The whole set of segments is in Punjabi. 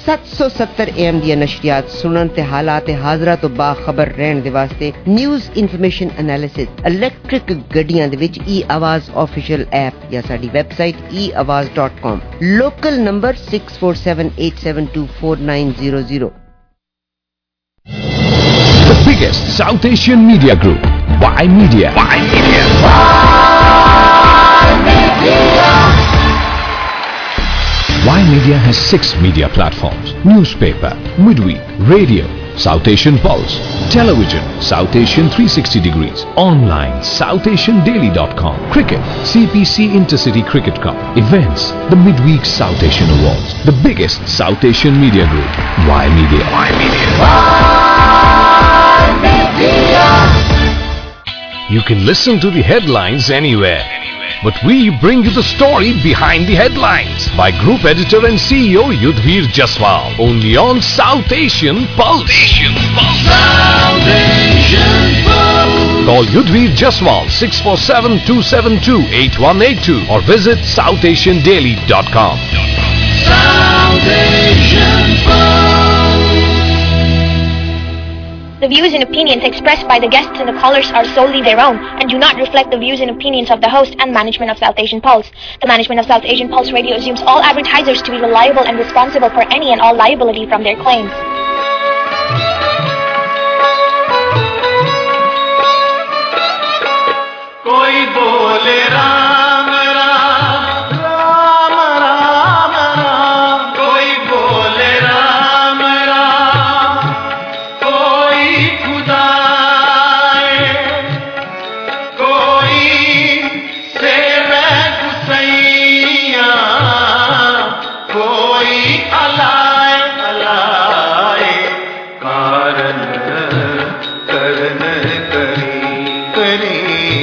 770 AM ਦੀਆਂ ਨਸ਼ਰੀਆਤ ਸੁਣਨ ਤੇ ਹਾਲਾਤ ਹਾਜ਼ਰਾ ਤੋਂ ਬਾਖਬਰ ਰਹਿਣ ਦੇ ਵਾਸਤੇ ਨਿਊਜ਼ ਇਨਫੋਰਮੇਸ਼ਨ ਐਨਾਲਿਸਿਸ ਇਲੈਕਟ੍ਰਿਕ ਗੱਡੀਆਂ ਦੇ ਵਿੱਚ e-आवाज ऑफिशियल ऐप या साडी website eawaz.com local number 6478724900 The biggest South Asian media group Y Media Y Media has 6 media platforms: newspaper, midweek, radio, South Asian Pulse, television, South Asian 360 degrees, online, SouthAsianDaily.com, cricket, CPC Intercity Cricket Cup, events, the midweek South Asian Awards, the biggest South Asian media group, Y Media. You can listen to the headlines anywhere, but we bring you the story behind the headlines by Group Editor and CEO Yudhvir Jaswal, only on South Asian Pulse. South Asian Pulse. Call Yudhvir Jaswal 647-272-8182 or visit SouthAsianDaily.com. South Asian Pulse. The views and opinions expressed by the guests and the callers are solely their own and do not reflect the views and opinions of the host and management of South Asian Pulse. The management of South Asian Pulse Radio assumes all advertisers to be reliable and responsible for any and all liability from their claims. Koi bole Ram Ram, Ram Ram Ram. Koi bole Ram Ram, koi Khuda hai, koi seve Gusaiya, koi alai alai. Karan karan kari kari.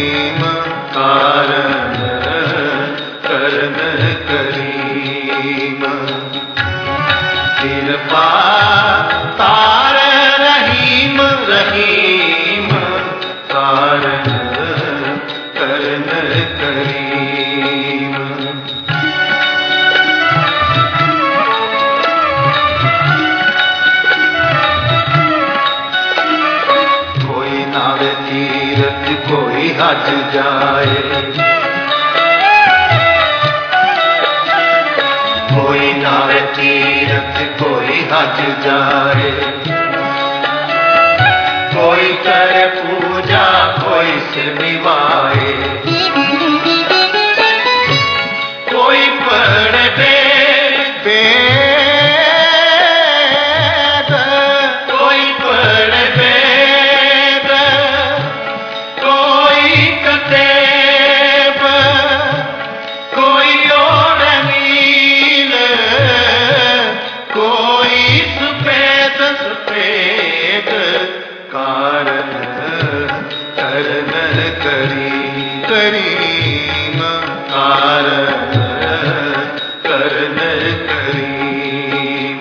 कोई हज जाए, कोई नावे तीरथ कोई हज जाए, कोई करे पूजा कोई से निभाए, कोई पढ़े वेद, कोई पढ़े वेद, कोई कतेब, कोई और नील, कोई सफेद सफेद. कारण करन करी करीम, कारण करन करीम.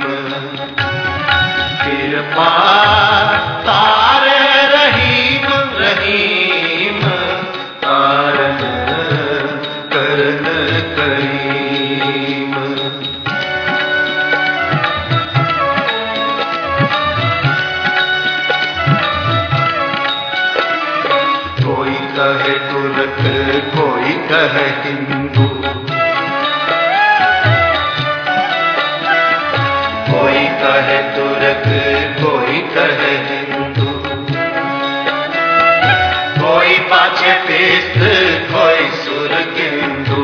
कृपा तारे रहीम रहीम, कारण करन करीम. कोई कहे तुर्क कोई कहे हिंदू, कोई कहे तुर्क कोई कहे हिंदू, कोई पाछे तीर्थ कोई सुरगिंदू.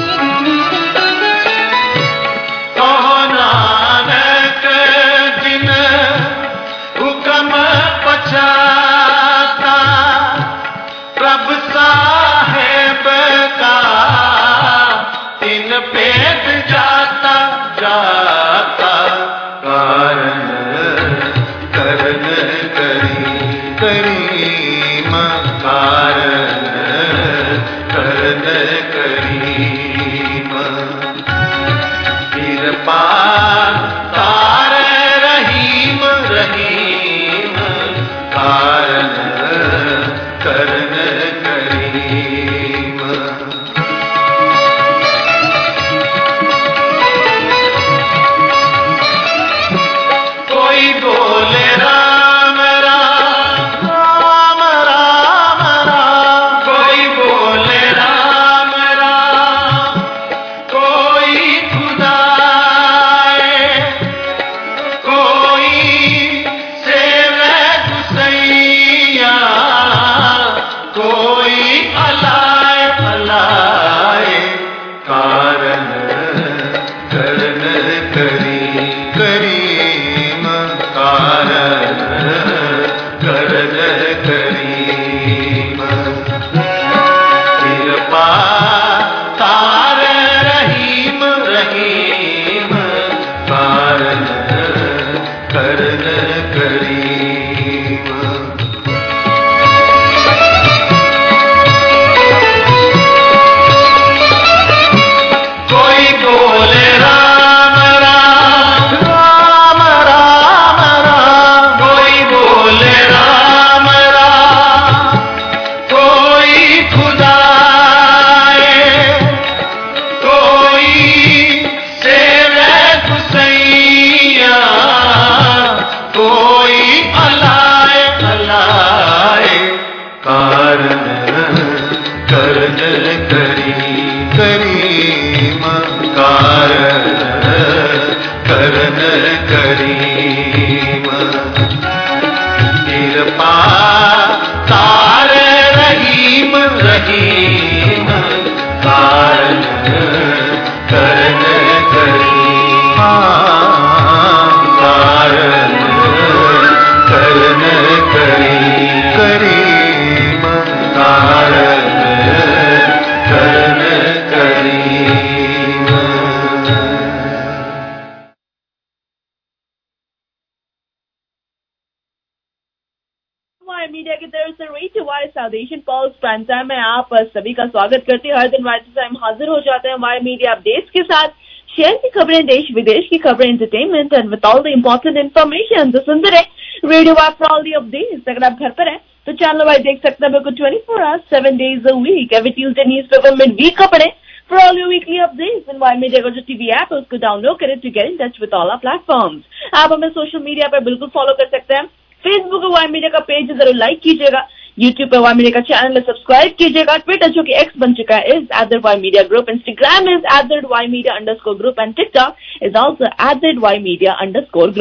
कहो नानक जिन हुक्म पछाता, प्रभ साहेब का करण करी धारण करण करी करी धारण करण करी। मीडिया की तरफ से radio Y South Asian Pulse prime time में आप सभी का स्वागत करते हैं। हर दिन वाई टाइम हाजिर हो जाते हैं वाई मीडिया अपडेट्स के साथ। शहर की खबरें, देश विदेश की खबरें, entertainment and with all the important information. तो सुनते रहे radio Y for all the updates. अगर आप घर पर हैं तो चैनल वाई देख सकते हैं बिल्कुल 24 hours 7 days a week। Every Tuesday newspaper midweek खबरें for all your weekly updates. And Y Media का जो टीवी ऐप है उसको डाउनलोड करें to get in touch with all our platforms. आप हमें सोशल मीडिया पर बिल्कुल फॉलो कर सकते हैं। फेसबुक पर वाई मीडिया का पेज जरूर लाइक कीजिएगा, यूट्यूब पर वाई मीडिया का चैनल सब्सक्राइब कीजिएगा, ट्विटर जो कि एक्स बन चुका है is @YMedia Group, Instagram is @YMedia_Group and TikTok is also @YMedia_Group।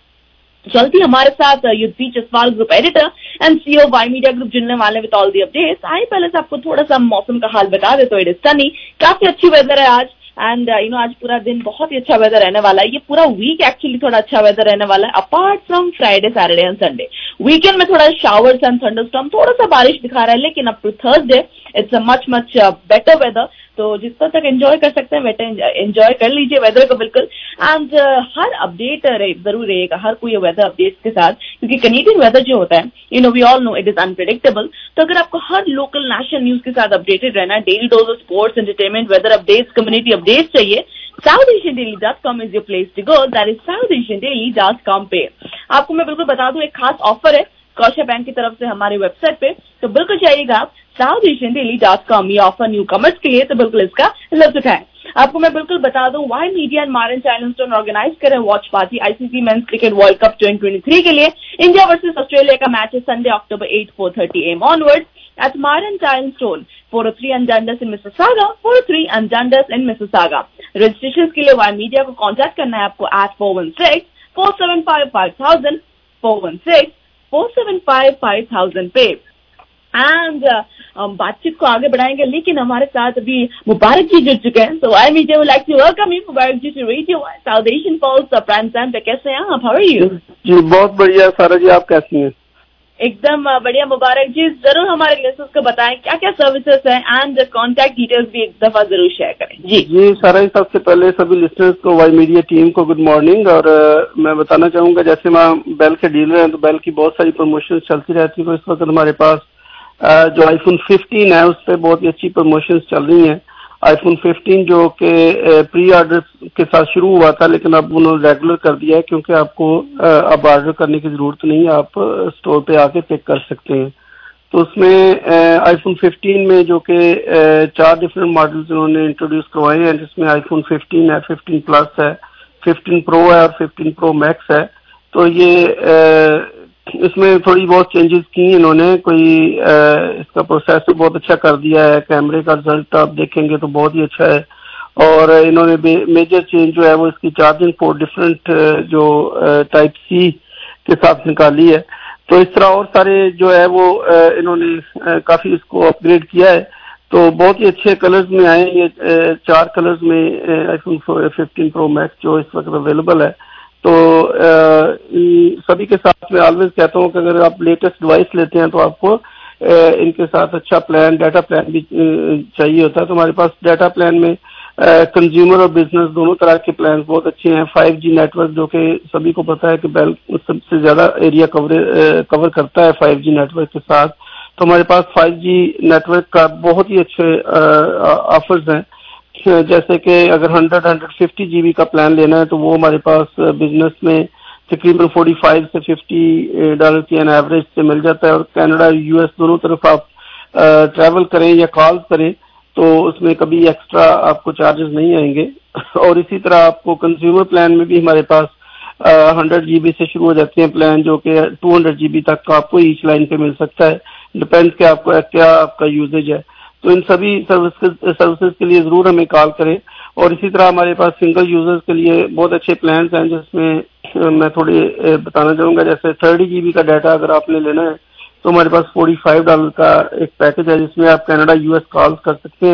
जल्दी हमारे साथ Yudhvir Jaswal group editor and CEO Y Media group जुड़ने वाले विद ऑल दी अपडेट्स। आइए पहले से आपको थोड़ा सा मौसम का हाल बता दे तो इट इज सनी, काफी अच्छी वेदर है आज एंड आज पूरा दिन बहुत ही अच्छा वेदर रहने वाला है। ये पूरा वीक एक्चुअली थोड़ा अच्छा वेदर रहने वाला है apart from Friday, Saturday and Sunday. Weekend में थोड़ा शावर्स एंड थंडरस्टॉर्म, थोड़ा सा बारिश दिखा रहा है, लेकिन up to Thursday it's a much better weather. तो जिस तरह तक एंजॉय कर सकते हैं वेदर एंजॉय कर लीजिए वेदर को बिल्कुल। एंड हर अपडेट जरूर रहेगा हर कोई वेदर अपडेट्स के साथ, क्योंकि कैनेडियन वेदर जो होता है we all know it is unpredictable. तो अगर आपको हर लोकल नेशनल न्यूज के साथ अपडेटेड रहना है, daily dose of sports, entertainment, weather updates, community updates चाहिए, SouthAsianDaily.com is your place to go. That is SouthAsianDaily.com पे। आपको मैं बिल्कुल बता दूं एक खास ऑफर है स्कॉटिया बैंक की तरफ से हमारे वेबसाइट पे, तो बिल्कुल जाइएगा आप SouthAsianDaily.com। ये ऑफर न्यू कमर्स के लिए, तो बिल्कुल इसका लुत्फ उठाएं। आपको मैं बिल्कुल बता दूं वाई मीडिया एंड मारन चाइल्डस्टोन ऑर्गेनाइज करें watch party ICC men's cricket world cup 2023 के लिए। इंडिया वर्सेस ऑस्ट्रेलिया का मैच है Sunday October 8, 4:30 AM onwards at Maran Childstone, 403 and Dundas in Mississauga, 403 and Dundas in Mississauga। Registration के लिए वाई मीडिया को कांटेक्ट करना है आपको @416-475-5000, 416-475-5000 पे। एंड बातचीत को आगे बढ़ाएंगे, लेकिन हमारे साथ अभी मुबारक जी जुड़ चुके हैं। तो Y Media would like to welcome you Mubarak ji to radio South Asian Pulse prime time पे। कैसे हैं आप? How are you? जी बहुत बढ़िया सारा जी, आप कैसी हैं? एकदम बढ़िया मुबारक जी। जरूर हमारे लिसनर्स को बताएं क्या क्या सर्विसेज हैं एंड कॉन्टैक्ट डिटेल्स भी एक दफा जरूर शेयर करें। जी सारा जी, सबसे पहले सभी लिसनर्स को वाई मीडिया टीम को गुड मॉर्निंग। और मैं बताना चाहूंगा जैसे मैं बेल के डीलर हैं तो बेल की बहुत सारी प्रमोशन चलती रहती है। तो इस वक्त हमारे पास जो iPhone 15 है उस पर बहुत ही अच्छी प्रमोशंस चल रही हैं। iPhone 15 जो कि प्री ऑर्डर के साथ शुरू हुआ था, लेकिन अब उन्होंने रेगुलर कर दिया है, क्योंकि आपको अब ऑर्डर करने की जरूरत नहीं है, आप स्टोर पे आके पिक कर सकते हैं। तो उसमें iPhone 15 में जो कि 4 डिफरेंट मॉडल्स उन्होंने इंट्रोड्यूस करवाए हैं, जिसमें iPhone 15 है, 15 प्लस है, 15 प्रो है और 15 प्रो मैक्स है। तो ये इसमें थोड़ी बहुत चेंजेस की इन्होंने, कोई इसका प्रोसेसर बहुत अच्छा कर दिया है, कैमरे का रिजल्ट आप देखेंगे तो बहुत ही अच्छा है। और इन्होंने मेजर चेंज जो है वो इसकी चार्जिंग पोर्ट डिफरेंट जो टाइप C के साथ निकाली है। तो इस तरह और सारे जो है वो इन्होंने काफी इसको अपग्रेड किया है। तो बहुत ही अच्छे कलर्स में आए ये 4 कलर्स में iPhone 15 प्रो मैक्स जो इस वक्त अवेलेबल है। तो सभी के साथ मैं ऑलवेज कहता हूँ कि अगर आप लेटेस्ट डिवाइस लेते हैं तो आपको इनके साथ अच्छा प्लान, डाटा प्लान भी चाहिए होता है। तो हमारे पास डाटा प्लान में कंज्यूमर और बिजनेस दोनों तरह के प्लान बहुत अच्छे हैं। 5G नेटवर्क जो कि सभी को पता है कि बेल सबसे ज्यादा एरिया कवर करता है 5G नेटवर्क के साथ। तो हमारे पास 5G नेटवर्क का बहुत ही अच्छे ऑफर्स हैं। जैसे कि अगर 150 GB का प्लान लेना है तो वो हमारे पास बिजनेस में तकरीबन $45 से $50 की एन एवरेज से मिल जाता है। और कनाडा US दोनों तरफ आप ट्रैवल करें या कॉल करें तो उसमें कभी एक्स्ट्रा आपको चार्जेस नहीं आएंगे। और इसी तरह आपको कंज्यूमर प्लान में भी हमारे पास 100 GB से शुरू हो जाते हैं प्लान, जो कि 200 GB तक आपको ईच लाइन पे मिल सकता है, डिपेंड कि आपको क्या आपका यूजेज है। तो इन सभी सर्विसेज के लिए जरूर हमें कॉल करें। और इसी तरह हमारे पास सिंगल यूजर्स के लिए बहुत अच्छे प्लान्स हैं, जिसमें मैं थोड़ी बताना चाहूंगा। जैसे 30 GB का डाटा अगर आपने लेना है तो हमारे पास $45 का एक पैकेज है, जिसमें आप कनाडा US कॉल कर सकते हैं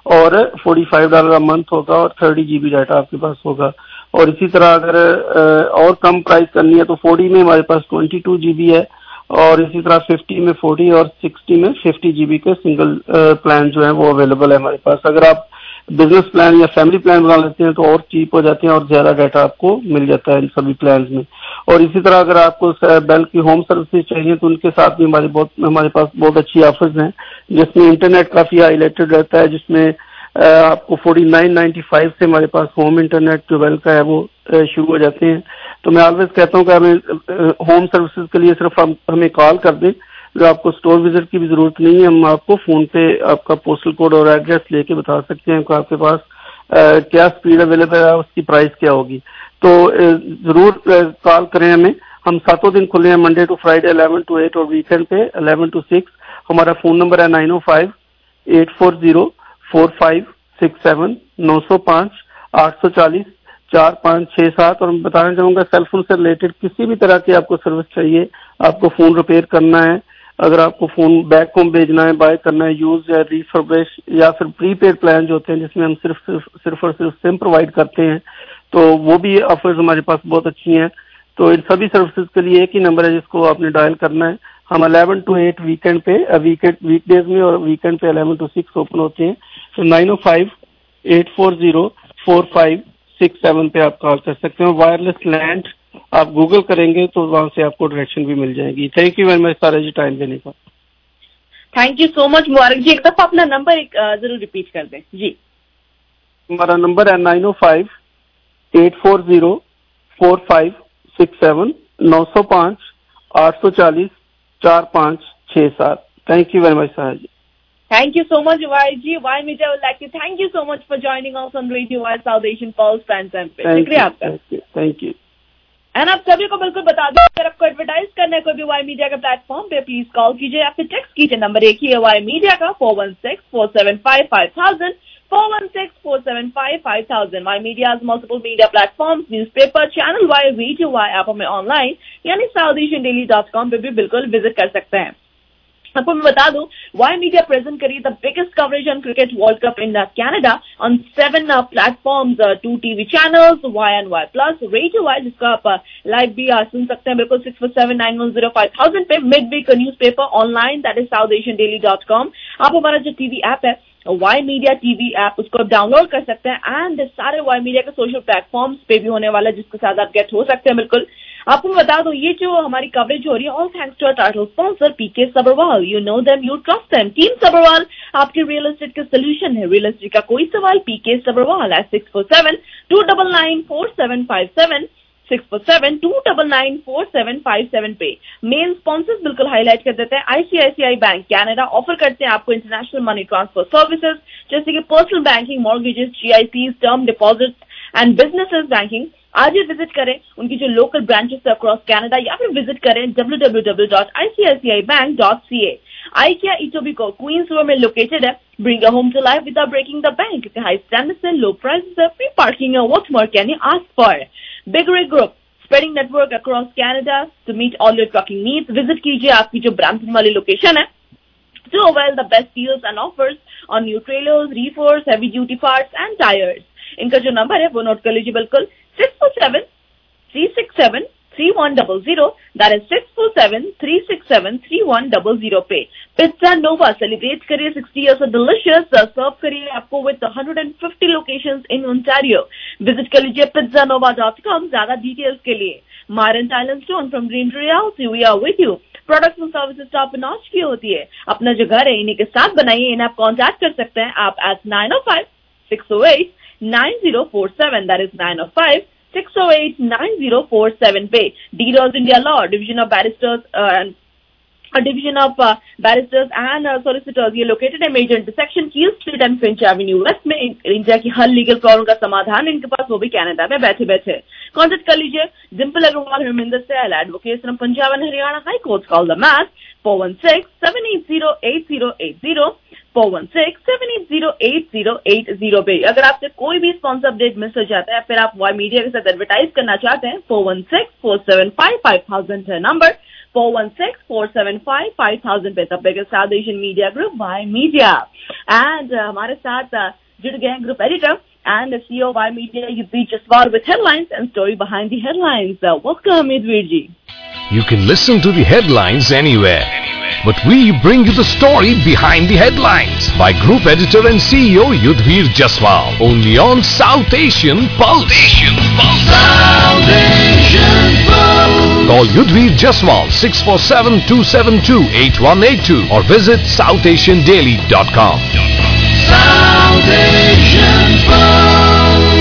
और $45 a month होगा और 30 GB डाटा आपके पास होगा। और इसी तरह अगर और कम प्राइस करनी है तो 40 में हमारे पास 22 GB है, और इसी तरह 50 में 40 और 60 में 50 GB के सिंगल प्लान जो है वो अवेलेबल है हमारे पास। अगर आप बिजनेस प्लान या फैमिली प्लान बना लेते हैं तो और चीप हो जाते हैं और ज्यादा डाटा आपको मिल जाता है इन सभी प्लान में। और इसी तरह अगर आपको बेल की होम सर्विसेज चाहिए तो उनके साथ भी हमारे पास बहुत अच्छी ऑफर्स हैं, जिसमें इंटरनेट काफी हाईलाइटेड रहता है, जिसमें आपको 49.95 से हमारे पास होम इंटरनेट जो बेल का है वो शुरू हो जाते हैं। तो मैं ऑलवेज कहता हूँ कि हमें होम सर्विसेज के लिए सिर्फ हमें कॉल कर दें, जो आपको स्टोर विजिट की भी जरूरत नहीं है। हम आपको फोन पे आपका पोस्टल कोड और एड्रेस लेके बता सकते हैं कि आपके पास क्या स्पीड अवेलेबल है, उसकी प्राइस क्या होगी। तो जरूर कॉल करें हमें। हम 7 दिन खुले हैं, मंडे टू फ्राइडे 11 to 8 और वीकेंड पे 11 to 6। हमारा फोन नंबर है 905-840-4567 905-840-4567। और मैं बताना चाहूंगा सेलफोन से रिलेटेड किसी भी तरह की आपको सर्विस चाहिए, आपको फोन रिपेयर करना है, अगर आपको फोन बैक होम भेजना है, बाय करना है, यूज या रिफर्बिश या फिर प्रीपेड प्लान जो होते हैं जिसमें हम सिर्फ और सिर्फ सिम प्रोवाइड करते हैं, तो वो भी ऑफर्स हमारे पास बहुत अच्छी हैं। तो इन सभी सर्विसेज के लिए एक ही नंबर है जिसको आपने डायल करना है। हम 11 to 8 वीकेंड पे वीकडेज में और वीकेंड पे 11 to 6 ओपन होते हैं। तो 905-840-4567 पे आप कॉल कर सकते हैं। वायरलेस लैंड आप गूगल करेंगे तो वहां से आपको डायरेक्शन भी मिल जाएगी। थैंक यू वेरी मच सारा जी टाइम देने का। Thank you so much Mubarak ji. एक दफा अपना नंबर जरूर रिपीट कर दें जी। हमारा नंबर है 905-840-4567 905-840-4567। थैंक यू वेरी मच सारा जी। Thank you so much, YG. Y Media would like to thank you so much for joining us on Radio Y South Asian Pulse Fans and पे। शुक्रिया आपका। Thank you. एंड आप सभी को बिल्कुल बता दें, अगर आपको एडवर्टाइज करना है कोई भी वाई मीडिया के प्लेटफॉर्म पे, प्लीज कॉल कीजिए या फिर टेक्स्ट कीजिए। नंबर एक ही है वाई मीडिया का 416-475-5000 416-475-5000। Y Media multiple media platforms, newspaper, channel Y, radio Y, आप हमें ऑनलाइन यानी southasiandaily.com पे भी बिल्कुल विजिट कर सकते हैं। आपको मैं बता दूं, वाई मीडिया प्रेजेंट करी the biggest coverage on cricket world cup in Canada on 7 platforms, 2 TV channels, Y and Y plus, radio Y जिसका आप लाइव भी सुन सकते हैं बिल्कुल 647-910-5000 पे, midweek newspaper online that is southasiandaily.com। आप हमारा जो टीवी ऐप है वाई मीडिया टीवी ऐप, उसको आप डाउनलोड कर सकते हैं एंड सारे वाई मीडिया के सोशल प्लेटफॉर्म्स पे भी होने वाला है, जिसके साथ आप गेट हो सकते हैं बिल्कुल। आपको मैं बता दूं, ये जो हमारी कवरेज हो रही है all thanks to our title sponsor PK Sabharwal. You know them, you trust them. Team Sabharwal आपके रियल एस्टेट का सोल्यूशन है। रियल एस्टेट का कोई सवाल, पीके सबरवाल at 647-299-4757 647-299-4757 पे। मेन स्पॉन्सर्स बिल्कुल हाईलाइट कर देते हैं। आईसीआईसीआई बैंक कैनेडा ऑफर करते हैं आपको इंटरनेशनल मनी ट्रांसफर सर्विसेज जैसे कि personal banking, mortgages, GICs, term deposit and businesses banking. आज ही विजिट करें उनकी जो लोकल ब्रांचेस अक्रॉस कैनेडा या फिर विजिट करें www.icici.bank.ca। IKEA Etobicoke क्वींस रो में लोकेटेड है। Bring a home to life without breaking the bank। High standards है, लो प्राइसेस है, फ्री पार्किंग है, what more can you ask for? Big Rig Group spreading network across Canada to meet all your trucking needs। Visit कीजिए आपकी जो ब्रैम्पटन वाली लोकेशन है to avail the best deals and offers on new trailers, reefers, heavy duty parts and tires। इनका जो नंबर है वो नोट कर लीजिए बिल्कुल 647-367-3100 दैट इज 647-367-3100 पे। पिज्जा नोवा सेलिब्रेट करिए 60 years of delicious, सर्व करिए आपको with 150 locations in Ontario. Visit कर लीजिए pizzanova.com ज्यादा डिटेल्स के लिए। मारन टाइलेंट स्टोन from Green Realty, we are with you. Products and services top notch की होती है। अपना जो घर है इन्हीं के साथ बनाइए। इन्हें आप कॉन्टैक्ट कर सकते हैं आप at 905-608-9047 दैट इज 905-608-9047 पे। Dealers India law division of barristers and solicitors ये लोकेटेड है major intersection Keele street and Finch avenue west में। इंडिया की हर लीगल प्रॉब्लम का समाधान इनके पास, वो भी कनाडा में बैठे बैठे। कॉन्टेक्ट कर लीजिए Dimple Agarwal, Harminder Sail, advocates from Punjab and Haryana high court. Call the मैथ 416-780-8080 416-780-8080 पे। अगर आपसे कोई भी स्पॉन्सर अपडेट मिस हो जाता है, फिर आप वाई मीडिया के साथ एडवर्टाइज करना चाहते हैं, 416-475-5000 है नंबर 416-475-5000 पे। तब तक South Asian media group Y Media and हमारे साथ जुड़ गए हैं group editor and the CEO of iMedia, Yudhvir Jaswal, with headlines and story behind the headlines. Welcome, Yudhvir ji. You can listen to the headlines anywhere, but we bring you the story behind the headlines by Group Editor and CEO Yudhvir Jaswal, only on South Asian Pulse. South Asian Pulse. Call Yudhvir Jaswal 647-272-8182 or visit southasiandaily.com. South Asian Pulse.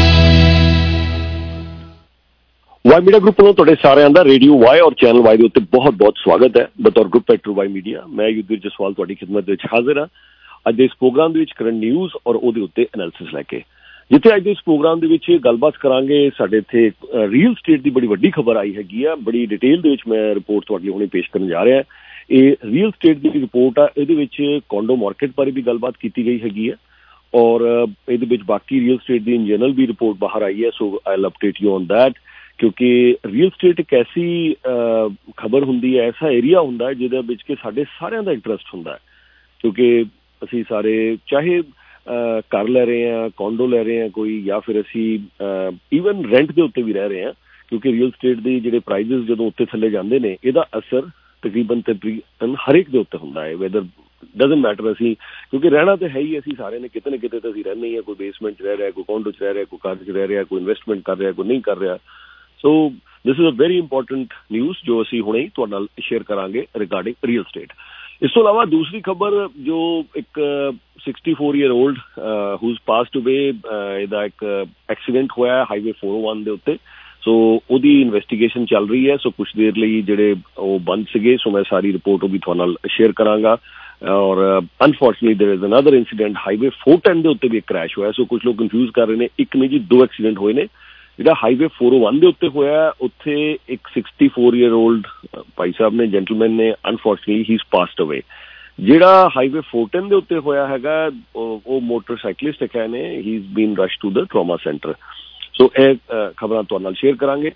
Y Media group ਵੱਲੋਂ ਤੁਹਾਡੇ ਸਾਰਿਆਂ ਦਾ ਰੇਡੀਓ ਵਾਈ ਔਰ ਚੈਨਲ ਵਾਈ ਦੇ ਉੱਤੇ ਬਹੁਤ-ਬਹੁਤ ਸਵਾਗਤ ਹੈ। ਬਤੌਰ ਗਰੁੱਪ ਐਡਿਟਰ ਵਾਈ ਮੀਡੀਆ ਮੈਂ ਯੁਧਵੀਰ ਜਸਵਾਲ ਤੁਹਾਡੀ ਖਿਦਮਤ ਵਿੱਚ ਹਾਜ਼ਰ ਹਾਂ ਅੱਜ ਦੇ ਇਸ ਪ੍ਰੋਗਰਾਮ ਦੇ ਵਿੱਚ ਕਰੰਟ ਨਿਊਜ਼ ਔਰ ਉਹਦੇ ਉੱਤੇ ਐਨਾਲਿਸਿਸ ਲੈ ਕੇ, ਜਿੱਥੇ ਅੱਜ ਦੇ ਇਸ ਪ੍ਰੋਗਰਾਮ ਦੇ ਵਿੱਚ ਗੱਲਬਾਤ ਕਰਾਂਗੇ। ਸਾਡੇ ਇੱਥੇ ਰੀਅਲ ਸਟੇਟ ਦੀ ਬੜੀ ਵੱਡੀ ਖਬਰ ਆਈ ਹੈਗੀ ਆ, ਬੜੀ ਡਿਟੇਲ ਦੇ ਵਿੱਚ ਮੈਂ ਰਿਪੋਰਟ ਤੁਹਾਡੇ ਹੁਣੇ ਪੇਸ਼ ਕਰਨ ਜਾ ਰਿਹਾ। ਇਹ ਰੀਅਲ ਸਟੇਟ ਦੀ ਰਿਪੋਰਟ ਆ, ਇਹਦੇ ਵਿੱਚ ਕੋਂਡੋ ਮਾਰਕੀਟ ਬਾਰੇ ਵੀ ਗੱਲਬਾਤ ਕੀਤੀ ਗਈ ਹੈਗੀ ਆ ਔਰ ਇਹਦੇ ਵਿੱਚ ਬਾਕੀ ਰੀਅਲ ਸਟੇਟ ਦੀ ਇਨ ਜਨਰਲ ਵੀ ਰਿਪੋਰਟ ਬਾਹਰ ਆਈ ਹੈ। So I will update you on that, ਕਿਉਂਕਿ ਰੀਅਲ ਸਟੇਟ ਇੱਕ ਐਸੀ ਖਬਰ ਹੁੰਦੀ ਹੈ, ਐਸਾ ਏਰੀਆ ਹੁੰਦਾ ਹੈ ਜਿਹਦੇ ਵਿੱਚ ਕਿ ਸਾਡੇ ਸਾਰਿਆਂ ਦਾ ਇੰਟਰਸਟ ਹੁੰਦਾ ਹੈ, ਕਿਉਂਕਿ ਅਸੀਂ ਸਾਰੇ ਚਾਹੇ ਘਰ ਲੈ ਰਹੇ ਹਾਂ, ਕੋਂਡੋ ਲੈ ਰਹੇ ਹਾਂ ਕੋਈ, ਜਾਂ ਫਿਰ ਅਸੀਂ ਈਵਨ ਰੈਂਟ ਦੇ ਉੱਤੇ ਵੀ ਰਹਿ ਰਹੇ ਹਾਂ, ਕਿਉਂਕਿ ਰੀਅਲ ਸਟੇਟ ਦੇ ਜਿਹੜੇ ਪ੍ਰਾਈਜ਼ਸ ਜਦੋਂ ਉੱਤੇ ਥੱਲੇ ਜਾਂਦੇ ਨੇ ਇਹਦਾ ਅਸਰ ਤਕਰੀਬਨ ਹਰੇਕ ਦੇ ਉੱਤੇ ਹੁੰਦਾ ਹੈ। ਵੈਦਰ ਡਜ਼ਨਟ ਮੈਟਰ, ਅਸੀਂ ਕਿਉਂਕਿ ਰਹਿਣਾ ਤਾਂ ਹੈ ਹੀ, ਅਸੀਂ ਸਾਰਿਆਂ ਨੇ ਕਿਤੇ ਨਾ ਕਿਤੇ ਤਾਂ ਅਸੀਂ ਰਹਿੰਦੇ ਹੀ ਹਾਂ, ਕੋਈ ਬੇਸਮੈਂਟ 'ਚ ਰਹਿ ਰਿਹਾ, ਕੋਈ ਕੋਂਡੋ 'ਚ ਰਹਿ ਰਿਹਾ, ਕੋਈ ਘਰ 'ਚ ਰਹਿ ਰਿਹਾ, ਕੋਈ ਇਨਵੈਸਟਮੈਂਟ ਕਰ ਰਿਹਾ, ਕੋਈ ਨਹੀਂ ਕਰ ਰਿਹਾ। So this is a very important news ਜੋ ਅਸੀਂ ਹੁਣੇ ਹੀ ਤੁਹਾਡੇ ਨਾਲ ਸ਼ੇਅਰ ਕਰਾਂਗੇ ਰਿਗਾਰਡਿੰਗ ਰੀਅਲ ਸਟੇਟ। ਇਸ ਤੋਂ ਇਲਾਵਾ ਦੂਸਰੀ ਖਬਰ ਜੋ ਇੱਕ 64 year old who's passed away, ਇਹਦਾ ਇੱਕ ਐਕਸੀਡੈਂਟ ਹੋਇਆ ਹਾਈਵੇ 401 ਦੇ ਉੱਤੇ। ਸੋ ਉਹਦੀ ਇਨਵੈਸਟੀਗੇਸ਼ਨ ਚੱਲ ਰਹੀ ਹੈ। ਸੋ ਕੁਛ ਦੇਰ ਲਈ ਜਿਹੜੇ ਉਹ ਬੰਦ ਸੀਗੇ, ਸੋ ਮੈਂ ਸਾਰੀ ਰਿਪੋਰਟ ਉਹ ਵੀ ਤੁਹਾਡੇ ਨਾਲ ਸ਼ੇਅਰ ਕਰਾਂਗਾ। ਔਰ unfortunately there is another incident highway 410 ਦੇ ਉੱਤੇ ਵੀ ਇੱਕ ਕ੍ਰੈਸ਼ ਹੋਇਆ। ਸੋ ਕੁਛ ਲੋਕ ਕਨਫਿਊਜ਼ ਕਰ ਰਹੇ ਨੇ, ਇੱਕ ਨਹੀਂ ਜੀ ਦੋ ਐਕਸੀਡੈਂਟ ਹੋਏ ਨੇ। ਜਿਹੜਾ ਹਾਈਵੇ 401 ਦੇ ਉੱਤੇ ਹੋਇਆ ਉੱਥੇ ਇੱਕ 64 year old ਭਾਈ ਸਾਹਿਬ ਨੇ, ਜੈਂਟਲਮੈਨ ਨੇ, ਅਨਫੋਰਚੂਨੇਟਲੀ ਹੀ ਇਜ਼ ਪਾਸਡ ਅਵੇ। ਜਿਹੜਾ ਹਾਈਵੇ 410 ਦੇ ਉੱਤੇ ਹੋਇਆ ਹੈਗਾ ਉਹ ਮੋਟਰਸਾਈਕਲਿਸਟ ਹੈ ਨੇ, he is been rush to the trauma centre. ਸੋ ਇਹ ਖਬਰਾਂ ਤੁਹਾਡੇ ਨਾਲ ਸ਼ੇਅਰ ਕਰਾਂਗੇ।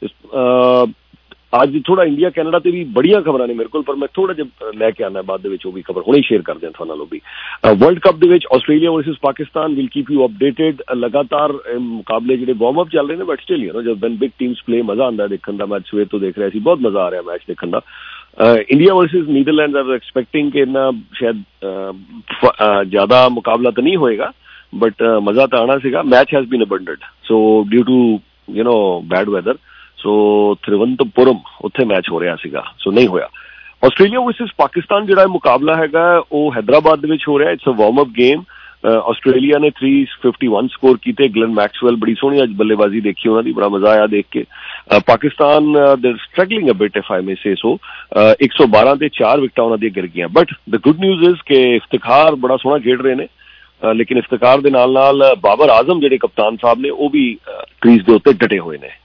ਅੱਜ ਥੋੜਾ ਇੰਡੀਆ ਕੈਨੇਡਾ ਤੇ ਵੀ ਬੜੀਆਂ ਖਬਰਾਂ ਨੇ ਮੇਰੇ ਕੋਲ, ਪਰ ਮੈਂ ਥੋੜਾ ਜਿਹਾ ਲੈ ਕੇ ਆਉਣਾ ਬਾਅਦ ਦੇ ਵਿੱਚ, ਉਹ ਵੀ ਖਬਰ ਹੁਣੇ ਸ਼ੇਅਰ ਕਰਦੇ ਹਾਂ ਤੁਹਾਡੇ ਨਾਲ। ਉਹ ਵੀ ਵਰਲਡ ਕੱਪ ਦੇ ਵਿੱਚ Australia versus Pakistan, will keep you updated. ਲਗਾਤਾਰ ਮੁਕਾਬਲੇ ਜਿਹੜੇ ਵਾਰਮ ਅਪ ਚੱਲ ਰਹੇ ਨੇ, ਬਟ ਸਟਿਲ ਯੂ ਨੋ ਜਦ ਵੈਨ ਬਿਗ ਟੀਮਸ ਪਲੇ ਮਜ਼ਾ ਆਉਂਦਾ ਦੇਖਣ ਦਾ। ਮੈਂ ਸਵੇਰ ਤੋਂ ਦੇਖ ਰਿਹਾ ਸੀ, ਬਹੁਤ ਮਜ਼ਾ ਆ ਰਿਹਾ ਮੈਚ ਦੇਖਣ ਦਾ। India versus Netherland are expecting ਕਿ ਇੰਨਾ ਸ਼ਾਇਦ ਜ਼ਿਆਦਾ ਮੁਕਾਬਲਾ ਤਾਂ ਨਹੀਂ ਹੋਏਗਾ, ਬਟ ਮਜ਼ਾ ਤਾਂ ਆਉਣਾ ਸੀਗਾ। Match has been abandoned so due to you know bad weather. So Thiruvananthapuram ਉੱਥੇ ਮੈਚ ਹੋ ਰਿਹਾ ਸੀਗਾ, ਸੋ ਨਹੀਂ ਹੋਇਆ। ਆਸਟ੍ਰੇਲੀਆ ਵਰਸਸ ਪਾਕਿਸਤਾਨ ਜਿਹੜਾ ਮੁਕਾਬਲਾ ਹੈਗਾ ਉਹ ਹੈਦਰਾਬਾਦ ਦੇ ਵਿੱਚ ਹੋ ਰਿਹਾ। It's a warm up game. Australia ਨੇ 351 ਸਕੋਰ ਕੀਤੇ। ਗਲਨ ਮੈਕਸਵੈਲ ਬੜੀ ਸੋਹਣੀ ਅੱਜ ਬੱਲੇਬਾਜ਼ੀ ਦੇਖੀ ਉਹਨਾਂ ਦੀ, ਬੜਾ ਮਜ਼ਾ ਆਇਆ ਦੇਖ ਕੇ। ਪਾਕਿਸਤਾਨ ਦੇ struggling a bit if I may say so. 112 ਤੇ 4 ਵਿਕਟਾਂ ਉਹਨਾਂ ਦੀਆਂ ਗਿਰ ਗਈਆਂ। But the good news is ਕਿ ਇਫਤਿਖਾਰ ਬੜਾ ਸੋਹਣਾ ਖੇਡ ਰਹੇ ਨੇ, ਲੇਕਿਨ ਇਫਤਿਖਾਰ ਦੇ ਨਾਲ ਨਾਲ ਬਾਬਰ ਆਜ਼ਮ ਜਿਹੜੇ ਕਪਤਾਨ ਸਾਹਿਬ ਨੇ ਉਹ ਵੀ ਕ੍ਰੀਜ਼ ਦੇ ਉੱਤੇ ਡਟੇ ਹੋਏ ਨੇ।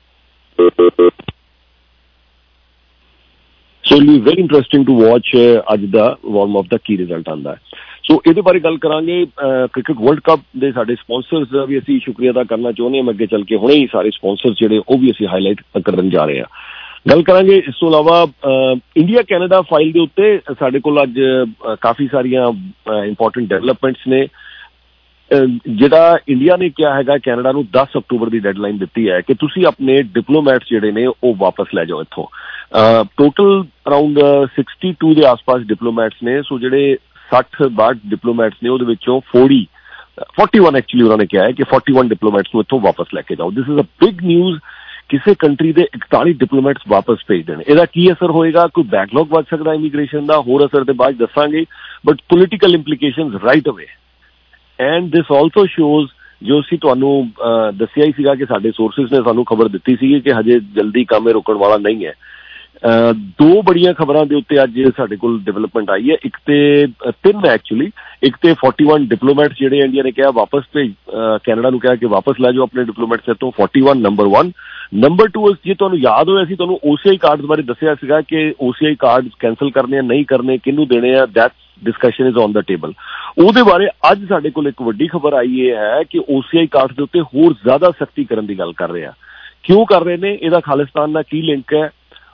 So it will be very interesting to watch ਅੱਜ ਦਾ ਵਾਰਮ ਅਪ ਦਾ ਕੀ ਰਿਜ਼ਲਟ ਆਉਂਦਾ ਹੈ। ਸੋ ਇਹਦੇ ਬਾਰੇ ਗੱਲ ਕਰਾਂਗੇ। ਕ੍ਰਿਕਟ ਵਰਲਡ ਕੱਪ ਦੇ ਸਾਡੇ ਸਪਾਂਸਰਸ ਦਾ ਵੀ ਅਸੀਂ ਸ਼ੁਕਰੀਆ ਅਦਾ ਕਰਨਾ ਚਾਹੁੰਦੇ ਹਾਂ। ਮੈਂ ਅੱਗੇ ਚੱਲ ਕੇ ਹੁਣੇ ਹੀ ਸਾਰੇ ਸਪਾਂਸਰਸ ਜਿਹੜੇ ਉਹ ਵੀ ਅਸੀਂ ਹਾਈਲਾਈਟ ਕਰਨ ਜਾ ਰਹੇ ਹਾਂ। ਗੱਲ ਕਰਾਂਗੇ ਇਸ ਤੋਂ ਇਲਾਵਾ ਇੰਡੀਆ ਕੈਨੇਡਾ ਫਾਈਲ ਦੇ ਉੱਤੇ ਸਾਡੇ ਕੋਲ ਅੱਜ ਕਾਫੀ ਸਾਰੀਆਂ ਇੰਪੋਰਟੈਂਟ ਡਿਵੈਲਪਮੈਂਟਸ ਨੇ। ਜਿਹੜਾ ਇੰਡੀਆ ਨੇ ਕਿਹਾ ਹੈਗਾ ਕੈਨੇਡਾ ਨੂੰ 10 ਅਕਤੂਬਰ ਦੀ ਡੈਡਲਾਈਨ ਦਿੱਤੀ ਹੈ ਕਿ ਤੁਸੀਂ ਆਪਣੇ ਡਿਪਲੋਮੈਟਸ ਜਿਹੜੇ ਨੇ ਉਹ ਵਾਪਸ ਲੈ ਜਾਓ ਇੱਥੋਂ। ਟੋਟਲ ਅਰਾਊਂਡ 62 ਦੇ ਆਸ-ਪਾਸ ਡਿਪਲੋਮੈਟਸ ਨੇ। ਸੋ ਜਿਹੜੇ 60-62 ਡਿਪਲੋਮੈਟਸ ਨੇ ਉਹਦੇ ਵਿੱਚੋਂ 41 ਐਕਚੁਅਲੀ ਉਹਨਾਂ ਨੇ ਕਿਹਾ ਹੈ ਕਿ 41 ਡਿਪਲੋਮੈਟਸ ਨੂੰ ਇੱਥੋਂ ਵਾਪਸ ਲੈ ਕੇ ਜਾਓ। This is a big news. ਕਿਸੇ ਕੰਟਰੀ ਦੇ 41 ਡਿਪਲੋਮੈਟਸ ਵਾਪਸ ਭੇਜ ਦੇਣ, ਇਹਦਾ ਕੀ ਅਸਰ ਹੋਏਗਾ? ਕੋਈ ਬੈਕਲੌਗ ਵੱਧ ਸਕਦਾ ਇਮੀਗ੍ਰੇਸ਼ਨ ਦਾ, ਹੋਰ ਅਸਰ ਦੇ ਬਾਅਦ ਦੱਸਾਂਗੇ, but political implications right away. And this also shows, ਜੋ ਅਸੀਂ ਤੁਹਾਨੂੰ ਦੱਸਿਆ ਹੀ ਸੀਗਾ ਕਿ ਸਾਡੇ ਸੋਰਸਿਸ ਨੇ ਸਾਨੂੰ ਖਬਰ ਦਿੱਤੀ ਸੀਗੀ ਕਿ ਹਜੇ ਜਲਦੀ ਕੰਮ ਇਹ ਰੁਕਣ ਵਾਲਾ ਨਹੀਂ ਹੈ। ਦੋ ਬੜੀਆਂ ਖਬਰਾਂ ਦੇ ਉੱਤੇ ਅੱਜ ਸਾਡੇ ਕੋਲ ਡਿਵੈਲਪਮੈਂਟ ਆਈ ਹੈ। ਇੱਕ ਤੇ 3 ਐਕਚੁਅਲੀ, ਇੱਕ ਤੇ 41 ਡਿਪਲੋਮੈਟਸ ਜਿਹੜੇ ਇੰਡੀਆ ਨੇ ਕਿਹਾ ਵਾਪਸ ਭੇਜ, ਕੈਨੇਡਾ ਨੂੰ ਕਿਹਾ ਕਿ ਵਾਪਸ ਲੈ ਜਾਓ ਆਪਣੇ ਡਿਪਲੋਮੈਟਸ ਇੱਥੋਂ। 41 ਨੰਬਰ 1। ਨੰਬਰ 2, ਜੇ ਤੁਹਾਨੂੰ ਯਾਦ ਹੋਇਆ ਸੀ ਤੁਹਾਨੂੰ OCI ਕਾਰਡਸ ਬਾਰੇ ਦੱਸਿਆ ਸੀਗਾ ਕਿ OCI ਕਾਰਡਸ ਕੈਂਸਲ ਕਰਨੇ ਆ, ਨਹੀਂ ਕਰਨੇ, ਕਿਹਨੂੰ ਦੇਣੇ ਆ, that discussion is on the table. ਉਹਦੇ ਬਾਰੇ ਅੱਜ ਸਾਡੇ ਕੋਲ ਇੱਕ ਵੱਡੀ ਖਬਰ ਆਈ ਇਹ ਹੈ ਕਿ OCI ਕਾਰਡਸ ਦੇ ਉੱਤੇ ਹੋਰ ਜ਼ਿਆਦਾ ਸਖਤੀ ਕਰਨ ਦੀ ਗੱਲ ਕਰ ਰਹੇ ਆ। ਕਿਉਂ ਕਰ ਰਹੇ ਨੇ? ਇਹਦਾ ਖਾਲਿਸਤਾਨ ਨਾਲ ਕੀ ਲਿੰਕ ਹੈ?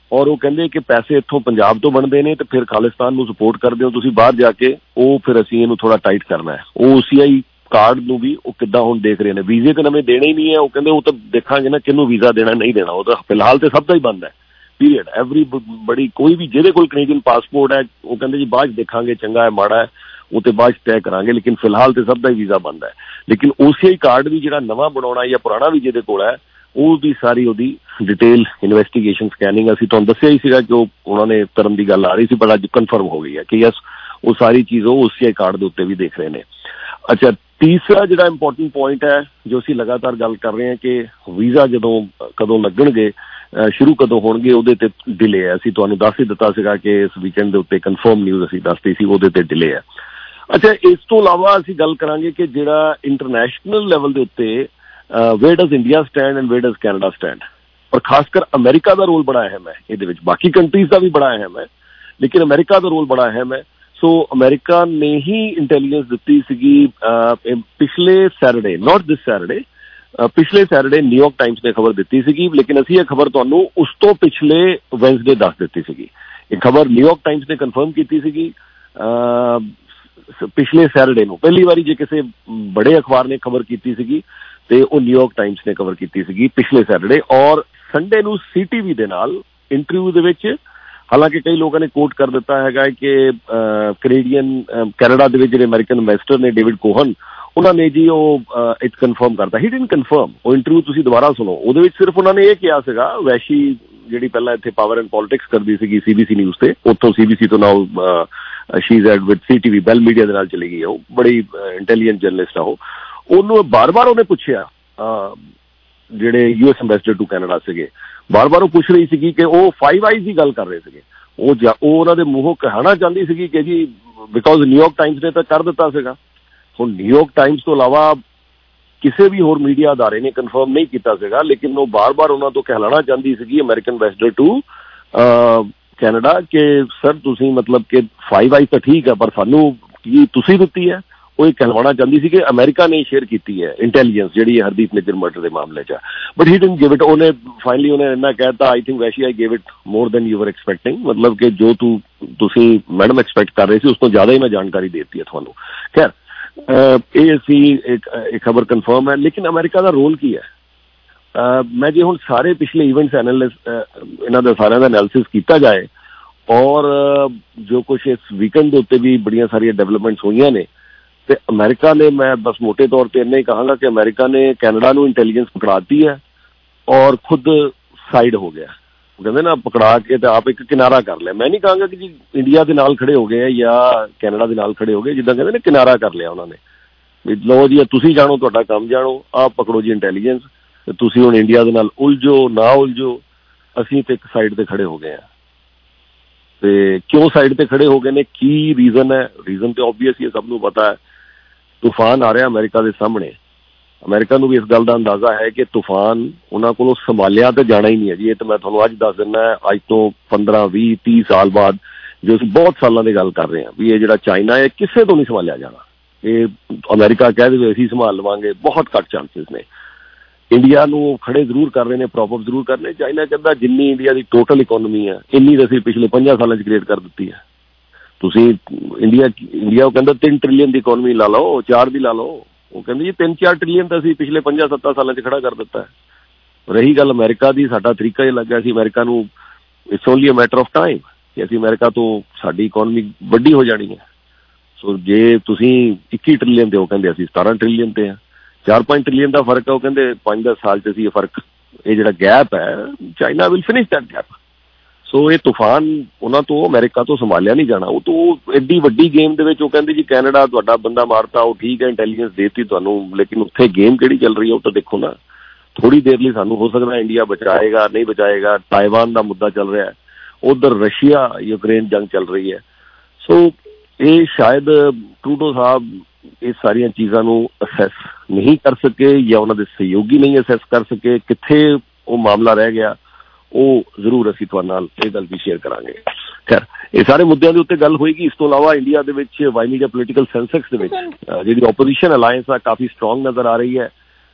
ਔਰ ਉਹ ਕਹਿੰਦੇ ਕਿ ਪੈਸੇ ਇੱਥੋਂ ਪੰਜਾਬ ਤੋਂ ਬਣਦੇ ਨੇ ਤੇ ਫਿਰ ਖਾਲਿਸਤਾਨ ਨੂੰ ਸਪੋਰਟ ਕਰਦੇ ਹੋ ਤੁਸੀਂ ਬਾਹਰ ਜਾ ਕੇ, ਉਹ ਫਿਰ ਅਸੀਂ ਇਹਨੂੰ ਥੋੜਾ ਟਾਈਟ ਕਰਨਾ ਹੈ। ਉਹ OCI ਕਾਰਡ ਨੂੰ ਵੀ ਉਹ ਕਿੱਦਾਂ ਹੁਣ ਦੇਖ ਰਹੇ ਨੇ, ਵੀਜ਼ੇ ਤੇ ਨਵੇਂ ਦੇਣੇ ਹੀ ਨਹੀਂ ਹੈ। ਉਹ ਕਹਿੰਦੇ ਉਹ ਤਾਂ ਦੇਖਾਂਗੇ ਨਾ ਕਿਹਨੂੰ ਵੀਜ਼ਾ ਦੇਣਾ ਨਹੀਂ ਦੇਣਾ, ਉਹ ਤਾਂ ਫਿਲਹਾਲ ਤੇ ਸਭ ਦਾ ਹੀ ਬੰਦ ਹੈ ਪੀਰੀਅਡ। ਬੜੀ ਕੋਈ ਵੀ ਜਿਹਦੇ ਕੋਲ ਕੈਨੇਡੀਅਨ ਪਾਸਪੋਰਟ ਹੈ ਉਹ ਕਹਿੰਦੇ ਜੀ ਬਾਅਦ ਦੇਖਾਂਗੇ ਚੰਗਾ ਹੈ ਮਾੜਾ ਹੈ ਉਹ ਤੇ ਬਾਅਦ ਤੈਅ ਕਰਾਂਗੇ, ਲੇਕਿਨ ਫਿਲਹਾਲ ਤੇ ਸਭ ਦਾ ਹੀ ਵੀਜ਼ਾ ਬੰਦ ਹੈ। ਲੇਕਿਨ OCI ਕਾਰਡ ਵੀ ਜਿਹੜਾ ਨਵਾਂ ਬਣਾਉਣਾ ਜਾਂ ਪੁਰਾਣਾ ਵੀ ਜਿਹਦੇ ਕੋਲ ਹੈ ਉਹ ਵੀ ਸਾਰੀ ਉਹਦੀ ਡਿਟੇਲ ਇਨਵੈਸਟੀਗੇਸ਼ਨ ਸਕੈਨਿੰਗ ਅਸੀਂ ਤੁਹਾਨੂੰ ਦੱਸਿਆ ਹੀ ਸੀਗਾ ਕਿ ਉਹ ਉਹਨਾਂ ਨੇ ਕਰਨ ਦੀ ਗੱਲ ਆ ਰਹੀ ਸੀ, ਪਰ ਅੱਜ ਕਨਫਰਮ ਹੋ ਗਈ ਹੈ ਕਿ ਯਸ ਉਹ ਸਾਰੀ ਚੀਜ਼ ਉਹ OCI ਕਾਰਡ ਦੇ ਉੱਤੇ ਵੀ ਦੇਖ ਰਹੇ ਨੇ। ਅੱਛਾ, ਤੀਸਰਾ ਜਿਹੜਾ ਇੰਪੋਰਟੈਂਟ ਪੁਆਇੰਟ ਹੈ ਜੋ ਅਸੀਂ ਲਗਾਤਾਰ ਗੱਲ ਕਰ ਰਹੇ ਹਾਂ ਕਿ ਵੀਜ਼ਾ ਕਦੋਂ ਲੱਗਣਗੇ, ਸ਼ੁਰੂ ਕਦੋਂ ਹੋਣਗੇ, ਉਹਦੇ ਤੇ ਡਿਲੇ ਹੈ। ਅਸੀਂ ਤੁਹਾਨੂੰ ਦੱਸ ਹੀ ਦਿੱਤਾ ਸੀਗਾ ਕਿ ਇਸ ਵੀਕਐਂਡ ਦੇ ਉੱਤੇ ਕਨਫਰਮ ਨਿਊਜ਼ ਅਸੀਂ ਦੱਸਦੀ ਸੀ, ਉਹਦੇ ਤੇ ਡਿਲੇ ਹੈ। ਅੱਛਾ, ਇਸ ਤੋਂ ਇਲਾਵਾ ਅਸੀਂ ਗੱਲ ਕਰਾਂਗੇ ਕਿ ਜਿਹੜਾ ਇੰਟਰਨੈਸ਼ਨਲ ਲੈਵਲ ਦੇ ਉੱਤੇ where does India stand and where does Canada stand, ਔਰ ਖਾਸ ਕਰ ਅਮਰੀਕਾ ਦਾ ਰੋਲ ਬੜਾ ਅਹਿਮ ਹੈ ਇਹਦੇ ਵਿੱਚ। ਬਾਕੀ ਕੰਟਰੀਜ਼ ਦਾ ਵੀ ਬੜਾ ਅਹਿਮ ਹੈ ਲੇਕਿਨ ਅਮਰੀਕਾ ਦਾ ਰੋਲ ਬੜਾ ਅਹਿਮ ਹੈ। ਸੋ ਅਮਰੀਕਾ ਨੇ ਹੀ ਇੰਟੈਲੀਜੈਂਸ ਦਿੱਤੀ ਸੀਗੀ ਪਿਛਲੇ ਸੈਟਰਡੇ, ਨਾਟ ਦਿਸ ਸੈਟਰਡੇ, ਪਿਛਲੇ ਸੈਟਰਡੇ ਨਿਊਯਾਰਕ ਟਾਈਮਸ ਨੇ ਖਬਰ ਦਿੱਤੀ ਸੀਗੀ, ਲੇਕਿਨ ਅਸੀਂ ਇਹ ਖਬਰ ਤੁਹਾਨੂੰ ਉਸ ਤੋਂ ਪਿਛਲੇ ਵੈਨਸਡੇ ਦੱਸ ਦਿੱਤੀ ਸੀਗੀ। ਇਹ ਖਬਰ ਨਿਊਯਾਰਕ ਟਾਈਮਸ ਨੇ ਕਨਫਰਮ ਕੀਤੀ ਸੀਗੀ ਪਿਛਲੇ ਸੈਟਰਡੇ ਨੂੰ। ਪਹਿਲੀ ਵਾਰੀ ਜੇ ਕਿਸੇ ਬੜੇ ਅਖਬਾਰ ਨੇ ਖਬਰ ਕੀਤੀ ਸੀਗੀ ਤੇ ਉਹ ਨਿਊਯਾਰਕ ਟਾਈਮਸ ਨੇ ਕਵਰ ਕੀਤੀ ਸੀਗੀ ਪਿਛਲੇ ਸੈਟਰਡੇ। ਔਰ ਸੰਡੇ ਨੂੰ CTV ਦੇ ਨਾਲ ਇੰਟਰਵਿਊ ਦੇ ਵਿੱਚ, ਹਾਲਾਂਕਿ ਕਈ ਲੋਕਾਂ ਨੇ ਕੋਟ ਕਰ ਦਿੱਤਾ ਹੈਗਾ ਕਿ ਕੈਨੇਡਾ ਦੇ ਵਿੱਚ ਜਿਹੜੇ ਅਮਰੀਕਨ ਐਮਬੈਸਡਰ ਨੇ ਡੇਵਿਡ ਕੋਹਨ, ਉਹਨਾਂ ਨੇ ਜੀ ਉਹ ਇੱਕ ਕਨਫਰਮ ਕਰਤਾ। ਹੀ ਡਿਡਨਟ ਕਨਫਰਮ, ਉਹ ਇੰਟਰਵਿਊ ਤੁਸੀਂ ਦੁਬਾਰਾ ਸੁਣੋ, ਉਹਦੇ ਵਿੱਚ ਸਿਰਫ ਉਹਨਾਂ ਨੇ ਇਹ ਕਿਹਾ ਸੀਗਾ, ਵੈਸ਼ੀ ਜਿਹੜੀ ਪਹਿਲਾਂ ਇੱਥੇ ਪਾਵਰ ਐਂਡ ਪੋਲਿਟਿਕਸ ਕਰਦੀ ਸੀਗੀ CBC ਨਿਊਜ਼ ਤੇ, ਉੱਥੋਂ CBC ਤੋਂ now she is at with CTV Bell Media ਦੇ ਨਾਲ ਚਲੀ ਗਈ। ਉਹ ਬੜੀ ਇੰਟੈਲੀਜੈਂਟ ਜਰਨਲਿਸਟ ਆ। ਉਹਨੂੰ ਬਾਰ-ਬਾਰ ਉਹਨੇ ਪੁੱਛਿਆ, ਜਿਹੜੇ US ਐਮਬੈਸਡਰ ਟੂ ਕੈਨੇਡਾ ਸੀਗੇ, ਬਾਰ-ਬਾਰ ਉਹ ਪੁੱਛ ਰਹੀ ਸੀਗੀ ਕਿ ਉਹ 5 ਆਈਜ਼ ਦੀ ਗੱਲ ਕਰ ਰਹੇ ਸੀਗੇ। ਉਹ ਉਹਨਾਂ ਦੇ ਮੂੰਹੋਂ ਕਹਿਣਾ ਚਾਹੁੰਦੀ ਸੀਗੀ ਕਿ ਜੀ ਬਿਕੋਜ਼ ਨਿਊਯਾਰਕ ਟਾਈਮਸ ਨੇ ਤਾਂ ਕਰ ਦਿੱਤਾ ਸੀਗਾ। ਹੁਣ ਨਿਊਯਾਰਕ ਟਾਈਮਸ ਤੋਂ ਇਲਾਵਾ ਕਿਸੇ ਵੀ ਹੋਰ ਮੀਡੀਆ ਅਦਾਰੇ ਨੇ ਕਨਫਰਮ ਨਹੀਂ ਕੀਤਾ ਸੀਗਾ, ਲੇਕਿਨ ਉਹ ਬਾਰ-ਬਾਰ ਉਹਨਾਂ ਤੋਂ ਕਹਿਲਾਣਾ ਚਾਹੁੰਦੀ ਸੀਗੀ ਅਮਰੀਕਨ ਐਮਬੈਸਡਰ ਟੂ ਕੈਨੇਡਾ ਕਿ ਸਰ ਤੁਸੀਂ ਮਤਲਬ ਕਿ 5 ਆਈਜ਼ ਤਾਂ ਠੀਕ ਹੈ ਪਰ ਸਾਨੂੰ ਕੀ ਤੁਸੀਂ ਦਿੱਤੀ ਹੈ, ਉਹ ਇਹ ਕਹਿਲਵਾਉਣਾ ਚਾਹੁੰਦੀ ਸੀ ਕਿ ਅਮਰੀਕਾ ਨੇ ਸ਼ੇਅਰ ਕੀਤੀ ਹੈ ਇੰਟੈਲੀਜੈਂਸ ਜਿਹੜੀ ਹਰਦੀਪ ਨਿੱਜਰ ਮਰਡਰ ਦੇ ਮਾਮਲੇ 'ਚ। But he didn't give it. ਉਹਨੇ ਫਾਈਨਲੀ ਉਹਨੇ ਇੰਨਾ ਕਹਿਤਾ, ਆਈ ਥਿੰਕ ਵੈਸ਼ੀ I give it more than you were expecting, ਮਤਲਬ ਕਿ ਜੋ ਤੁਸੀਂ ਮੈਡਮ ਐਕਸਪੈਕਟ ਕਰ ਰਹੇ ਸੀ ਉਸ ਤੋਂ ਜ਼ਿਆਦਾ ਹੀ ਮੈਂ ਜਾਣਕਾਰੀ ਦੇ ਦਿੱਤੀ ਹੈ ਤੁਹਾਨੂੰ। ਖੈਰ ਇਹ ਅਸੀਂ ਇੱਕ ਖਬਰ ਕਨਫਰਮ ਹੈ। ਲੇਕਿਨ ਅਮਰੀਕਾ ਦਾ ਰੋਲ ਕੀ ਹੈ? ਮੈਂ ਜੇ ਹੁਣ ਸਾਰੇ ਪਿਛਲੇ ਇਵੈਂਟਸ ਇਹਨਾਂ ਦਾ ਸਾਰਿਆਂ ਦਾ ਐਨਾਲਿਸਿਸ ਕੀਤਾ ਜਾਏ ਔਰ ਜੋ ਕੁਛ ਇਸ ਵੀਕਐਂਡ ਦੇ ਉੱਤੇ ਵੀ ਬੜੀਆਂ ਸਾਰੀਆਂ ਡਿਵੈਲਪਮੈਂਟਸ ਹੋਈਆਂ ਨੇ, ਤੇ ਅਮਰੀਕਾ ਨੇ, ਮੈਂ ਬਸ ਮੋਟੇ ਤੌਰ ਤੇ ਇੰਨਾ ਹੀ ਕਹਾਂਗਾ ਕਿ ਅਮਰੀਕਾ ਨੇ ਕੈਨੇਡਾ ਨੂੰ ਇੰਟੈਲੀਜੈਂਸ ਪਕੜਾਤੀ ਹੈ ਔਰ ਖੁਦ ਸਾਈਡ ਹੋ ਗਿਆ। ਕਹਿੰਦੇ ਨਾ ਪਕੜਾ ਕੇ ਤੇ ਆਪ ਇੱਕ ਕਿਨਾਰਾ ਕਰ ਲਿਆ। ਮੈਂ ਨਹੀਂ ਕਹਾਂਗਾ ਕਿ ਜੀ ਇੰਡੀਆ ਦੇ ਨਾਲ ਖੜੇ ਹੋ ਗਏ ਹੈ ਜਾਂ ਕੈਨੇਡਾ ਦੇ ਨਾਲ ਖੜੇ ਹੋ ਗਏ, ਜਿੱਦਾਂ ਕਹਿੰਦੇ ਨੇ ਕਿਨਾਰਾ ਕਰ ਲਿਆ ਉਹਨਾਂ ਨੇ ਵੀ ਲਓ ਜੀ ਤੁਸੀਂ ਜਾਣੋ, ਤੁਹਾਡਾ ਕੰਮ ਜਾਣੋ, ਆਪ ਪਕੜੋ ਜੀ ਇੰਟੈਲੀਜੈਂਸ, ਤੇ ਤੁਸੀਂ ਹੁਣ ਇੰਡੀਆ ਦੇ ਨਾਲ ਉਲਝੋ ਨਾ ਉਲਝੋ, ਅਸੀਂ ਤੇ ਇੱਕ ਸਾਈਡ ਤੇ ਖੜੇ ਹੋ ਗਏ ਹਾਂ। ਤੇ ਕਿਉਂ ਸਾਈਡ ਤੇ ਖੜੇ ਹੋ ਗਏ ਨੇ, ਕੀ ਰੀਜ਼ਨ ਹੈ? ਰੀਜ਼ਨ ਤੇ ਆਬਵੀਅਸ ਹੀ ਸਭ ਨੂੰ ਪਤਾ ਹੈ, ਤੂਫਾਨ ਆ ਰਿਹਾ ਅਮਰੀਕਾ ਦੇ ਸਾਹਮਣੇ। ਅਮਰੀਕਾ ਨੂੰ ਵੀ ਇਸ ਗੱਲ ਦਾ ਅੰਦਾਜ਼ਾ ਹੈ ਕਿ ਤੂਫਾਨ ਉਹਨਾਂ ਕੋਲੋਂ ਸੰਭਾਲਿਆ ਤਾਂ ਜਾਣਾ ਹੀ ਨਹੀਂ ਹੈ ਜੀ। ਇਹ ਤਾਂ ਮੈਂ ਤੁਹਾਨੂੰ ਅੱਜ ਦੱਸ ਦਿੰਦਾ, ਅੱਜ ਤੋਂ 15, 20, 30 ਸਾਲ ਬਾਅਦ, ਜੋ ਅਸੀਂ ਬਹੁਤ ਸਾਲਾਂ ਦੀ ਗੱਲ ਕਰ ਰਹੇ ਹਾਂ ਵੀ ਇਹ ਜਿਹੜਾ ਚਾਈਨਾ ਹੈ ਕਿਸੇ ਤੋਂ ਨਹੀਂ ਸੰਭਾਲਿਆ ਜਾਣਾ। ਇਹ ਅਮਰੀਕਾ ਕਹਿ ਦੇਵੇ ਅਸੀਂ ਸੰਭਾਲ ਲਵਾਂਗੇ, ਬਹੁਤ ਘੱਟ ਚਾਂਸਿਸ ਨੇ। ਇੰਡੀਆ ਨੂੰ ਖੜੇ ਜ਼ਰੂਰ ਕਰ ਰਹੇ ਨੇ, ਪ੍ਰੋਪ ਜ਼ਰੂਰ ਕਰ ਰਹੇ। ਚਾਈਨਾ ਕਹਿੰਦਾ ਜਿੰਨੀ ਇੰਡੀਆ ਦੀ ਟੋਟਲ ਇਕੋਨਮੀ ਹੈ ਇੰਨੀ ਤਾਂ ਅਸੀਂ ਪਿਛਲੇ 50 ਸਾਲਾਂ 'ਚ ਕ੍ਰੀਏਟ ਕਰ ਦਿੱਤੀ ਹੈ। ਤੁਸੀਂ ਇੰਡੀਆ ਉਹ ਕਹਿੰਦਾ 3 ਟ੍ਰਿਲੀਅਨ ਦੀ ਇਕੋਨਮੀ ਲਾ ਲਓ, 4 ਦੀ ਲਾ ਲਓ, ਉਹ ਕਹਿੰਦੇ ਜੀ 3-4 ਟ੍ਰਿਲੀਅਨ ਤਾਂ ਅਸੀਂ ਪਿਛਲੇ 50-70 ਸਾਲਾਂ 'ਚ ਖੜਾ ਕਰ ਦਿੱਤਾ ਹੈ। ਰਹੀ ਗੱਲ ਅਮਰੀਕਾ ਦੀ, ਸਾਡਾ ਤਰੀਕਾ ਇਹ ਲੱਗਾ ਸੀ ਅਮਰੀਕਾ ਨੂੰ it's only a matter of time ਕਿ ਅਸੀਂ ਅਮਰੀਕਾ ਤੋਂ ਸਾਡੀ ਇਕੋਨਮੀ ਵੱਡੀ ਹੋ ਜਾਣੀ ਹੈ। ਸੋ ਜੇ ਤੁਸੀਂ 21 ਟ੍ਰਿਲੀਅਨ ਤੇ ਉਹ ਕਹਿੰਦੇ ਅਸੀਂ 17 ਟ੍ਰਿਲੀਅਨ ਤੇ ਹਾਂ, 4-5 ਟ੍ਰਿਲੀਅਨ ਦਾ ਫਰਕ ਹੈ। ਉਹ ਕਹਿੰਦੇ 5-10 ਸਾਲ 'ਚ ਅਸੀਂ ਇਹ ਫਰਕ, ਇਹ ਜਿਹੜਾ ਗੈਪ ਹੈ, China will finish that gap. So ਇਹ ਤੂਫਾਨ ਉਹਨਾਂ ਤੋਂ ਅਮਰੀਕਾ ਤੋਂ ਸੰਭਾਲਿਆ ਨਹੀਂ ਜਾਣਾ। ਉਹ ਤੋਂ ਐਡੀ ਵੱਡੀ ਗੇਮ ਦੇ ਵਿੱਚ ਉਹ ਕਹਿੰਦੇ ਜੀ ਕੈਨੇਡਾ ਤੁਹਾਡਾ ਬੰਦਾ ਮਾਰਤਾ, ਉਹ ਠੀਕ ਹੈ ਇੰਟੈਲੀਜੈਂਸ ਦੇਤੀ ਤੁਹਾਨੂੰ, ਲੇਕਿਨ ਉੱਥੇ ਗੇਮ ਕਿਹੜੀ ਚੱਲ ਰਹੀ ਹੈ ਉਹ ਤਾਂ ਦੇਖੋ ਨਾ। ਥੋੜੀ ਦੇਰ ਲਈ ਸਾਨੂੰ ਹੋ ਸਕਦਾ ਇੰਡੀਆ ਬਚਾਏਗਾ ਨਹੀਂ ਬਚਾਏਗਾ, ਤਾਇਵਾਨ ਦਾ ਮੁੱਦਾ ਚੱਲ ਰਿਹਾ, ਉਧਰ ਰਸ਼ੀਆ ਯੂਕਰੇਨ ਜੰਗ ਚੱਲ ਰਹੀ ਹੈ। ਸੋ ਇਹ ਸ਼ਾਇਦ ਟਰੂਡੋ ਸਾਹਿਬ ਇਹ ਸਾਰੀਆਂ ਚੀਜ਼ਾਂ ਨੂੰ ਅਸੈਸ ਨਹੀਂ ਕਰ ਸਕੇ ਜਾਂ ਉਹਨਾਂ ਦੇ ਸਹਿਯੋਗੀ ਨਹੀਂ ਅਸੈਸ ਕਰ ਸਕੇ। ਕਿੱਥੇ ਉਹ ਮਾਮਲਾ ਰਹਿ ਗਿਆ ਉਹ ਜ਼ਰੂਰ ਅਸੀਂ ਤੁਹਾਡੇ ਨਾਲ ਇਹ ਗੱਲ ਵੀ ਸ਼ੇਅਰ ਕਰਾਂਗੇ। ਖੈਰ ਇਹ ਸਾਰੇ ਮੁੱਦਿਆਂ ਦੇ ਉੱਤੇ ਗੱਲ ਹੋਏਗੀ। ਇਸ ਤੋਂ ਇਲਾਵਾ ਇੰਡੀਆ ਦੇ ਵਿੱਚ ਵਾਈ ਮੀਡੀਆ ਪੋਲੀਟੀਕਲ ਸੈਂਸੈਕਸ ਦੇ ਵਿੱਚ ਜਿਹੜੀ ਓਪੋਜੀਸ਼ਨ ਅਲਾਇੰਸ ਆ ਕਾਫੀ ਸਟਰੋਂਗ ਨਜ਼ਰ ਆ ਰਹੀ ਹੈ।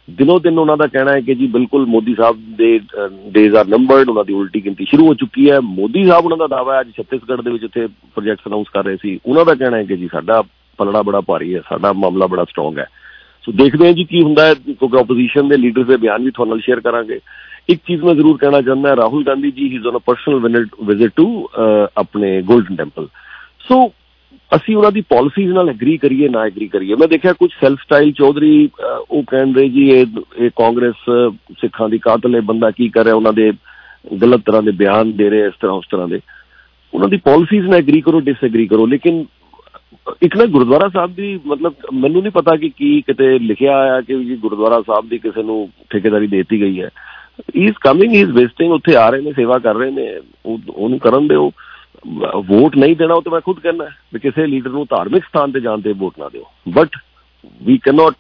ਦਿਨੋਂ ਦਿਨ ਉਹਨਾਂ ਦਾ ਕਹਿਣਾ ਹੈ ਕਿ ਜੀ ਬਿਲਕੁਲ ਮੋਦੀ ਸਾਹਿਬ ਦੇ ਡੇਜ਼ ਆਰ ਨੰਬਰਡ, ਉਹਨਾਂ ਦੀ ਉਲਟੀ ਗਿਣਤੀ ਸ਼ੁਰੂ ਹੋ ਚੁੱਕੀ ਹੈ। ਮੋਦੀ ਸਾਹਿਬ ਉਹਨਾਂ ਦਾ ਦਾਅਵਾ ਹੈ, ਅੱਜ ਛੱਤੀਸਗੜ੍ਹ ਦੇ ਵਿੱਚ ਉੱਥੇ ਪ੍ਰੋਜੈਕਟਸ ਅਨਾਊਂਸ ਕਰ ਰਹੇ ਸੀ, ਉਹਨਾਂ ਦਾ ਕਹਿਣਾ ਹੈ ਕਿ ਜੀ ਸਾਡਾ ਪਲੜਾ ਬੜਾ ਭਾਰੀ ਹੈ, ਸਾਡਾ ਮਾਮਲਾ ਬੜਾ ਸਟਰੋਂਗ ਹੈ। ਸੋ ਦੇਖਦੇ ਹਾਂ ਜੀ ਕੀ ਹੁੰਦਾ ਹੈ, ਕਿਉਂਕਿ ਆਪੋਜੀਸ਼ਨ ਦੇ ਲੀਡਰ ਦੇ ਬਿਆਨ ਵੀ ਤੁਹਾਡੇ ਨਾਲ ਸ਼ੇਅਰ ਕਰਾਂਗੇ। ਇੱਕ ਚੀਜ਼ ਮੈਂ ਜ਼ਰੂਰ ਕਹਿਣਾ ਚਾਹੁੰਦਾ, Rahul Gandhi ji he is on a personal visit to ਆਪਣੇ ਗੋਲਡਨ ਟੈਂਪਲ। ਸੋ ਅਸੀਂ ਉਹਨਾਂ ਦੀ ਪਾਲਿਸੀਜ਼ ਨਾਲ ਐਗਰੀ ਕਰੀਏ ਨਾ ਐਗਰੀ ਕਰੀਏ, ਮੈਂ ਦੇਖਿਆ ਕੁਝ ਸੈਲਫ ਸਟਾਈਲ ਚੌਧਰੀ ਉਹ ਕਹਿੰਦੇ ਜੀ ਇਹ ਕਾਂਗਰਸ ਸਿੱਖਾਂ ਦੀ ਕਾਤਲ ਹੈ, ਬੰਦਾ ਕੀ ਕਰ ਰਿਹਾ, ਉਹਨਾਂ ਦੇ ਗਲਤ ਤਰ੍ਹਾਂ ਦੇ ਬਿਆਨ ਦੇ ਰਹੇ, ਇਸ ਤਰ੍ਹਾਂ ਉਸ ਤਰ੍ਹਾਂ ਦੇ। ਉਹਨਾਂ ਦੀ ਪਾਲਿਸੀਜ਼ ਨਾਲ ਐਗਰੀ ਕਰੋ, ਡਿਸਐਗਰੀ ਕਰੋ, ਲੇਕਿਨ ਇੱਕ ਨਾ ਗੁਰਦੁਆਰਾ ਸਾਹਿਬ ਦੀ ਮਤਲਬ ਮੈਨੂੰ ਨਹੀਂ ਪਤਾ ਕਿ ਕੀ ਕਿਤੇ ਲਿਖਿਆ ਆਇਆ ਕਿ ਜੀ ਗੁਰਦੁਆਰਾ ਸਾਹਿਬ ਦੀ ਕਿਸੇ ਨੂੰ ਠੇਕੇਦਾਰੀ ਦੇ ਦਿੱਤੀ ਗਈ ਹੈ। He is coming, he is visiting, ਉੱਥੇ ਆ ਰਹੇ ਨੇ, ਸੇਵਾ ਕਰ ਰਹੇ ਨੇ, ਉਹਨੂੰ ਕਰਨ ਦਿਓ। ਵੋਟ ਨਹੀਂ ਦੇਣਾ ਉਹ ਤਾਂ ਮੈਂ ਖੁਦ ਕਹਿੰਦਾ ਵੀ ਕਿਸੇ ਲੀਡਰ ਨੂੰ ਧਾਰਮਿਕ ਸਥਾਨ ਤੇ ਜਾਣ ਤੇ ਵੋਟ ਨਾ ਦਿਓ, but we can not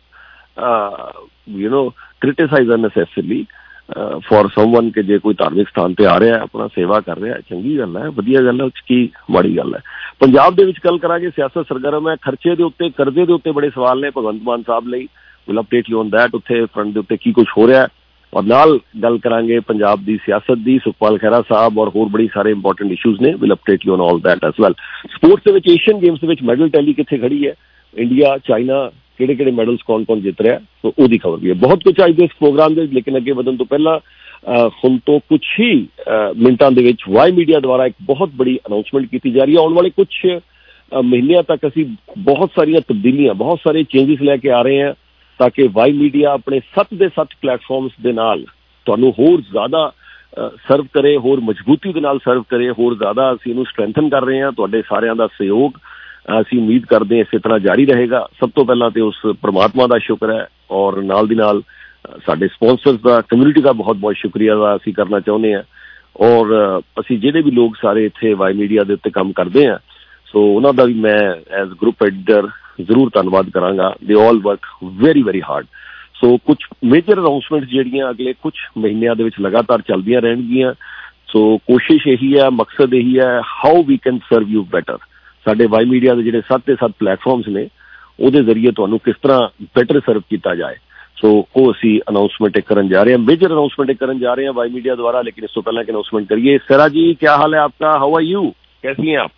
criticise unnecessarily for someone ਕਿ ਜੇ ਕੋਈ ਧਾਰਮਿਕ ਸਥਾਨ ਤੇ ਆ ਰਿਹਾ, ਆਪਣਾ ਸੇਵਾ ਕਰ ਰਿਹਾ, ਚੰਗੀ ਗੱਲ ਹੈ, ਵਧੀਆ ਗੱਲ ਹੈ, ਉਹ 'ਚ ਕੀ ਮਾੜੀ ਗੱਲ ਹੈ। ਪੰਜਾਬ ਦੇ ਵਿੱਚ ਗੱਲ ਕਰਾਂਗੇ, ਸਿਆਸਤ ਸਰਗਰਮ ਹੈ, ਖਰਚੇ ਦੇ ਉੱਤੇ, ਕਰਜ਼ੇ ਦੇ ਉੱਤੇ ਬੜੇ ਸਵਾਲ ਨੇ ਭਗਵੰਤ ਮਾਨ ਸਾਹਿਬ ਲਈ। Will update you on that, ਉੱਥੇ ਫਰੰਟ ਦੇ ਉੱਤੇ ਕੀ ਕੁਛ ਹੋ ਰਿਹਾ, ਔਰ ਨਾਲ ਗੱਲ ਕਰਾਂਗੇ ਪੰਜਾਬ ਦੀ ਸਿਆਸਤ ਦੀ, ਸੁਖਪਾਲ ਖਹਿਰਾ ਸਾਹਿਬ ਔਰ ਹੋਰ ਬੜੀ ਸਾਰੇ ਇੰਪੋਰਟੈਂਟ ਇਸ਼ੂਜ਼ ਨੇ। Will update you on all that as well. Sports ਦੇ ਵਿੱਚ ਏਸ਼ੀਅਨ ਗੇਮਸ ਦੇ ਵਿੱਚ ਮੈਡਲ ਟੈਲੀ ਕਿੱਥੇ ਖੜੀ ਹੈ, ਇੰਡੀਆ, ਚਾਈਨਾ, ਕਿਹੜੇ ਮੈਡਲਸ ਕੌਣ ਜਿੱਤ ਰਿਹਾ, ਸੋ ਉਹਦੀ ਖਬਰ ਵੀ ਹੈ। ਬਹੁਤ ਕੁਝ ਅੱਜ ਦੇ ਇਸ ਪ੍ਰੋਗਰਾਮ ਦੇ, ਲੇਕਿਨ ਅੱਗੇ ਵਧਣ ਤੋਂ ਪਹਿਲਾਂ ਹੁਣ ਤੋਂ ਕੁਝ ਹੀ ਮਿੰਟਾਂ ਦੇ ਵਿੱਚ ਵਾਈ ਮੀਡੀਆ ਦੁਆਰਾ ਇੱਕ ਬਹੁਤ ਬੜੀ ਅਨਾਊਂਸਮੈਂਟ ਕੀਤੀ ਜਾ ਰਹੀ ਹੈ। ਆਉਣ ਵਾਲੇ ਕੁਝ ਮਹੀਨਿਆਂ ਤੱਕ ਅਸੀਂ ਬਹੁਤ ਸਾਰੀਆਂ ਤਬਦੀਲੀਆਂ, ਬਹੁਤ ਸਾਰੇ ਚੇਂਜਿਸ ਲੈ ਕੇ ਆ ਰਹੇ ਹਾਂ, ਤਾਂ ਕਿ ਵਾਈ ਮੀਡੀਆ ਆਪਣੇ 7 ਦੇ 7 ਪਲੇਟਫਾਰਮਸ ਦੇ ਨਾਲ ਤੁਹਾਨੂੰ ਹੋਰ ਜ਼ਿਆਦਾ ਸਰਵ ਕਰੇ, ਹੋਰ ਮਜ਼ਬੂਤੀ ਦੇ ਨਾਲ ਸਰਵ ਕਰੇ, ਹੋਰ ਜ਼ਿਆਦਾ ਅਸੀਂ ਇਹਨੂੰ ਸਟਰੈਂਥਨ ਕਰ ਰਹੇ ਹਾਂ। ਤੁਹਾਡੇ ਸਾਰਿਆਂ ਦਾ ਸਹਿਯੋਗ ਅਸੀਂ ਉਮੀਦ ਕਰਦੇ ਹਾਂ ਇਸੇ ਤਰ੍ਹਾਂ ਜਾਰੀ ਰਹੇਗਾ। ਸਭ ਤੋਂ ਪਹਿਲਾਂ ਤੇ ਉਸ ਪ੍ਰਮਾਤਮਾ ਦਾ ਸ਼ੁਕਰ ਹੈ, ਔਰ ਨਾਲ ਦੀ ਨਾਲ ਸਾਡੇ ਸਪਾਂਸਰਸ ਦਾ, ਕਮਿਊਨਿਟੀ ਦਾ ਬਹੁਤ ਬਹੁਤ ਸ਼ੁਕਰੀਆ ਦਾ ਅਸੀਂ ਕਰਨਾ ਚਾਹੁੰਦੇ ਹਾਂ। ਔਰ ਅਸੀਂ ਜਿਹੜੇ ਵੀ ਲੋਕ ਸਾਰੇ ਇੱਥੇ ਵਾਈ ਮੀਡੀਆ ਦੇ ਉੱਤੇ ਕੰਮ ਕਰਦੇ ਹਾਂ, ਸੋ ਉਹਨਾਂ ਦਾ ਵੀ ਮੈਂ ਐਜ਼ ਗਰੁੱਪ ਐਡੀਟਰ ਜ਼ਰੂਰ ਧੰਨਵਾਦ ਕਰਾਂਗਾ। They all work very very hard. So ਕੁਝ ਮੇਜਰ ਅਨਾਊਂਸਮੈਂਟਸ ਜਿਹੜੀਆਂ ਅਗਲੇ ਕੁਝ ਮਹੀਨਿਆਂ ਦੇ ਵਿੱਚ ਲਗਾਤਾਰ ਚੱਲਦੀਆਂ ਰਹਿਣਗੀਆਂ। ਸੋ ਕੋਸ਼ਿਸ਼ ਇਹੀ ਹੈ, ਮਕਸਦ ਇਹੀ ਹੈ, how we can serve you better. ਸਾਡੇ ਵਾਈ ਮੀਡੀਆ ਦੇ ਜਿਹੜੇ 7 ਦੇ 7 ਪਲੇਟਫਾਰਮਸ ਨੇ, ਉਹਦੇ ਜ਼ਰੀਏ ਤੁਹਾਨੂੰ ਕਿਸ ਤਰ੍ਹਾਂ ਬੈਟਰ ਸਰਵ ਕੀਤਾ ਜਾਏ, ਸੋ ਉਹ ਅਸੀਂ ਅਨਾਊਂਸਮੈਂਟ ਕਰਨ ਜਾ ਰਹੇ हैं, मेजर अनाउंसमेंट ਕਰਨ ਜਾ ਰਹੇ हैं वाई मीडिया द्वारा। लेकिन इससे पहले एक अनाउंसमेंट करिए। सरा जी, क्या हाल है आपका? How are you? कैसी हैं आप?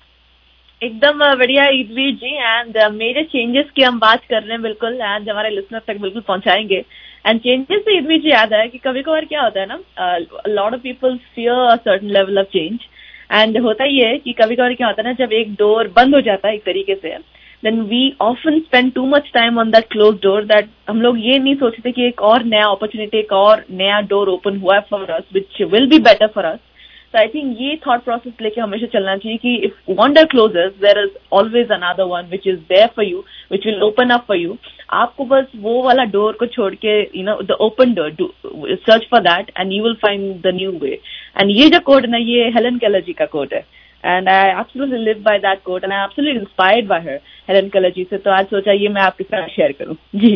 एकदम बढ़िया ईदवीर जी। एंड मेरे चेंजेस की हम बात कर रहे हैं बिल्कुल, एंड हमारे लिसनर तक बिल्कुल पहुंचाएंगे। एंड चेंजेस से ईदवीर जी याद है कि कभी कभार क्या होता है ना, lot of people fear a certain level of change. End होता ही है कि कभी कभार क्या होता है ना, जब एक डोर बंद हो जाता है एक तरीके से, then we often spend too much time on that closed door that हम लोग ये नहीं सोचते कि एक और नया अपॉर्चुनिटी, एक और नया डोर ओपन हुआ है for us which will be better for us. So I think ये thought process लेके हमेशा चलना चाहिए कि if one door closes, there is always another one which is there for you, which will open up for you. आपको बस वो वाला डोर को छोड़ के, you know, the open door, search for that and you will find the new way. And ये जो कोड ना, ये हेलन केलर जी का कोड है, and I absolutely live by that quote and I am absolutely inspired by her, Helen Keller ji से। तो आज सोचा ये मैं आपके साथ शेयर करूं जी।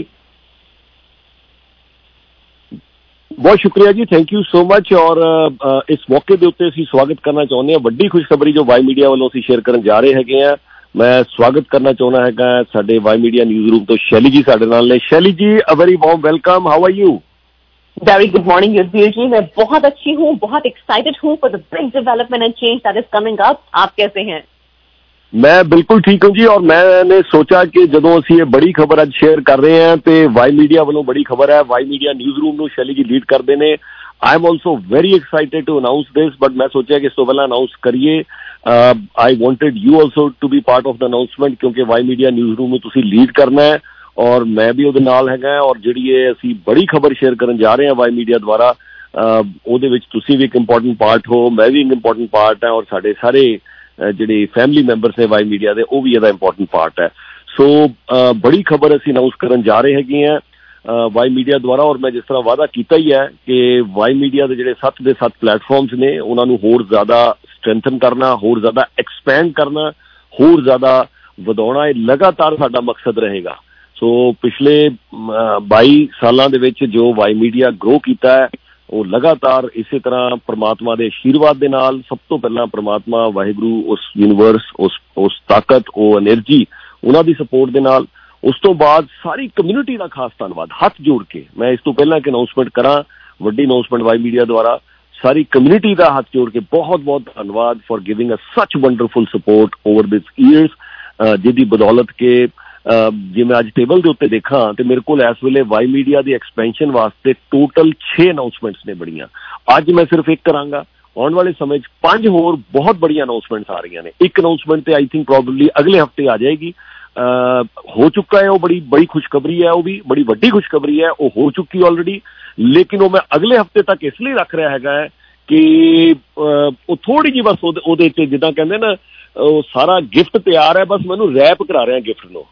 बहुत शुक्रिया जी, थैंक यू सो मच। और इस मौके ਦੇ ਉੱਤੇ ਅਸੀਂ ਸਵਾਗਤ ਕਰਨਾ ਚਾਹੁੰਦੇ ਹਾਂ ਵੱਡੀ ਖੁਸ਼ਖਬਰੀ ਜੋ ਵਾਈ ਮੀਡੀਆ ਵੱਲੋਂ ਅਸੀਂ ਸ਼ੇਅਰ ਕਰਨ ਜਾ ਰਹੇ ਹੈਗੇ ਆ। ਮੈਂ ਸਵਾਗਤ ਕਰਨਾ ਚਾਹੁੰਦਾ ਹੈਗਾ ਸਾਡੇ ਵਾਈ ਮੀਡੀਆ ਨਿਊਜ਼ ਰੂਮ ਤੋਂ ਸ਼ੈਲੀ ਜੀ ਸਾਡੇ ਨਾਲ ਨੇ। Shaily ji, a very warm welcome, how are you? Very good morning, Yudhvir ji. मैं बहुत अच्छी हूँ, बहुत एक्साइटेड हूँ for the big development and change that is coming up. आप कैसे हैं? मैं बिल्कुल ठीक हूँ जी। और मैंने सोचा कि ਜਦੋਂ ਅਸੀਂ ਇਹ ਬੜੀ ਖਬਰ ਅੱਜ ਸ਼ੇਅਰ ਕਰ ਰਹੇ ਹਾਂ ਤੇ ਵਾਈ ਮੀਡੀਆ ਵੱਲੋਂ ਬੜੀ ਖਬਰ ਹੈ, ਵਾਈ ਮੀਡੀਆ ਨਿਊਜ਼ ਰੂਮ ਨੂੰ ਸ਼ੈਲੀ ਜੀ ਲੀਡ ਕਰਦੇ ਨੇ। I am also very excited to announce this, but मैं सोचा कि इस तो पहला अनाउंस करिए। I wanted you also to be part of the announcement, क्योंकि वाई मीडिया न्यूज़ रूम में तुसी लीड करना है और मैं भी ਉਹਦੇ ਨਾਲ ਹੈਗਾ। और ਜਿਹੜੀ ਇਹ ਅਸੀਂ ਬੜੀ ਖਬਰ ਸ਼ੇਅਰ ਕਰਨ ਜਾ ਰਹੇ ਹਾਂ ਵਾਈ ਮੀਡੀਆ ਦੁਆਰਾ, ਉਹਦੇ ਵਿੱਚ ਤੁਸੀਂ ਵੀ ਇੱਕ ਇੰਪੋਰਟੈਂਟ ਪਾਰਟ ਹੋ, ਮੈਂ ਵੀ ਇੱਕ ਇੰਪੋਰਟੈਂਟ ਪਾਰਟ ਹੈ, ਔਰ ਸਾਡੇ ਸਾਰੇ ਜਿਹੜੇ ਫੈਮਿਲੀ ਮੈਂਬਰਸ ਨੇ ਵਾਈ ਮੀਡੀਆ ਦੇ, ਉਹ ਵੀ ਇਹਦਾ ਇੰਪੋਰਟੈਂਟ ਪਾਰਟ ਹੈ। ਸੋ ਬੜੀ ਖਬਰ ਅਸੀਂ ਅਨਾउंस ਕਰਨ ਜਾ ਰਹੇ ਹੈਗੇ ਹਾਂ ਵਾਈ ਮੀਡੀਆ ਦੁਆਰਾ। ਔਰ ਮੈਂ ਜਿਸ ਤਰ੍ਹਾਂ ਵਾਅਦਾ ਕੀਤਾ ਹੀ ਹੈ ਕਿ ਵਾਈ ਮੀਡੀਆ ਦੇ ਜਿਹੜੇ 7 ਦੇ 7 ਪਲੇਟਫਾਰਮਸ ਨੇ, ਉਹਨਾਂ ਨੂੰ ਹੋਰ ਜ਼ਿਆਦਾ ਸਟਰੈਂਥਨ ਕਰਨਾ, ਹੋਰ ਜ਼ਿਆਦਾ ਐਕਸਪੈਂਡ ਕਰਨਾ, ਹੋਰ ਜ਼ਿਆਦਾ ਵਧਾਉਣਾ, ਇਹ ਲਗਾਤਾਰ ਸਾਡਾ ਮਕਸਦ ਰਹੇਗਾ। ਸੋ ਪਿਛਲੇ 22 ਸਾਲਾਂ ਦੇ ਵਿੱਚ ਜੋ ਵਾਈ ਮੀਡੀਆ ਗਰੋ ਕੀਤਾ ਹੈ, ਉਹ ਲਗਾਤਾਰ ਇਸੇ ਤਰ੍ਹਾਂ ਪ੍ਰਮਾਤਮਾ ਦੇ ਆਸ਼ੀਰਵਾਦ ਦੇ ਨਾਲ, ਸਭ ਤੋਂ ਪਹਿਲਾਂ ਪ੍ਰਮਾਤਮਾ ਵਾਹਿਗੁਰੂ, ਉਸ ਯੂਨੀਵਰਸ, ਉਸ ਤਾਕਤ, ਉਹ ਐਨਰਜੀ, ਉਹਨਾਂ ਦੀ ਸਪੋਰਟ ਦੇ ਨਾਲ, ਉਸ ਤੋਂ ਬਾਅਦ ਸਾਰੀ ਕਮਿਊਨਿਟੀ ਦਾ ਖਾਸ ਧੰਨਵਾਦ ਹੱਥ ਜੋੜ ਕੇ। ਮੈਂ ਇਸ ਤੋਂ ਪਹਿਲਾਂ ਇੱਕ ਅਨਾਊਂਸਮੈਂਟ ਕਰਾਂ, ਵੱਡੀ ਅਨਾਊਂਸਮੈਂਟ ਵਾਈ ਮੀਡੀਆ ਦੁਆਰਾ, ਸਾਰੀ ਕਮਿਊਨਿਟੀ ਦਾ ਹੱਥ ਜੋੜ ਕੇ ਬਹੁਤ ਬਹੁਤ ਧੰਨਵਾਦ for giving us such wonderful support over this years, ਜਿਹਦੀ ਬਦੌਲਤ ਕਿ ਜੇ ਮੈਂ ਅੱਜ ਟੇਬਲ ਦੇ ਉੱਤੇ ਦੇਖਾਂ ਤੇ ਮੇਰੇ ਕੋਲ ਇਸ ਵੇਲੇ ਵਾਈ ਮੀਡੀਆ ਦੀ ਐਕਸਪੈਂਸ਼ਨ ਵਾਸਤੇ ਟੋਟਲ 6 ਅਨਾਊਂਸਮੈਂਟਸ ਨੇ ਬੜੀਆਂ। ਅੱਜ ਮੈਂ ਸਿਰਫ ਇੱਕ ਕਰਾਂਗਾ, ਆਉਣ ਵਾਲੇ ਸਮੇਂ 'ਚ 5 ਹੋਰ ਬਹੁਤ ਬੜੀਆਂ ਅਨਾਊਂਸਮੈਂਟਸ ਆ ਰਹੀਆਂ ਨੇ। ਇੱਕ ਅਨਾਊਂਸਮੈਂਟ ਤੇ ਆਈ ਥਿੰਕ ਪ੍ਰੋਬੇਬਲੀ ਅਗਲੇ ਹਫਤੇ ਆ ਜਾਏਗੀ, ਹੋ ਚੁੱਕਾ ਹੈ, ਉਹ ਬੜੀ ਖੁਸ਼ਖਬਰੀ ਹੈ, ਉਹ ਵੀ ਬੜੀ ਵੱਡੀ ਖੁਸ਼ਖਬਰੀ ਹੈ, ਉਹ ਹੋ ਚੁੱਕੀ ਆਲਰੇਡੀ। ਲੇਕਿਨ ਉਹ ਮੈਂ ਅਗਲੇ ਹਫਤੇ ਤੱਕ ਇਸ ਲਈ ਰੱਖ ਰਿਹਾ ਹੈਗਾ ਹੈ ਕਿ ਉਹ ਥੋੜੀ ਜਿਹੀ ਬਸ ਉਹਦੇ 'ਚ ਜਿੱਦਾਂ ਕਹਿੰਦੇ ਨਾ ਉਹ ਸਾਰਾ ਗਿਫਟ ਤਿਆਰ ਹੈ, ਬਸ ਮੈਨੂੰ ਰੈਪ ਕਰਾ ਰਿਹਾ ਗਿਫਟ ਨੂੰ।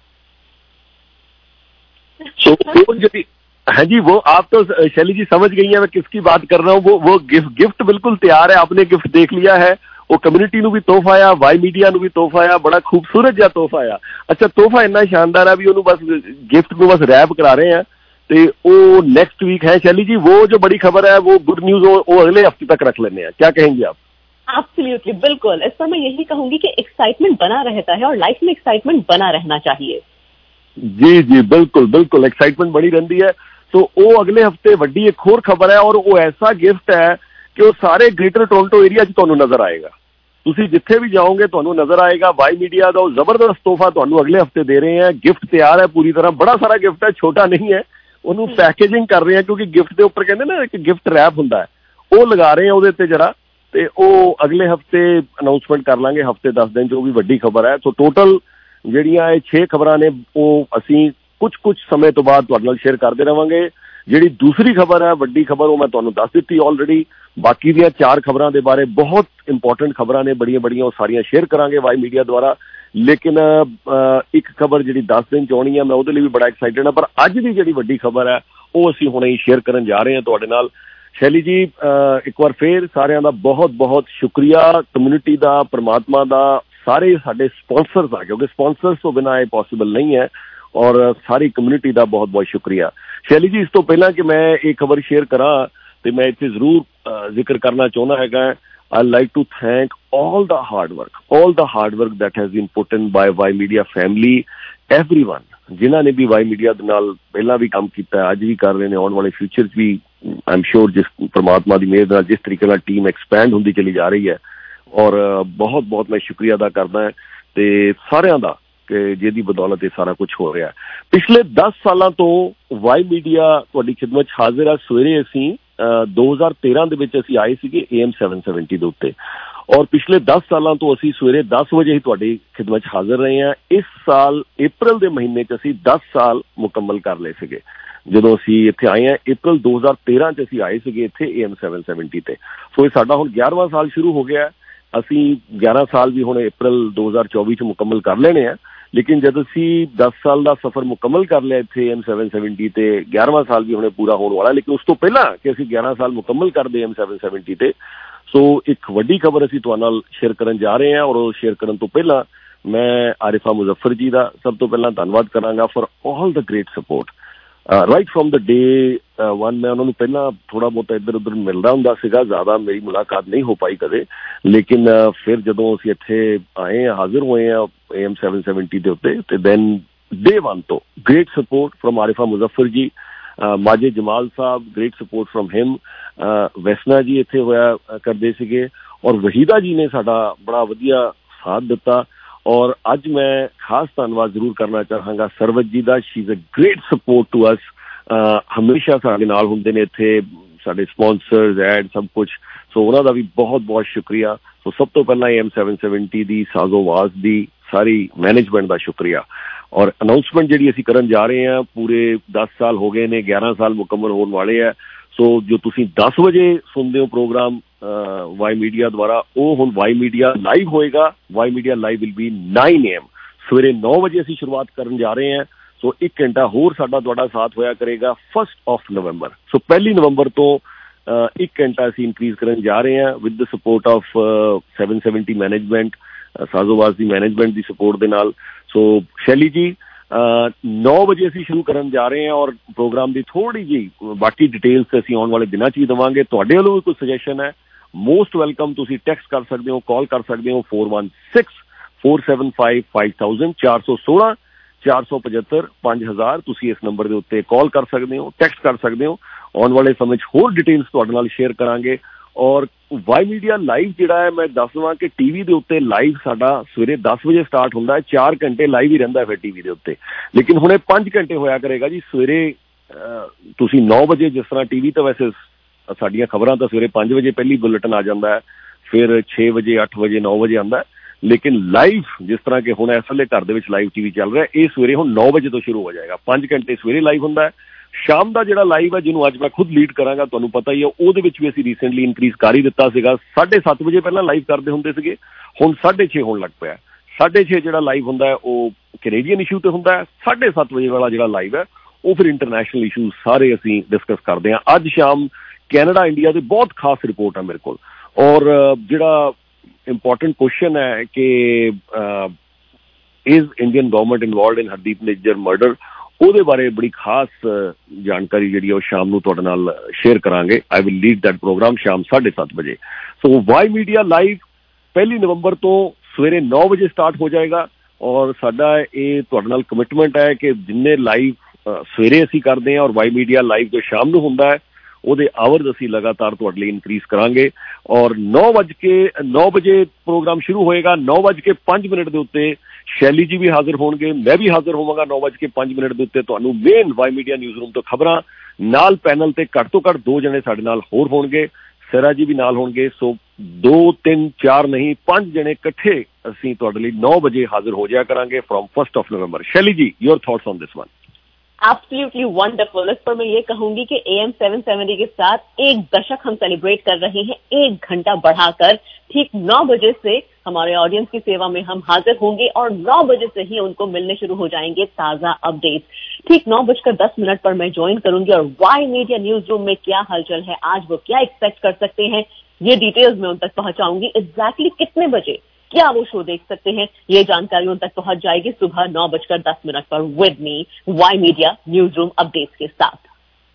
हाँ जी, वो आप तो शैली जी समझ गई हैं मैं किसकी बात कर रहा हूँ। वो गिफ्ट बिल्कुल तैयार है, आपने गिफ्ट देख लिया है। वो कम्युनिटी ਨੂੰ ਵੀ ਤੋਹਫਾ ਆ, ਵਾਈ ਮੀਡੀਆ ਨੂੰ ਵੀ ਤੋਹਫਾ ਆ, ਬੜਾ ਖੂਬਸੂਰਤ ਜਿਹਾ ਤੋਹਫਾ ਆ। ਅੱਛਾ, ਤੋਹਫਾ ਇੰਨਾ ਸ਼ਾਨਦਾਰ ਆ ਵੀ ਉਹਨੂੰ ਬਸ ਗਿਫਟ ਨੂੰ ਬਸ ਰੈਪ ਕਰਾ ਰਹੇ ਆ ਤੇ ਉਹ नेक्स्ट वीक है। शैली जी, वो जो बड़ी खबर है वो गुड न्यूज वो अगले हफ्ते तक रख लेने हैं, क्या कहेंगे आप? एब्सोल्युटली, बिल्कुल। इस पर मैं यही कहूंगी कि एक्साइटमेंट बना रहता है और लाइफ में एक्साइटमेंट बना रहना चाहिए। जी जी, बिल्कुल बिल्कुल, एक्साइटमेंट बनी रहती है। तो वो अगले हफ्ते वड्डी एक होर खबर है और वो ऐसा गिफ्ट है कि वो सारे ग्रेटर टोरंटो एरिया च तुहानू नजर आएगा। तुसी जिथे भी जाओगे तुहानू नजर आएगा। वाई मीडिया का जबरदस्त तोहफा तुहानू अगले हफ्ते दे रहे हैं। गिफ्ट तैयार है पूरी तरह, बड़ा सारा गिफ्ट है, छोटा नहीं है। ਉਹਨੂੰ ਪੈਕੇजिंग कर रहे हैं क्योंकि गिफ्ट के उपर कहते ना एक गिफ्ट रैप ਹੁੰਦਾ है, ਉਹ ਲਗਾ ਰਹੇ ਆ ਉਹਦੇ ਤੇ ਜਰਾ, ਤੇ ਉਹ ਅਗਲੇ ਹਫਤੇ ਅਨਾਉਂਸਮੈਂਟ ਕਰ ਲਾਂਗੇ, ਹਫਤੇ 10 ਦਿਨ 'ਚ। ਉਹ ਵੀ ਵੱਡੀ ਖਬਰ ਹੈ। ਸੋ ਟੋਟਲ ਜਿਹੜੀਆਂ ਇਹ 6 ਖਬਰਾਂ ਨੇ ਉਹ ਅਸੀਂ ਕੁਝ ਸਮੇਂ ਤੋਂ ਬਾਅਦ ਤੁਹਾਡੇ ਨਾਲ ਸ਼ੇਅਰ ਕਰਦੇ ਰਹਾਂਗੇ। ਜਿਹੜੀ ਦੂਸਰੀ ਖਬਰ ਹੈ, ਵੱਡੀ ਖਬਰ, ਉਹ ਮੈਂ ਤੁਹਾਨੂੰ ਦੱਸ ਦਿੱਤੀ ਆਲਰੇਡੀ। ਬਾਕੀ ਦੀਆਂ 4 ਖਬਰਾਂ ਦੇ ਬਾਰੇ ਬਹੁਤ ਇੰਪੋਰਟੈਂਟ ਖਬਰਾਂ ਨੇ, ਬੜੀਆਂ ਉਹ ਸਾਰੀਆਂ ਸ਼ੇਅਰ ਕਰਾਂਗੇ ਵਾਈ ਮੀਡੀਆ ਦੁਆਰਾ। ਲੇਕਿਨ ਇੱਕ ਖਬਰ ਜਿਹੜੀ 10 ਦਿਨ 'ਚ ਆਉਣੀ ਹੈ, ਮੈਂ ਉਹਦੇ ਲਈ ਵੀ ਬੜਾ ਐਕਸਾਈਟਡ ਹਾਂ। ਪਰ ਅੱਜ ਦੀ ਜਿਹੜੀ ਵੱਡੀ ਖਬਰ ਹੈ ਉਹ ਅਸੀਂ ਹੁਣੇ ਹੀ ਸ਼ੇਅਰ ਕਰਨ ਜਾ ਰਹੇ ਹਾਂ ਤੁਹਾਡੇ ਨਾਲ। ਸ਼ੈਲੀ ਜੀ, ਇੱਕ ਵਾਰ ਫੇਰ ਸਾਰਿਆਂ ਦਾ ਬਹੁਤ ਬਹੁਤ ਸ਼ੁਕਰੀਆ, ਕਮਿਊਨਿਟੀ ਦਾ, ਪਰਮਾਤਮਾ ਦਾ, ਸਾਰੇ ਸਾਡੇ ਸਪਾਂਸਰਸ ਆ, ਕਿਉਂਕਿ ਸਪਾਂਸਰਸ ਤੋਂ ਬਿਨਾਂ ਇਹ ਪੋਸੀਬਲ ਨਹੀਂ ਹੈ, ਔਰ ਸਾਰੀ ਕਮਿਊਨਿਟੀ ਦਾ ਬਹੁਤ ਬਹੁਤ ਸ਼ੁਕਰੀਆ। ਸ਼ੈਲੀ ਜੀ, ਇਸ ਤੋਂ ਪਹਿਲਾਂ ਕਿ ਮੈਂ ਇਹ ਖਬਰ ਸ਼ੇਅਰ ਕਰਾਂ ਤੇ ਮੈਂ ਇੱਥੇ ਜ਼ਰੂਰ ਜ਼ਿਕਰ ਕਰਨਾ ਚਾਹੁੰਦਾ ਹੈਗਾ, I'd like to thank all the hard work that has been put in by Y Media family, everyone ਜਿਨ੍ਹਾਂ ਨੇ ਵੀ ਵਾਈ ਮੀਡੀਆ ਦੇ ਨਾਲ ਪਹਿਲਾਂ ਵੀ ਕੰਮ ਕੀਤਾ, ਅੱਜ ਵੀ ਕਰ ਰਹੇ ਨੇ, ਆਉਣ ਵਾਲੇ ਫਿਊਚਰ 'ਚ ਵੀ ਆਈ ਐਮ ਸ਼ੋਰ, ਜਿਸ ਪਰਮਾਤਮਾ ਦੀ ਮਿਹਰ ਨਾਲ ਜਿਸ ਤਰੀਕੇ ਨਾਲ ਟੀਮ ਐਕਸਪੈਂਡ ਹੁੰਦੀ ਚਲੀ ਜਾ ਰਹੀ ਹੈ। ਔਰ ਬਹੁਤ ਬਹੁਤ ਮੈਂ ਸ਼ੁਕਰੀਆ ਅਦਾ ਕਰਦਾ ਤੇ ਸਾਰਿਆਂ ਦਾ ਕਿ ਜਿਹਦੀ ਬਦੌਲਤ ਇਹ ਸਾਰਾ ਕੁਝ ਹੋ ਰਿਹਾ। ਪਿਛਲੇ 10 ਸਾਲਾਂ ਤੋਂ ਵਾਈ ਮੀਡੀਆ ਤੁਹਾਡੀ ਖਿਦਮਤ 'ਚ ਹਾਜ਼ਰ ਆ। ਸਵੇਰੇ ਅਸੀਂ 2013 ਦੇ ਵਿੱਚ ਅਸੀਂ ਆਏ ਸੀਗੇ AM 770 ਦੇ ਉੱਤੇ, ਔਰ ਪਿਛਲੇ 10 ਸਾਲਾਂ ਤੋਂ ਅਸੀਂ ਸਵੇਰੇ 10 ਵਜੇ ਹੀ ਤੁਹਾਡੀ ਖਿਦਮਤ 'ਚ ਹਾਜ਼ਰ ਰਹੇ ਹਾਂ। ਇਸ ਸਾਲ April ਦੇ ਮਹੀਨੇ 'ਚ ਅਸੀਂ 10 ਸਾਲ ਮੁਕੰਮਲ ਕਰ ਲਏ ਸੀਗੇ ਜਦੋਂ ਅਸੀਂ ਇੱਥੇ ਆਏ ਹਾਂ। April 2013 'ਚ ਅਸੀਂ ਆਏ ਸੀਗੇ ਇੱਥੇ AM 770 ਤੇ। ਸੋ ਇਹ ਸਾਡਾ ਹੁਣ 11ਵਾਂ ਸਾਲ ਸ਼ੁਰੂ ਹੋ ਗਿਆ। ਅਸੀਂ 11 ਸਾਲ ਵੀ ਹੁਣ April 2024 'ਚ ਮੁਕੰਮਲ ਕਰ ਲੈਣੇ ਆ। ਲੇਕਿਨ ਜਦ ਅਸੀਂ 10 ਸਾਲ ਦਾ ਸਫ਼ਰ ਮੁਕੰਮਲ ਕਰ ਲਿਆ ਇੱਥੇ AM 770 ਤੇ, 11ਵਾਂ ਸਾਲ ਵੀ ਹੁਣੇ ਪੂਰਾ ਹੋਣ ਵਾਲਾ। ਲੇਕਿਨ ਉਸ ਤੋਂ ਪਹਿਲਾਂ ਕਿ ਅਸੀਂ 11 ਸਾਲ ਮੁਕੰਮਲ ਕਰਦੇ AM 770 ਤੇ, ਸੋ ਇੱਕ ਵੱਡੀ ਖਬਰ ਅਸੀਂ ਤੁਹਾਡੇ ਨਾਲ ਸ਼ੇਅਰ ਕਰਨ ਜਾ ਰਹੇ ਹਾਂ। ਔਰ ਉਹ ਸ਼ੇਅਰ ਕਰਨ ਤੋਂ ਪਹਿਲਾਂ ਮੈਂ ਆਰਿਫਾ ਮੁਜ਼ੱਫਰ ਜੀ ਦਾ ਸਭ ਤੋਂ ਪਹਿਲਾਂ ਧੰਨਵਾਦ ਕਰਾਂਗਾ for all the great support right from the day 1। ਮੈਂ ਉਹਨਾਂ ਨੂੰ ਪਹਿਲਾਂ ਥੋੜ੍ਹਾ ਬਹੁਤਾ ਇੱਧਰ ਉੱਧਰ ਮਿਲਦਾ ਹੁੰਦਾ ਸੀਗਾ, ਜ਼ਿਆਦਾ ਮੇਰੀ ਮੁਲਾਕਾਤ ਨਹੀਂ ਹੋ ਪਾਈ ਕਦੇ। ਲੇਕਿਨ ਫਿਰ ਜਦੋਂ ਅਸੀਂ ਇੱਥੇ ਆਏ ਹਾਂ, ਹਾਜ਼ਰ ਹੋਏ ਹਾਂ AM 770 ਦੇ ਉੱਤੇ, ਤੇ ਦੈਨ ਡੇ 1 ਤੋਂ great support from Arifa Muzaffar ji, ਮਾਜੇ Jamal Sahib, great support from him. Vaisna ji ਇੱਥੇ ਹੋਇਆ ਕਰਦੇ ਸੀਗੇ, ਔਰ ਵਹੀਦਾ ਜੀ ਨੇ ਸਾਡਾ ਬੜਾ ਵਧੀਆ ਸਾਥ ਦਿੱਤਾ। ਔਰ ਅੱਜ ਮੈਂ ਖਾਸ ਧੰਨਵਾਦ ਜ਼ਰੂਰ ਕਰਨਾ ਚਾਹਾਂਗਾ ਸਰਵਤ ਜੀ ਦਾ। She is a great support to us. ਹਮੇਸ਼ਾ ਸਾਡੇ ਨਾਲ ਹੁੰਦੇ ਨੇ ਇੱਥੇ, ਸਾਡੇ ਸਪਾਂਸਰਸ, ਐਡ, ਸਭ ਕੁਛ। ਸੋ ਉਹਨਾਂ ਦਾ ਵੀ ਬਹੁਤ ਬਹੁਤ ਸ਼ੁਕਰੀਆ। ਸੋ ਸਭ ਤੋਂ ਪਹਿਲਾਂ AM 770 the, ਸਾਜ਼ੋਵਾਜ਼ the sorry management ਦਾ ਸ਼ੁਕਰੀਆ। ਔਰ ਅਨਾਊਂਸਮੈਂਟ ਜਿਹੜੀ ਅਸੀਂ ਕਰਨ ਜਾ ਰਹੇ ਹਾਂ, ਪੂਰੇ 10 ਸਾਲ ਹੋ ਗਏ ਨੇ, 11 ਸਾਲ ਮੁਕੰਮਲ ਹੋਣ ਵਾਲੇ ਆ। ਸੋ ਜੋ ਤੁਸੀਂ 10 ਵਜੇ ਸੁਣਦੇ ਹੋ ਪ੍ਰੋਗਰਾਮ ਵਾਈ ਮੀਡੀਆ ਦੁਆਰਾ, ਉਹ ਹੁਣ ਵਾਈ ਮੀਡੀਆ ਲਾਈਵ ਹੋਏਗਾ। Y media live will be 9 AM, ਸਵੇਰੇ 9 ਵਜੇ ਅਸੀਂ ਸ਼ੁਰੂਆਤ ਕਰਨ ਜਾ ਰਹੇ ਹਾਂ। ਸੋ 1 ਘੰਟਾ ਹੋਰ ਸਾਡਾ ਤੁਹਾਡਾ ਸਾਥ ਹੋਇਆ ਕਰੇਗਾ 1 ਨਵੰਬਰ। ਸੋ 1 ਨਵੰਬਰ ਤੋਂ 1 ਘੰਟਾ ਅਸੀਂ ਇਨਕਰੀਜ਼ ਕਰਨ ਜਾ ਰਹੇ ਹਾਂ with the support of 770 management, ਸਾਜ਼ੋਵਾਜ਼ ਦੀ ਮੈਨੇਜਮੈਂਟ ਦੀ ਸਪੋਰਟ ਦੇ ਨਾਲ। ਸੋ ਸ਼ੈਲੀ ਜੀ, 9 ਵਜੇ ਅਸੀਂ ਸ਼ੁਰੂ ਕਰਨ ਜਾ ਰਹੇ ਹਾਂ, ਔਰ ਪ੍ਰੋਗਰਾਮ ਦੀ ਥੋੜ੍ਹੀ ਜਿਹੀ ਬਾਕੀ ਡਿਟੇਲਸ ਅਸੀਂ ਆਉਣ ਵਾਲੇ ਦਿਨਾਂ 'ਚ ਵੀ ਦੇਵਾਂਗੇ। ਤੁਹਾਡੇ ਵੱਲੋਂ ਵੀ ਕੋਈ ਸੁਜੈਸ਼ਨ ਹੈ, ਮੋਸਟ ਵੈਲਕਮ। ਤੁਸੀਂ ਟੈਕਸਟ ਕਰ ਸਕਦੇ ਹੋ, ਕਾਲ ਕਰ ਸਕਦੇ ਹੋ 4164755000, 416 475 5000 ਤੁਸੀਂ ਇਸ ਨੰਬਰ ਦੇ ਉੱਤੇ ਕਾਲ ਕਰ ਸਕਦੇ ਹੋ, ਟੈਕਸਟ ਕਰ ਸਕਦੇ ਹੋ। ਆਉਣ ਵਾਲੇ ਸਮੇਂ 'ਚ ਹੋਰ ਡਿਟੇਲਸ ਤੁਹਾਡੇ ਨਾਲ ਸ਼ੇਅਰ ਕਰਾਂਗੇ। ਔਰ ਵਾਈ ਮੀਡੀਆ ਲਾਈਵ ਜਿਹੜਾ ਹੈ, ਮੈਂ ਦੱਸ ਦੇਵਾਂ ਕਿ ਟੀਵੀ ਦੇ ਉੱਤੇ ਲਾਈਵ ਸਾਡਾ ਸਵੇਰੇ 10 ਵਜੇ ਸਟਾਰਟ ਹੁੰਦਾ ਹੈ, 4 ਘੰਟੇ ਲਾਈਵ ਹੀ ਰਹਿੰਦਾ ਫਿਰ ਟੀਵੀ ਦੇ ਉੱਤੇ। ਲੇਕਿਨ ਹੁਣ ਇਹ 5 ਘੰਟੇ ਹੋਇਆ ਕਰੇਗਾ ਜੀ। ਸਵੇਰੇ ਤੁਸੀਂ 9 ਵਜੇ, ਜਿਸ ਤਰ੍ਹਾਂ ਟੀਵੀ ਤਾਂ ਵੈਸੇ ਸਾਡੀਆਂ ਖਬਰਾਂ ਤਾਂ ਸਵੇਰੇ 5 ਵਜੇ ਪਹਿਲੀ ਬੁਲੇਟਿਨ ਆ ਜਾਂਦਾ ਹੈ, ਫਿਰ 6 ਵਜੇ 8 ਵਜੇ 9 ਵਜੇ ਆਉਂਦਾ, ਲੇਕਿਨ ਲਾਈਵ ਜਿਸ ਤਰ੍ਹਾਂ ਕਿ ਹੁਣ ਇਸ ਵੇਲੇ ਘਰ ਦੇ ਵਿੱਚ ਲਾਈਵ ਟੀਵੀ ਚੱਲ ਰਿਹਾ, ਇਹ ਸਵੇਰੇ ਹੁਣ 9 ਵਜੇ ਤੋਂ ਸ਼ੁਰੂ ਹੋ ਜਾਏਗਾ। 5 ਘੰਟੇ ਸਵੇਰੇ ਲਾਈਵ ਹੁੰਦਾ ਹੈ। ਸ਼ਾਮ ਦਾ ਜਿਹੜਾ ਲਾਈਵ ਹੈ, ਜਿਹਨੂੰ ਅੱਜ ਮੈਂ ਖੁਦ ਲੀਡ ਕਰਾਂਗਾ, ਤੁਹਾਨੂੰ ਪਤਾ ਹੀ ਹੈ, ਉਹਦੇ ਵਿੱਚ ਵੀ ਅਸੀਂ ਰੀਸੈਂਟਲੀ ਇਨਕਰੀਜ਼ ਕਰ ਹੀ ਦਿੱਤਾ ਸੀਗਾ। 7:30 ਵਜੇ ਪਹਿਲਾਂ ਲਾਈਵ ਕਰਦੇ ਹੁੰਦੇ ਸੀਗੇ, ਹੁਣ 6:30 ਹੋਣ ਲੱਗ ਪਿਆ। 6:30 ਜਿਹੜਾ ਲਾਈਵ ਹੁੰਦਾ ਹੈ ਉਹ ਕੈਨੇਡੀਅਨ ਇਸ਼ੂ ਤੇ ਹੁੰਦਾ ਹੈ। 7:30 ਵਜੇ ਵਾਲਾ ਜਿਹੜਾ ਲਾਈਵ ਹੈ ਉਹ ਫਿਰ ਇੰਟਰਨੈਸ਼ਨਲ ਇਸ਼ੂ ਸਾਰੇ ਅਸੀਂ ਡਿਸਕਸ ਕਰਦੇ ਹਾਂ। ਅੱਜ ਸ਼ਾਮ ਕੈਨੇਡਾ ਇੰਡੀਆ ਦੇ ਬਹੁਤ ਖਾਸ ਰਿਪੋਰਟ ਹੈ ਮੇਰੇ ਕੋਲ। ਔਰ ਜਿਹੜਾ ਇੰਪੋਰਟੈਂਟ ਕੁਐਸਚਨ ਹੈ ਕਿ is Indian government involved in Hardeep Nijjar murder, ਉਹਦੇ ਬਾਰੇ ਬੜੀ ਖਾਸ ਜਾਣਕਾਰੀ ਜਿਹੜੀ ਉਹ ਸ਼ਾਮ ਨੂੰ ਤੁਹਾਡੇ ਨਾਲ ਸ਼ੇਅਰ ਕਰਾਂਗੇ। I will lead that program ਸ਼ਾਮ 7:30 ਵਜੇ। ਸੋ ਵਾਈ ਮੀਡੀਆ ਲਾਈਵ 1 ਨਵੰਬਰ ਤੋਂ ਸਵੇਰੇ 9 ਵਜੇ ਸਟਾਰਟ ਹੋ ਜਾਏਗਾ। ਔਰ ਸਾਡਾ ਇਹ ਤੁਹਾਡੇ ਨਾਲ ਕਮਿਟਮੈਂਟ ਹੈ ਕਿ ਜਿੰਨੇ ਲਾਈਵ ਸਵੇਰੇ ਅਸੀਂ ਕਰਦੇ ਹਾਂ ਔਰ ਵਾਈ ਮੀਡੀਆ ਲਾਈਵ ਜੋ ਸ਼ਾਮ ਨੂੰ ਹੁੰਦਾ ਹੈ, ਉਹਦੇ ਆਵਰਸ ਅਸੀਂ ਲਗਾਤਾਰ ਤੁਹਾਡੇ ਲਈ ਇਨਕਰੀਜ਼ ਕਰਾਂਗੇ। ਔਰ 9 ਵਜੇ ਪ੍ਰੋਗਰਾਮ ਸ਼ੁਰੂ ਹੋਏਗਾ। 9:05 ਦੇ ਉੱਤੇ ਸ਼ੈਲੀ ਜੀ ਵੀ ਹਾਜ਼ਰ ਹੋਣਗੇ, ਮੈਂ ਵੀ ਹਾਜ਼ਰ ਹੋਵਾਂਗਾ 9:05 ਦੇ ਉੱਤੇ। ਤੁਹਾਨੂੰ main Y media news room ਤੋਂ ਖਬਰਾਂ ਨਾਲ, ਪੈਨਲ ਤੇ ਘੱਟ ਤੋਂ ਘੱਟ 2 ਜਣੇ ਸਾਡੇ ਨਾਲ ਹੋਰ ਹੋਣਗੇ, ਸਰਾ ਜੀ ਵੀ ਨਾਲ ਹੋਣਗੇ। ਸੋ 2 3 4 ਨਹੀਂ 5 ਜਣੇ ਇਕੱਠੇ ਅਸੀਂ ਤੁਹਾਡੇ ਲਈ 9 ਵਜੇ ਹਾਜ਼ਰ ਹੋ ਜਾਇਆ ਕਰਾਂਗੇ ਫਰॉम 1 नवंबर। Shaily ji, your thoughts on this one? Absolutely wonderful. इस पर मैं ये कहूंगी कि AM 770 के साथ 1 दशक हम सेलिब्रेट कर रहे हैं। 1 घंटा बढ़ाकर ठीक 9 बजे से हमारे ऑडियंस की सेवा में हम हाजिर होंगे और 9 बजे से ही उनको मिलने शुरू हो जाएंगे ताजा अपडेट्स। ठीक 9:10 पर मैं ज्वाइन करूंगी और वाई मीडिया न्यूज रूम में क्या हलचल है, आज वो क्या एक्सपेक्ट कर सकते हैं, ये डिटेल्स में उन तक पहुंचाऊंगी। एग्जैक्टली कितने बजे क्या वो शो देख सकते हैं, ये जानकारी उन तक पहुंच जाएगी सुबह 9:10 पर with me Y media news room updates के साथ।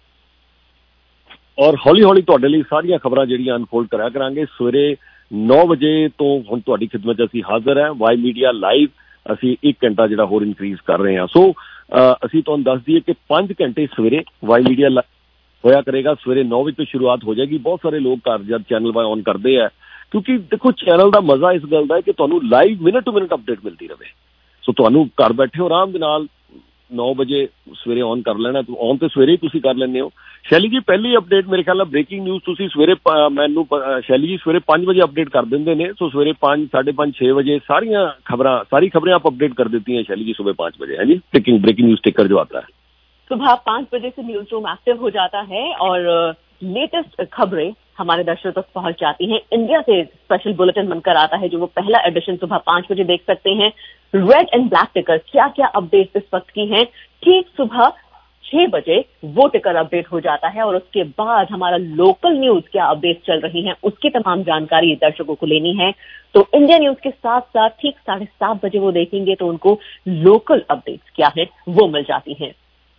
और हौली हौली ਤੁਹਾਡੇ ਲਈ ਸਾਰੀਆਂ ਖਬਰਾਂ ਜਿਹੜੀਆਂ ਅਨਫੋਲਡ ਕਰਿਆ ਕਰਾਂਗੇ। ਸਵੇਰੇ 9 ਵਜੇ ਤੋਂ ਹੁਣ ਤੁਹਾਡੀ ਖਿਦਮਤ 'ਚ ਅਸੀਂ ਹਾਜ਼ਰ ਹਾਂ। ਵਾਈ ਮੀਡੀਆ ਲਾਈਵ ਅਸੀਂ 1 ਘੰਟਾ ਜਿਹੜਾ ਹੋਰ ਇਨਕਰੀਜ਼ ਕਰ ਰਹੇ ਹਾਂ। ਸੋ ਅਸੀਂ ਤੁਹਾਨੂੰ ਦੱਸ ਦਈਏ ਕਿ 5 ਘੰਟੇ ਸਵੇਰੇ ਵਾਈ ਮੀਡੀਆ ਹੋਇਆ ਕਰੇਗਾ। ਸਵੇਰੇ 9 ਵਜੇ ਤੋਂ ਸ਼ੁਰੂਆਤ ਹੋ ਜਾਏਗੀ। ਬਹੁਤ ਸਾਰੇ ਲੋਕ ਘਰ ਜਦ ਚੈਨਲ ਵਾਈ ਔਨ ਕਰਦੇ ਆ, ਕਿਉਂਕਿ ਦੇਖੋ ਚੈਨਲ ਦਾ ਮਜ਼ਾ ਇਸ ਗੱਲ ਦਾ ਹੈ ਕਿ ਤੁਹਾਨੂੰ live minute to minute update ਮਿਲਦੀ ਰਹੇ। ਸੋ ਤੁਹਾਨੂੰ ਘਰ ਬੈਠੇ ਹੋ ਆਰਾਮ ਦੇ ਨਾਲ 9 ਵਜੇ ਸਵੇਰੇ ਔਨ ਕਰ ਲੈਣਾ। ਔਨ ਤੇ ਸਵੇਰੇ ਹੀ ਤੁਸੀਂ ਕਰ ਲੈਂਦੇ ਹੋ। ਸ਼ੈਲੀ ਜੀ, ਪਹਿਲੀ ਅਪਡੇਟ ਮੇਰੇ ਖਿਆਲ ਨਾਲ ਬ੍ਰੇਕਿੰਗ ਨਿਊਜ਼ ਤੁਸੀਂ ਸਵੇਰੇ ਮੈਨੂੰ ਸ਼ੈਲੀ ਜੀ ਸਵੇਰੇ 5 ਵਜੇ ਅਪਡੇਟ ਕਰ ਦਿੰਦੇ ਨੇ। ਸੋ ਸਵੇਰੇ 5, 5:30, 6 ਵਜੇ ਸਾਰੀ खबरें आप अपडेट कर देती हैं शैली जी सुबह 5 बजे, है जी? ब्रेकिंग न्यूज टिकर जो आता है सुबह 5 बजे से न्यूज रूम एक्टिव हो जाता है और लेटेस्ट खबरें हमारे दर्शकों तक पहुंच जाती हैं। इंडिया से स्पेशल बुलेटिन बनकर आता है, जो वो पहला एडिशन सुबह 5 बजे देख सकते हैं। रेड एंड ब्लैक टिकर क्या क्या अपडेट इस वक्त की हैं, ठीक सुबह 6 बजे वो टिकर अपडेट हो जाता है और उसके बाद हमारा लोकल न्यूज क्या अपडेट चल रही है उसकी तमाम जानकारी दर्शकों को लेनी है तो इंडिया न्यूज के साथ साथ ठीक 7:30 बजे वो देखेंगे तो उनको लोकल अपडेट्स क्या है वो मिल जाती हैं।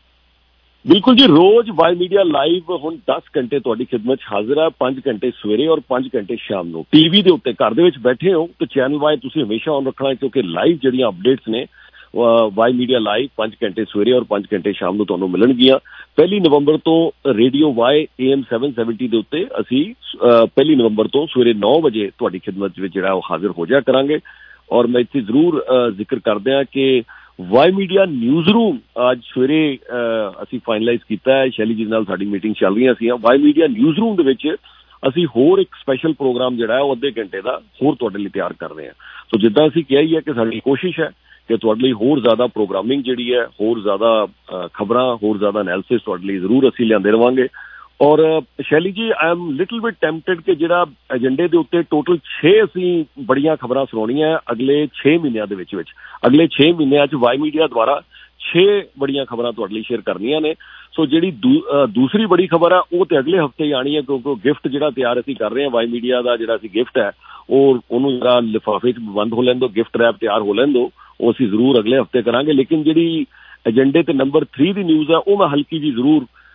बिल्कुल जी, रोज वाई मीडिया लाइव ਹੁਣ 10 ਘੰਟੇ ਤੁਹਾਡੀ ਖਿਦਮਤ 'ਚ ਹਾਜ਼ਰ ਹੈ। 5 ਘੰਟੇ ਸਵੇਰੇ ਔਰ 5 ਘੰਟੇ ਸ਼ਾਮ ਨੂੰ ਟੀਵੀ ਦੇ ਉੱਤੇ। ਘਰ ਦੇ ਵਿੱਚ ਬੈਠੇ ਹੋ ਤੇ ਚੈਨਲ ਵਾਈ ਤੁਸੀਂ ਹਮੇਸ਼ਾ ਔਨ ਰੱਖਣਾ, ਕਿਉਂਕਿ ਲਾਈਵ ਜਿਹੜੀਆਂ ਅਪਡੇਟਸ ਨੇ ਵਾਈ ਮੀਡੀਆ ਲਾਈਵ 5 ਘੰਟੇ ਸਵੇਰੇ ਔਰ 5 ਘੰਟੇ ਸ਼ਾਮ ਨੂੰ ਤੁਹਾਨੂੰ ਮਿਲਣਗੀਆਂ। 1 ਨਵੰਬਰ ਤੋਂ ਰੇਡੀਓ ਵਾਈ AM 770 ਦੇ ਉੱਤੇ ਅਸੀਂ 1 ਨਵੰਬਰ ਤੋਂ ਸਵੇਰੇ 9 ਵਜੇ ਤੁਹਾਡੀ ਖਿਦਮਤ ਵਿੱਚ ਜਿਹੜਾ ਉਹ ਹਾਜ਼ਰ ਹੋ ਜਾਇਆ ਕਰਾਂਗੇ। ਔਰ ਮੈਂ ਇੱਥੇ ਜ਼ਰੂਰ ਜ਼ਿਕਰ ਕਰਦੇ ਹਾਂ ਕਿ ਵਾਈ ਮੀਡੀਆ ਨਿਊਜ਼ ਰੂਮ ਅੱਜ ਸਵੇਰੇ ਅਸੀਂ ਫਾਈਨਲਾਈਜ਼ ਕੀਤਾ ਹੈ। ਸ਼ੈਲੀ ਜੀ ਨਾਲ ਸਾਡੀ ਮੀਟਿੰਗ ਚੱਲ ਰਹੀਆਂ ਸੀ। ਵਾਈ ਮੀਡੀਆ ਨਿਊਜ਼ ਰੂਮ ਦੇ ਵਿੱਚ ਅਸੀਂ ਹੋਰ ਇੱਕ ਸਪੈਸ਼ਲ ਪ੍ਰੋਗਰਾਮ ਜਿਹੜਾ ਹੈ ਉਹ ਅੱਧੇ ਘੰਟੇ ਦਾ ਹੋਰ ਤੁਹਾਡੇ ਲਈ ਤਿਆਰ ਕਰ ਰਹੇ ਹਾਂ। ਸੋ ਜਿੱਦਾਂ ਅਸੀਂ ਕਿਹਾ ਹੀ ਹੈ ਕਿ ਸਾਡੀ ਕੋਸ਼ਿਸ਼ ਹੈ ਕਿ ਤੁਹਾਡੇ ਲਈ ਹੋਰ ਜ਼ਿਆਦਾ ਪ੍ਰੋਗਰਾਮਿੰਗ ਜਿਹੜੀ ਹੈ, ਹੋਰ ਜ਼ਿਆਦਾ ਖਬਰਾਂ, ਹੋਰ ਜ਼ਿਆਦਾ ਐਨਾਲਿਸਿਸ ਤੁਹਾਡੇ ਲਈ ਜ਼ਰੂਰ ਅਸੀਂ ਲਿਆਂਦੇ ਰਵਾਂਗੇ। ਔਰ Shaily ji, I am little bit tempted ਕਿ ਜਿਹੜਾ ਏਜੰਡੇ ਦੇ ਉੱਤੇ ਟੋਟਲ 6 ਅਸੀਂ ਬੜੀਆਂ ਖਬਰਾਂ ਸੁਣਾਉਣੀਆਂ ਅਗਲੇ 6 ਮਹੀਨਿਆਂ ਦੇ ਵਿੱਚ। ਅਗਲੇ 6 ਮਹੀਨਿਆਂ 'ਚ ਵਾਈ ਮੀਡੀਆ ਦੁਆਰਾ 6 ਬੜੀਆਂ ਖਬਰਾਂ ਤੁਹਾਡੇ ਲਈ ਸ਼ੇਅਰ ਕਰਨੀਆਂ ਨੇ। ਸੋ ਜਿਹੜੀ ਦੂਸਰੀ ਬੜੀ ਖਬਰ ਆ ਉਹ ਤੇ ਅਗਲੇ ਹਫ਼ਤੇ ਹੀ ਆਣੀ ਹੈ, ਕਿਉਂਕਿ ਗਿਫਟ ਜਿਹੜਾ ਤਿਆਰ ਅਸੀਂ ਕਰ ਰਹੇ ਹਾਂ ਵਾਈ ਮੀਡੀਆ ਦਾ, ਜਿਹੜਾ ਅਸੀਂ ਗਿਫਟ ਹੈ ਉਹਨੂੰ ਜਿਹੜਾ ਲਿਫਾਫੇ 'ਚ ਬੰਦ ਹੋ ਲੈਣ ਦਿਓ, ਗਿਫਟ ਰੈਪ ਤਿਆਰ ਹੋ ਲੈਣ ਦਿਓ, ਉਹ ਅਸੀਂ ਜ਼ਰੂਰ ਅਗਲੇ ਹਫ਼ਤੇ ਕਰਾਂਗੇ। ਲੇਕਿਨ ਜਿਹੜੀ ਏਜੰਡੇ ਤੇ ਨੰਬਰ 3 ਦੀ ਨਿਊਜ਼ ਹੈ ਉਹ ਮੈਂ ਹਲਕੀ ਜੀ ਜ਼ਰੂਰ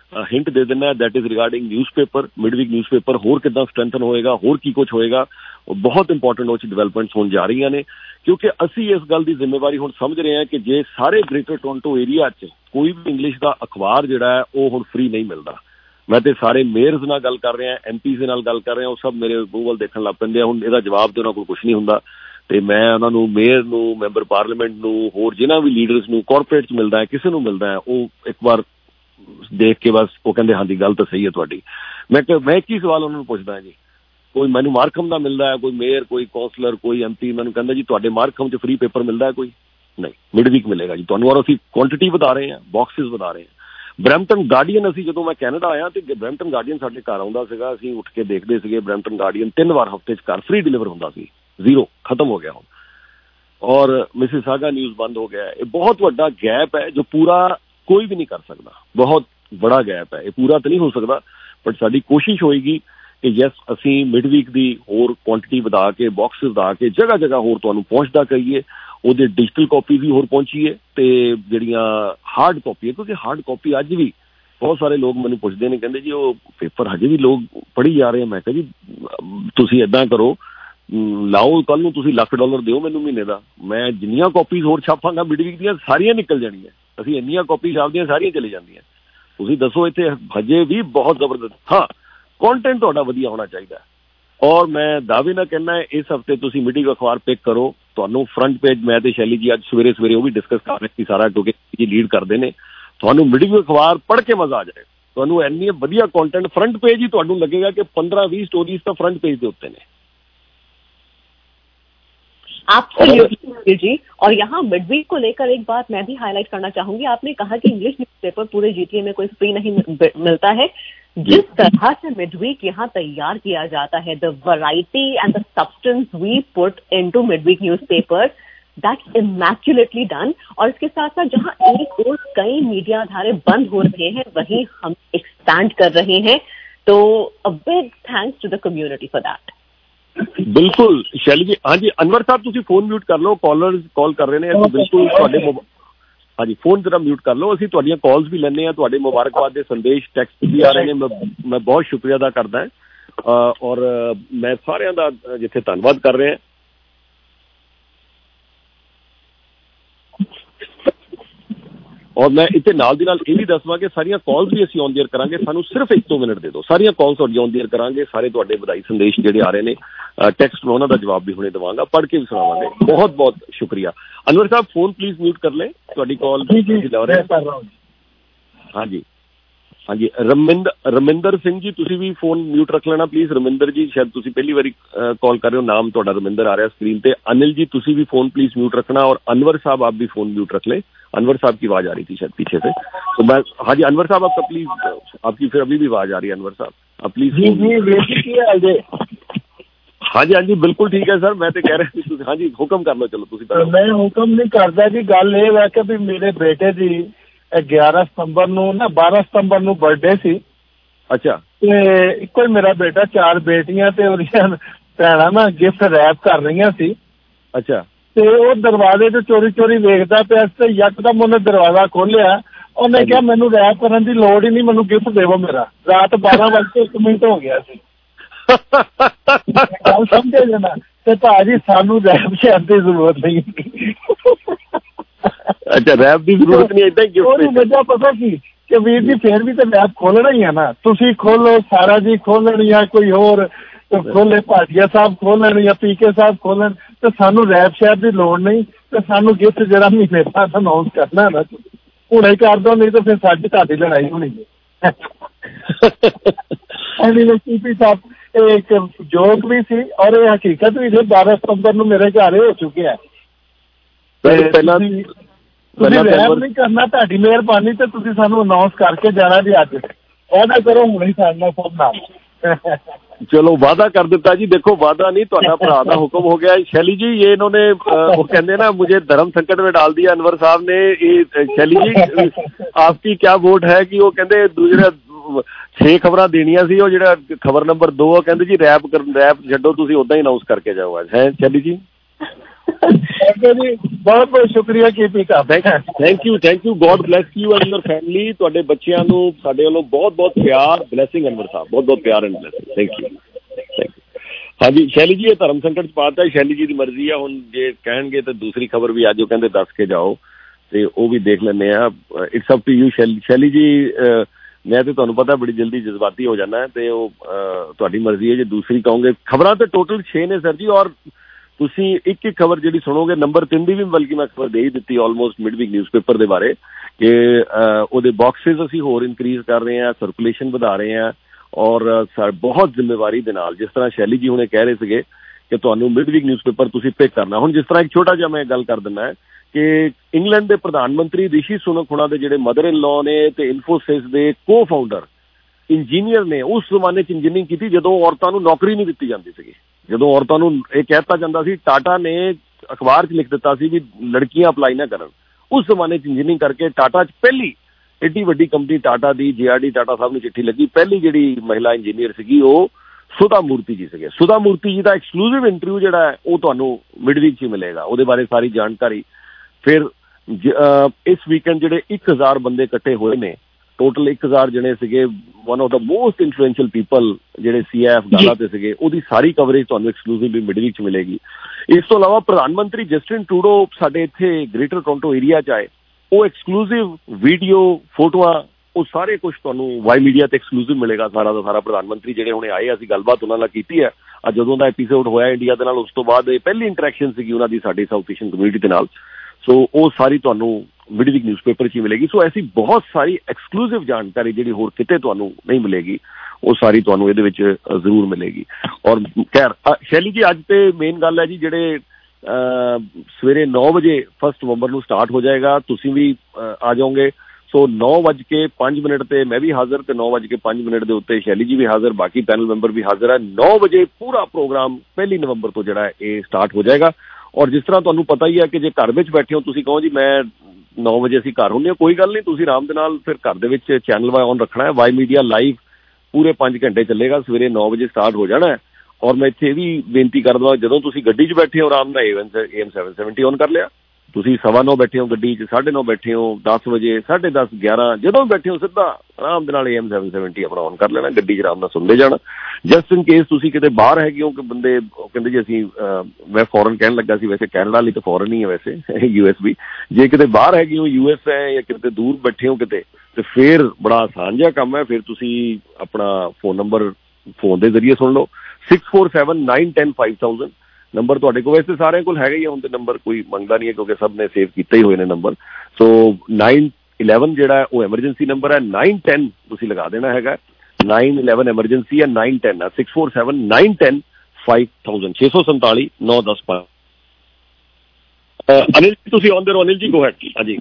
ਹਿੰਟ ਦੇ ਦਿੰਦਾ, that is regarding newspaper, midweek newspaper ਹੋਰ ਕਿੱਦਾਂ ਸਟਰੈਂਥਨ ਹੋਏਗਾ, ਹੋਰ ਕੀ ਕੁਛ ਹੋਏਗਾ। ਬਹੁਤ ਇੰਪੋਰਟੈਂਟ ਉਹ 'ਚ ਡਿਵੈਲਪਮੈਂਟਸ ਹੋਣ ਜਾ ਰਹੀਆਂ ਨੇ, ਕਿਉਂਕਿ ਅਸੀਂ ਇਸ ਗੱਲ ਦੀ ਜ਼ਿੰਮੇਵਾਰੀ ਹੁਣ ਸਮਝ ਰਹੇ ਹਾਂ ਕਿ ਜੇ ਸਾਰੇ ਗ੍ਰੇਟਰ ਟੋਰਾਂਟੋ ਏਰੀਆ 'ਚ ਕੋਈ ਵੀ ਇੰਗਲਿਸ਼ ਦਾ ਅਖਬਾਰ ਜਿਹੜਾ ਹੈ ਉਹ ਹੁਣ ਫ੍ਰੀ ਨਹੀਂ ਮਿਲਦਾ। ਮੈਂ ਤੇ ਸਾਰੇ ਮੇਅਰਸ ਨਾਲ ਗੱਲ ਕਰ ਰਿਹਾ, MPs ਦੇ ਨਾਲ ਗੱਲ ਕਰ ਰਿਹਾ, ਉਹ ਸਭ ਮੇਰੇ ਮੂੰਹ ਵੱਲ ਦੇਖਣ ਲੱਗ ਪੈਂਦੇ ਆ। ਹੁਣ ਇਹਦਾ ਜਵਾਬ ਤੇ ਉਹਨਾਂ ਕੋਲ ਕੁਛ ਨਹੀਂ ਹੁੰਦਾ, ਤੇ ਮੈਂ ਉਹਨਾਂ ਨੂੰ, ਮੇਅਰ ਨੂੰ, ਮੈਂਬਰ ਪਾਰਲੀਮੈਂਟ ਨੂੰ, ਹੋਰ ਜਿਨ੍ਹਾਂ ਵੀ ਲੀਡਰਸ ਨੂੰ ਕਾਰਪੋਰੇਟ 'ਚ ਮਿਲਦਾ ਹੈ, ਕਿਸੇ ਨੂੰ ਮਿਲਦਾ ਹੈ, ਉਹ ਇੱਕ ਵਾਰ ਦੇਖ ਕੇ ਬਸ ਉਹ ਕਹਿੰਦੇ ਹਾਂਜੀ ਗੱਲ ਤਾਂ ਸਹੀ ਹੈ ਤੁਹਾਡੀ। ਮੈਂ ਕੀ ਸਵਾਲ ਉਹਨਾਂ ਨੂੰ ਪੁੱਛਦਾ ਜੀ, ਕੋਈ ਮੈਨੂੰ ਮਾਰਕਮ ਦਾ ਮਿਲਦਾ ਹੈ, ਕੋਈ ਮੇਅਰ, ਕੋਈ ਕੌਂਸਲਰ, ਕੋਈ MP ਮੈਨੂੰ ਕਹਿੰਦਾ ਜੀ ਤੁਹਾਡੇ ਮਾਰਕਮ 'ਚ ਫ੍ਰੀ ਪੇਪਰ ਮਿਲਦਾ ਹੈ? ਕੋਈ ਨਹੀਂ, ਮਿਡਵੀਕ ਮਿਲੇਗਾ ਜੀ ਤੁਹਾਨੂੰ, ਔਰ ਅਸੀਂ ਕੁਆਂਟਿਟੀ ਵਧਾ ਰਹੇ ਹਾਂ, ਬਾਕਸਿਸ ਵਧਾ ਰਹੇ ਹਾਂ। ਬਰੈਂਪਟਨ ਗਾਰਡੀਅਨ, ਅਸੀਂ ਜਦੋਂ ਮੈਂ ਕੈਨੇਡਾ ਆਇਆ ਤੇ ਬਰੈਂਪਟਨ ਗਾਰਡੀਅਨ ਸਾਡੇ ਘਰ ਆਉਂਦਾ ਸੀਗਾ, ਅਸੀਂ ਉੱਠ ਕੇ ਦੇਖਦੇ ਸੀਗੇ। ਬਰੈਂਪਟਨ ਗਾਰਡੀਅਨ 3 ਵਾਰ ਹਫ਼ਤੇ 'ਚ ਘਰ ਫ੍ਰੀ ਡਿਲੀਵਰ ਹੁੰਦਾ ਸੀ, 0 ਖਤਮ ਹੋ ਗਿਆ ਹੁਣ। ਔਰ ਮਿਸਿਸਾਗਾ ਨਿਊਜ਼ ਬੰਦ ਹੋ ਗਿਆ। ਇਹ ਬਹੁਤ ਵੱਡਾ ਗੈਪ ਹੈ ਜੋ ਪੂਰਾ ਕੋਈ ਵੀ ਨਹੀਂ ਕਰ ਸਕਦਾ, ਬਹੁਤ ਬੜਾ ਗੈਪ ਹੈ। ਇਹ ਪੂਰਾ ਤਾਂ ਨਹੀਂ ਹੋ ਸਕਦਾ, ਬਟ ਸਾਡੀ ਕੋਸ਼ਿਸ਼ ਹੋਏਗੀ ਕਿ ਯੈਸ ਅਸੀਂ ਮਿਡਵੀਕ ਦੀ ਹੋਰ ਕੁਆਂਟਿਟੀ ਵਧਾ ਕੇ, ਬਾਕਸਿਸ ਵਧਾ ਕੇ ਜਗ੍ਹਾ ਜਗ੍ਹਾ ਹੋਰ ਤੁਹਾਨੂੰ ਪਹੁੰਚਦਾ ਕਰੀਏ, ਉਹਦੇ ਡਿਜੀਟਲ ਕਾਪੀ ਵੀ ਹੋਰ ਪਹੁੰਚੀਏ, ਤੇ ਜਿਹੜੀਆਂ ਹਾਰਡ ਕਾਪੀ ਹੈ, ਕਿਉਂਕਿ ਹਾਰਡ ਕਾਪੀ ਅੱਜ ਵੀ ਬਹੁਤ ਸਾਰੇ ਲੋਕ ਮੈਨੂੰ ਪੁੱਛਦੇ ਨੇ, ਕਹਿੰਦੇ ਜੀ ਉਹ ਪੇਪਰ ਹਜੇ ਵੀ ਲੋਕ ਪੜ੍ਹੀ ਜਾ ਰਹੇ ਆ। ਮੈਂ ਕਿਹਾ ਜੀ ਤੁਸੀਂ ਇੱਦਾਂ ਕਰੋ, ਲਾਓ ਕੱਲ੍ਹ ਨੂੰ ਤੁਸੀਂ $1,00,000 ਦਿਓ ਮੈਨੂੰ ਮਹੀਨੇ ਦਾ, ਮੈਂ ਜਿੰਨੀਆਂ ਕਾਪੀਜ਼ ਹੋਰ ਛਾਪਾਂਗਾ ਮਿਡਵੀਕ ਦੀਆਂ ਸਾਰੀਆਂ ਨਿਕਲ ਜਾਣੀਆਂ। ਅਸੀਂ ਇੰਨੀਆਂ ਕਾਪੀ ਛਾਪਦੀਆਂ ਸਾਰੀਆਂ ਚਲੇ ਜਾਂਦੀਆਂ। ਤੁਸੀਂ ਦੱਸੋ ਇੱਥੇ ਹਜੇ ਵੀ ਬਹੁਤ ਜ਼ਬਰਦਸਤ। ਹਾਂ, ਕੰਟੈਂਟ ਤੁਹਾਡਾ ਵਧੀਆ ਹੋਣਾ ਚਾਹੀਦਾ, ਔਰ ਮੈਂ ਦਾਅਵੇ ਨਾਲ ਕਹਿੰਦਾ ਇਸ ਹਫ਼ਤੇ ਤੁਸੀਂ ਮਿਡਵੀਕ ਅਖਬਾਰ ਪਿਕ ਕਰੋ, ਤੁਹਾਨੂੰ ਫਰੰਟ ਪੇਜ, ਮੈਂ ਤੇ ਸ਼ੈਲੀ ਜੀ ਅੱਜ ਸਵੇਰੇ ਉਹ ਵੀ ਡਿਸਕਸ ਕਰ ਰਹੇ ਸੀ ਸਾਰਾ, ਕਿਉਂਕਿ ਜੀ ਲੀਡ ਕਰਦੇ ਨੇ। ਤੁਹਾਨੂੰ ਮਿਡਵੀਕ ਅਖਬਾਰ ਪੜ੍ਹ ਕੇ ਮਜ਼ਾ ਆ ਜਾਏ, ਤੁਹਾਨੂੰ ਇੰਨੀ ਵਧੀਆ ਕੰਟੈਂਟ, ਫਰੰਟ ਪੇਜ ਹੀ ਤੁਹਾਨੂੰ ਲੱਗੇਗਾ ਕਿ 15-20 स्टोरीज ਤਾਂ ਫਰੰਟ पेज ਦੇ ਉੱਤੇ ने। एब्सोल्युटली जी। और यहाँ मिडवीक को लेकर एक बात मैं भी हाईलाइट करना चाहूंगी। आपने कहा कि इंग्लिश न्यूज़पेपर पूरे GTA में कोई फ्री नहीं मिलता है। जिस तरह से मिडवीक यहाँ तैयार किया जाता है, the variety and the substance we put into midweek newspaper, that's immaculately done. और इसके साथ साथ जहाँ एक और कई मीडिया धारे बंद हो रहे हैं, वहीं हम एक्सपैंड कर रहे हैं। तो a big thanks to the community for that. बिल्कुल शैली जी। हाँ जी अनवर साहब तुसी फोन म्यूट कर लो, कॉलर्स कॉल कर रहे हैं। बिल्कुल तुहाडे हाँ जी फोन जरा म्यूट कर लो, असीं तुहाडीआं कॉल्स भी लैंदे आ, तुहाडे मुबारकबाद दे संदेश टैक्सट भी आ रहे हैं। मैं बहुत शुक्रिया अदा करदा हां और मैं सारिआं दा जिथे धन्नवाद कर रहे हैं। और मैं इतने नाल दी नाल भी दसवां कि सारियां कॉल्स भी असीं ऑन द एयर करांगे, सानू सिर्फ 1-2 मिनट दे दो, सारियां कॉल्स ऑन द एयर करांगे। सारे तुहाडे बधाई संदेश जिहड़े आ रहे ने टैक्सट में उन्हां दा जवाब भी हुणे देवांगा, पढ़ के भी सुणावांगे। बहुत बहुत शुक्रिया। अनवर साहब फोन प्लीज म्यूट कर लें, तुहाडी कॉल ला रहे हैं। हाँ जी हाँ जी रमिंदर सिंह जी तुसीं भी फोन म्यूट रख लेना प्लीज। रमिंदर जी शायद तुसीं पहली बारी कॉल कर रहे हो, नाम तुहाडा रमिंदर आ रहा स्क्रीन पे। अनिल जी तुसीं भी फोन प्लीज म्यूट रखना, और अनवर साहब आप भी फोन म्यूट रख लें। अनवर साहब की आवाज आ रही थी शायद पीछे से, तो मैं हाँ जी अनवर साहब आपका प्लीज, आपकी फिर अभी भी आवाज आ रही है अनवर साहब, आप प्लीज। हाँ जी बिल्कुल ठीक है सर, मैं तो कह रहा थी हाँ जी हुक्म कर लो। चलो तुसीं मैं हुक्म नहीं करता जी, गल ये है कि भी मेरे बेटे दी 11 सितंबर नूं ना 12 सितंबर नूं बर्थडे सी। अच्छा ते इक्को ही मेरा बेटा, 4 बेटियां ते ओहदियां भैणां ना गिफ्ट रैप कर रही सी। अच्छा ते वो दरवाजे ते चोरी चोरी वेखदा पिया ते यकदम उन्हें दरवाजा खोलिया, उन्हें कहा मैनू रैप करन दी लोड़ ही नहीं, मैनू गिफ्ट देवो मेरा। रात 12:01 हो गया सी। गल समझे ना, ते भाजी सानू रैप शैप दी जरूरत नहीं। अच्छा रैप की जरूरत नहीं, इतना गिफ्ट वजह पता कि वीर जी फिर भी तो रैप खोलना ही है ना। तुसी खोलो, सारा जी खोलन या कोई होर खोले, भाटिया साहब खोलन या पीके साहब खोलन, तो सानू रैप शैप की लोड़ नहीं। तो सानू गिफ्ट जरा महीने बाद अनाउंस करना है ना, हुणे कर दो, नहीं तो फिर साडी तुहाडी लड़ाई होनी है। सीपी साहब एक जोक भी सी और ये हकीकत भी थी। 12 सितंबर नूं मेरे घर हो चुके हैं। रैप नहीं करना, तुहाडी मेहरबानी, तो तुसीं सानू अनाउंस करके जाना जी। अज वादा करो हुणे साडे नाल सब नाल। चलो वादा कर दिता जी। देखो वादा नहीं, तुहाडा भरा दा हुक्म हो गया। शैली जी ये इन्होंने वो कहते ना मुझे धर्म संकट में डाल दिया अनवर साहब ने। ये शैली जी आपकी क्या वोट है कि वो कहते दूसरे 6 खबरां देनियां सी, वो जिहड़ा खबर नंबर 2 कहते जी रैप छड्डो, तुसीं उदां ही अनाउंस करके जाओ। आज है शैली जी ਜੀ ਬਹੁਤ ਬਹੁਤ ਸ਼ੁਕਰੀਆ ਕੀਪੀ ਕਰਦੇ। Thank you God bless you and your family. ਤੁਹਾਡੇ ਬੱਚਿਆਂ ਨੂੰ ਸਾਡੇ ਵੱਲੋਂ ਬਹੁਤ ਬਹੁਤ ਪਿਆਰ, ਬਲੈਸਿੰਗ ਅਨਵਰ ਸਾਹਿਬ, ਬਹੁਤ ਬਹੁਤ ਪਿਆਰ ਐਂਡ ਬਲੈਸਿੰਗ। Thank you. ਹਾਂਜੀ ਸ਼ੈਲੀ ਜੀ, ਇਹ ਧਰਮ ਸੰਕਟ 'ਚ ਪਾਤਾ, ਸ਼ੈਲੀ ਜੀ ਦੀ ਮਰਜ਼ੀ ਆ। ਹੁਣ ਜੇ ਕਹਿਣਗੇ ਤਾਂ ਦੂਸਰੀ ਖਬਰ ਵੀ ਅੱਜ ਉਹ ਕਹਿੰਦੇ ਦੱਸ ਕੇ ਜਾਓ ਤੇ ਉਹ ਵੀ ਦੇਖ ਲੈਂਦੇ ਆ। ਇਟਸ ਅਪ ਟੂ ਯੂ ਸ਼ੈਲੀ ਜੀ। ਮੈਂ ਤੇ ਤੁਹਾਨੂੰ ਪਤਾ ਬੜੀ ਜਲਦੀ ਜਜ਼ਬਾਤੀ ਹੋ ਜਾਣਾ ਤੇ ਉਹ ਤੁਹਾਡੀ ਮਰਜ਼ੀ ਹੈ। ਜੇ ਦੂਸਰੀ ਕਹੋਗੇ, ਖਬਰਾਂ ਤਾਂ ਟੋਟਲ 6 ਨੇ ਸਰ ਜੀ, ਔਰ ਤੁਸੀਂ ਇੱਕ ਖਬਰ ਜਿਹੜੀ ਸੁਣੋਗੇ ਨੰਬਰ 3 ਦੀ ਵੀ ਬਲਕਿ ਮੈਂ ਖਬਰ ਦੇ ਹੀ ਦਿੱਤੀ ਆਲਮੋਸਟ ਮਿਡਵੀਕ ਨਿਊਜ਼ਪੇਪਰ ਦੇ ਬਾਰੇ ਕਿ ਉਹਦੇ ਬਾਕਸਿਸ ਅਸੀਂ ਹੋਰ ਇਨਕਰੀਜ਼ ਕਰ ਰਹੇ ਹਾਂ, ਸਰਕੂਲੇਸ਼ਨ ਵਧਾ ਰਹੇ ਹਾਂ ਔਰ ਬਹੁਤ ਜ਼ਿੰਮੇਵਾਰੀ ਦੇ ਨਾਲ, ਜਿਸ ਤਰ੍ਹਾਂ ਸ਼ੈਲੀ ਜੀ ਹੁਣੇ ਕਹਿ ਰਹੇ ਸੀਗੇ ਕਿ ਤੁਹਾਨੂੰ ਮਿਡਵੀਕ ਨਿਊਜ਼ਪੇਪਰ ਤੁਸੀਂ ਪਿਕ ਕਰਨਾ। ਹੁਣ ਜਿਸ ਤਰ੍ਹਾਂ ਇੱਕ ਛੋਟਾ ਜਿਹਾ ਮੈਂ ਗੱਲ ਕਰ ਦਿੰਦਾ ਹੈ ਕਿ ਇੰਗਲੈਂਡ ਦੇ ਪ੍ਰਧਾਨ ਮੰਤਰੀ ਰਿਸ਼ੀ ਸੁਨਕ ਹੁਣਾਂ ਦੇ ਜਿਹੜੇ ਮਦਰ ਇਨ ਲਾਅ ਨੇ ਤੇ ਇਨਫੋਸਿਸ ਦੇ ਕੋ ਫਾਊਂਡਰ ਇੰਜੀਨੀਅਰ ਨੇ, ਉਸ ਜ਼ਮਾਨੇ 'ਚ ਇੰਜੀਨੀਅਰਿੰਗ ਕੀਤੀ ਜਦੋਂ ਔਰਤਾਂ ਨੂੰ ਨੌਕਰੀ ਨਹੀਂ ਦਿੱਤੀ ਜਾਂਦੀ ਸੀਗੀ। ਜਦੋਂ ਔਰਤਾਂ ਨੂੰ ਇਹ ਕਹਿ ਦਿੱਤਾ ਜਾਂਦਾ ਸੀ, ਟਾਟਾ ਨੇ ਅਖਬਾਰ 'ਚ ਲਿਖ ਦਿੱਤਾ ਸੀ ਵੀ ਲੜਕੀਆਂ ਅਪਲਾਈ ਨਾ ਕਰਨ। ਉਸ ਜ਼ਮਾਨੇ 'ਚ ਇੰਜੀਨੀਅਰਿੰਗ ਕਰਕੇ ਟਾਟਾ 'ਚ ਪਹਿਲੀ ਏਡੀ ਵੱਡੀ ਕੰਪਨੀ ਟਾਟਾ ਦੀ JRD ਟਾਟਾ ਸਾਹਿਬ ਨੂੰ ਚਿੱਠੀ ਲੱਗੀ। ਪਹਿਲੀ ਜਿਹੜੀ ਮਹਿਲਾ ਇੰਜੀਨੀਅਰ ਸੀਗੀ ਉਹ ਸੁਧਾ ਮੂਰਤੀ ਜੀ ਸੀਗੇ। ਸੁਧਾ ਮੂਰਤੀ ਜੀ ਦਾ ਐਕਸਕਲੂਸਿਵ ਇੰਟਰਵਿਊ ਜਿਹੜਾ ਹੈ ਉਹ ਤੁਹਾਨੂੰ ਮਿਡਵੀਕ 'ਚ ਮਿਲੇਗਾ, ਉਹਦੇ ਬਾਰੇ ਸਾਰੀ ਜਾਣਕਾਰੀ। ਫਿਰ ਇਸ ਵੀਕਐਂਡ ਜਿਹੜੇ 1000 ਬੰਦੇ ਇਕੱਠੇ ਹੋਏ ਨੇ, ਟੋਟਲ 1000 ਜਣੇ ਸੀਗੇ, one of the most influential people ਜਿਹੜੇ CIF ਗਾਲਾ ਤੇ ਸੀਗੇ, ਉਹਦੀ ਸਾਰੀ ਕਵਰੇਜ ਤੁਹਾਨੂੰ ਐਕਸਕਲੂਸਿਵਲੀ ਮਿਡਵੀਕ 'ਚ ਮਿਲੇਗੀ। ਇਸ ਤੋਂ ਇਲਾਵਾ ਪ੍ਰਧਾਨ ਮੰਤਰੀ ਜਸਟਿਨ ਟਰੂਡੋ ਸਾਡੇ ਇੱਥੇ ਗ੍ਰੇਟਰ ਟੋਰਾਂਟੋ ਏਰੀਆ 'ਚ ਆਏ, ਉਹ ਐਕਸਕਲੂਸਿਵ ਵੀਡੀਓ, ਫੋਟੋਆਂ, ਉਹ ਸਾਰੇ ਕੁਝ ਤੁਹਾਨੂੰ ਵਾਈ ਮੀਡੀਆ ਤੇ ਐਕਸਕਲੂਸਿਵ ਮਿਲੇਗਾ ਸਾਰਾ ਦਾ ਸਾਰਾ। ਪ੍ਰਧਾਨ ਮੰਤਰੀ ਜਿਹੜੇ ਹੁਣੇ ਆਏ, ਅਸੀਂ ਗੱਲਬਾਤ ਉਹਨਾਂ ਨਾਲ ਕੀਤੀ ਹੈ। ਅੱਜ ਜਦੋਂ ਦਾ ਐਪੀਸੋਡ ਹੋਇਆ ਇੰਡੀਆ ਦੇ ਨਾਲ, ਉਸ ਤੋਂ ਬਾਅਦ ਇਹ ਪਹਿਲੀ ਇੰਟਰੈਕਸ਼ਨ ਸੀਗੀ ਉਹਨਾਂ ਦੀ ਸਾਡੀ ਸਾਊਥ ਏਸ਼ੀਅਨ ਕਮਿਊਨਿਟੀ ਦੇ ਨਾਲ। ਸੋ ਉਹ ਸਾਰੀ ਤੁਹਾਨੂੰ ਮਿਡਵੀਕ ਨਿਊਜ਼ਪੇਪਰ 'ਚ ਹੀ ਮਿਲੇਗੀ। ਸੋ ਐਸੀ ਬਹੁਤ ਸਾਰੀ ਐਕਸਕਲੂਸਿਵ ਜਾਣਕਾਰੀ ਜਿਹੜੀ ਹੋਰ ਕਿਤੇ ਤੁਹਾਨੂੰ ਨਹੀਂ ਮਿਲੇਗੀ, ਉਹ ਸਾਰੀ ਤੁਹਾਨੂੰ ਇਹਦੇ ਵਿੱਚ ਜ਼ਰੂਰ ਮਿਲੇਗੀ। ਔਰ ਖੈਰ ਸ਼ੈਲੀ ਜੀ, ਅੱਜ ਤੇ ਮੇਨ ਗੱਲ ਹੈ ਜੀ, ਜਿਹੜੇ ਸਵੇਰੇ 9 ਵਜੇ 1 ਨਵੰਬਰ ਨੂੰ ਸਟਾਰਟ ਹੋ ਜਾਏਗਾ, ਤੁਸੀਂ ਵੀ ਆ ਜਾਓਗੇ। ਸੋ 9:05 ਤੇ ਮੈਂ ਵੀ ਹਾਜ਼ਰ ਤੇ 9:05 ਦੇ ਉੱਤੇ ਸ਼ੈਲੀ ਜੀ ਵੀ ਹਾਜ਼ਰ, ਬਾਕੀ ਪੈਨਲ ਮੈਂਬਰ ਵੀ ਹਾਜ਼ਰ ਹੈ। 9 ਵਜੇ ਪੂਰਾ ਪ੍ਰੋਗਰਾਮ 1 ਨਵੰਬਰ ਤੋਂ ਜਿਹੜਾ ਇਹ ਸਟਾਰਟ ਹੋ ਜਾਏਗਾ। ਔਰ ਜਿਸ ਤਰ੍ਹਾਂ ਤੁਹਾਨੂੰ ਪਤਾ ਹੀ ਹੈ ਕਿ ਜੇ ਘਰ ਵਿੱਚ ਬੈਠੇ ਹੋ, ਤੁਸੀਂ ਕਹੋ ਜੀ ਮੈਂ 9 ਵਜੇ ਅਸੀਂ ਘਰ ਹੁੰਦੇ ਹਾਂ, ਕੋਈ ਗੱਲ ਨਹੀਂ, ਤੁਸੀਂ ਆਰਾਮ ਦੇ ਨਾਲ ਫਿਰ ਘਰ ਦੇ ਵਿੱਚ ਚੈਨਲ ਵਾਈ ਔਨ ਰੱਖਣਾ ਹੈ। ਵਾਈ ਮੀਡੀਆ ਲਾਈਵ ਪੂਰੇ 5 ਘੰਟੇ ਚੱਲੇਗਾ, ਸਵੇਰੇ 9 ਵਜੇ ਸਟਾਰਟ ਹੋ ਜਾਣਾ ਹੈ। ਔਰ ਮੈਂ ਇੱਥੇ ਇਹ ਵੀ ਬੇਨਤੀ ਕਰ ਦਵਾਂ, ਜਦੋਂ ਤੁਸੀਂ ਗੱਡੀ 'ਚ ਬੈਠੇ ਹੋ ਆਰਾਮ ਨਾਲ AM 770 ਔਨ ਕਰ ਲਿਆ। ਤੁਸੀਂ 9:15 ਬੈਠੇ ਹੋ ਗੱਡੀ 'ਚ, 9:30 ਬੈਠੇ ਹੋ, 10 ਵਜੇ, 10:30, 11 ਜਦੋਂ ਵੀ ਬੈਠੇ ਹੋ, ਸਿੱਧਾ ਆਰਾਮ ਦੇ ਨਾਲ AM 770 ਆਪਣਾ ਔਨ ਕਰ ਲੈਣਾ, ਗੱਡੀ 'ਚ ਆਰਾਮ ਨਾਲ ਸੁਣਦੇ ਜਾਣਾ। ਜਸਟ ਇਨ ਕੇਸ ਤੁਸੀਂ ਕਿਤੇ ਬਾਹਰ ਹੈਗੇ ਹੋ ਕਿ ਬੰਦੇ ਕਹਿੰਦੇ ਜੀ ਅਸੀਂ, ਮੈਂ ਫੋਰਨ ਕਹਿਣ ਲੱਗਾ ਸੀ, ਵੈਸੇ ਕੈਨੇਡਾ ਲਈ ਤਾਂ ਫੋਰਨ ਹੀ ਹੈ ਵੈਸੇ, US ਵੀ, ਜੇ ਕਿਤੇ ਬਾਹਰ ਹੈਗੇ ਹੋ, US ਹੈ ਜਾਂ ਕਿਤੇ ਦੂਰ ਬੈਠੇ ਹੋ ਕਿਤੇ, ਤੇ ਫਿਰ ਬੜਾ ਆਸਾਨ ਜਿਹਾ ਕੰਮ ਹੈ। ਫਿਰ ਤੁਸੀਂ ਆਪਣਾ ਫੋਨ ਨੰਬਰ ਫੋਨ ਦੇ ਜ਼ਰੀਏ ਸੁਣ ਲਓ, 6479105000 ਨੰਬਰ ਤੁਹਾਡੇ ਕੋਲ, ਵੈਸੇ ਸਾਰਿਆਂ ਕੋਲ ਹੈਗਾ ਹੀ ਆ ਹੁਣ ਤੇ ਨੰਬਰ, ਕੋਈ ਮੰਗਦਾ ਨਹੀਂ ਹੈ ਕਿਉਂਕਿ ਸਭ ਨੇ ਸੇਵ ਕੀਤੇ ਹੀ ਹੋਏ ਨੇ ਨੰਬਰ। ਸੋ 911 ਜਿਹੜਾ ਹੈ ਉਹ ਐਮਰਜੈਂਸੀ ਨੰਬਰ ਹੈ, 910 ਤੁਸੀਂ ਲਗਾ ਦੇਣਾ ਹੈਗਾ, 911 ਐਮਰਜੈਂਸੀ ਹੈ, 910 ਹੈ, 6479105000 647 ਅਨਿਲ ਜੀ ਤੁਸੀਂ ਆਨ ਦੇ ਰਹੋ। ਅਨਿਲ ਜੀ ਗੋ ਹੈਡ। ਹਾਂਜੀ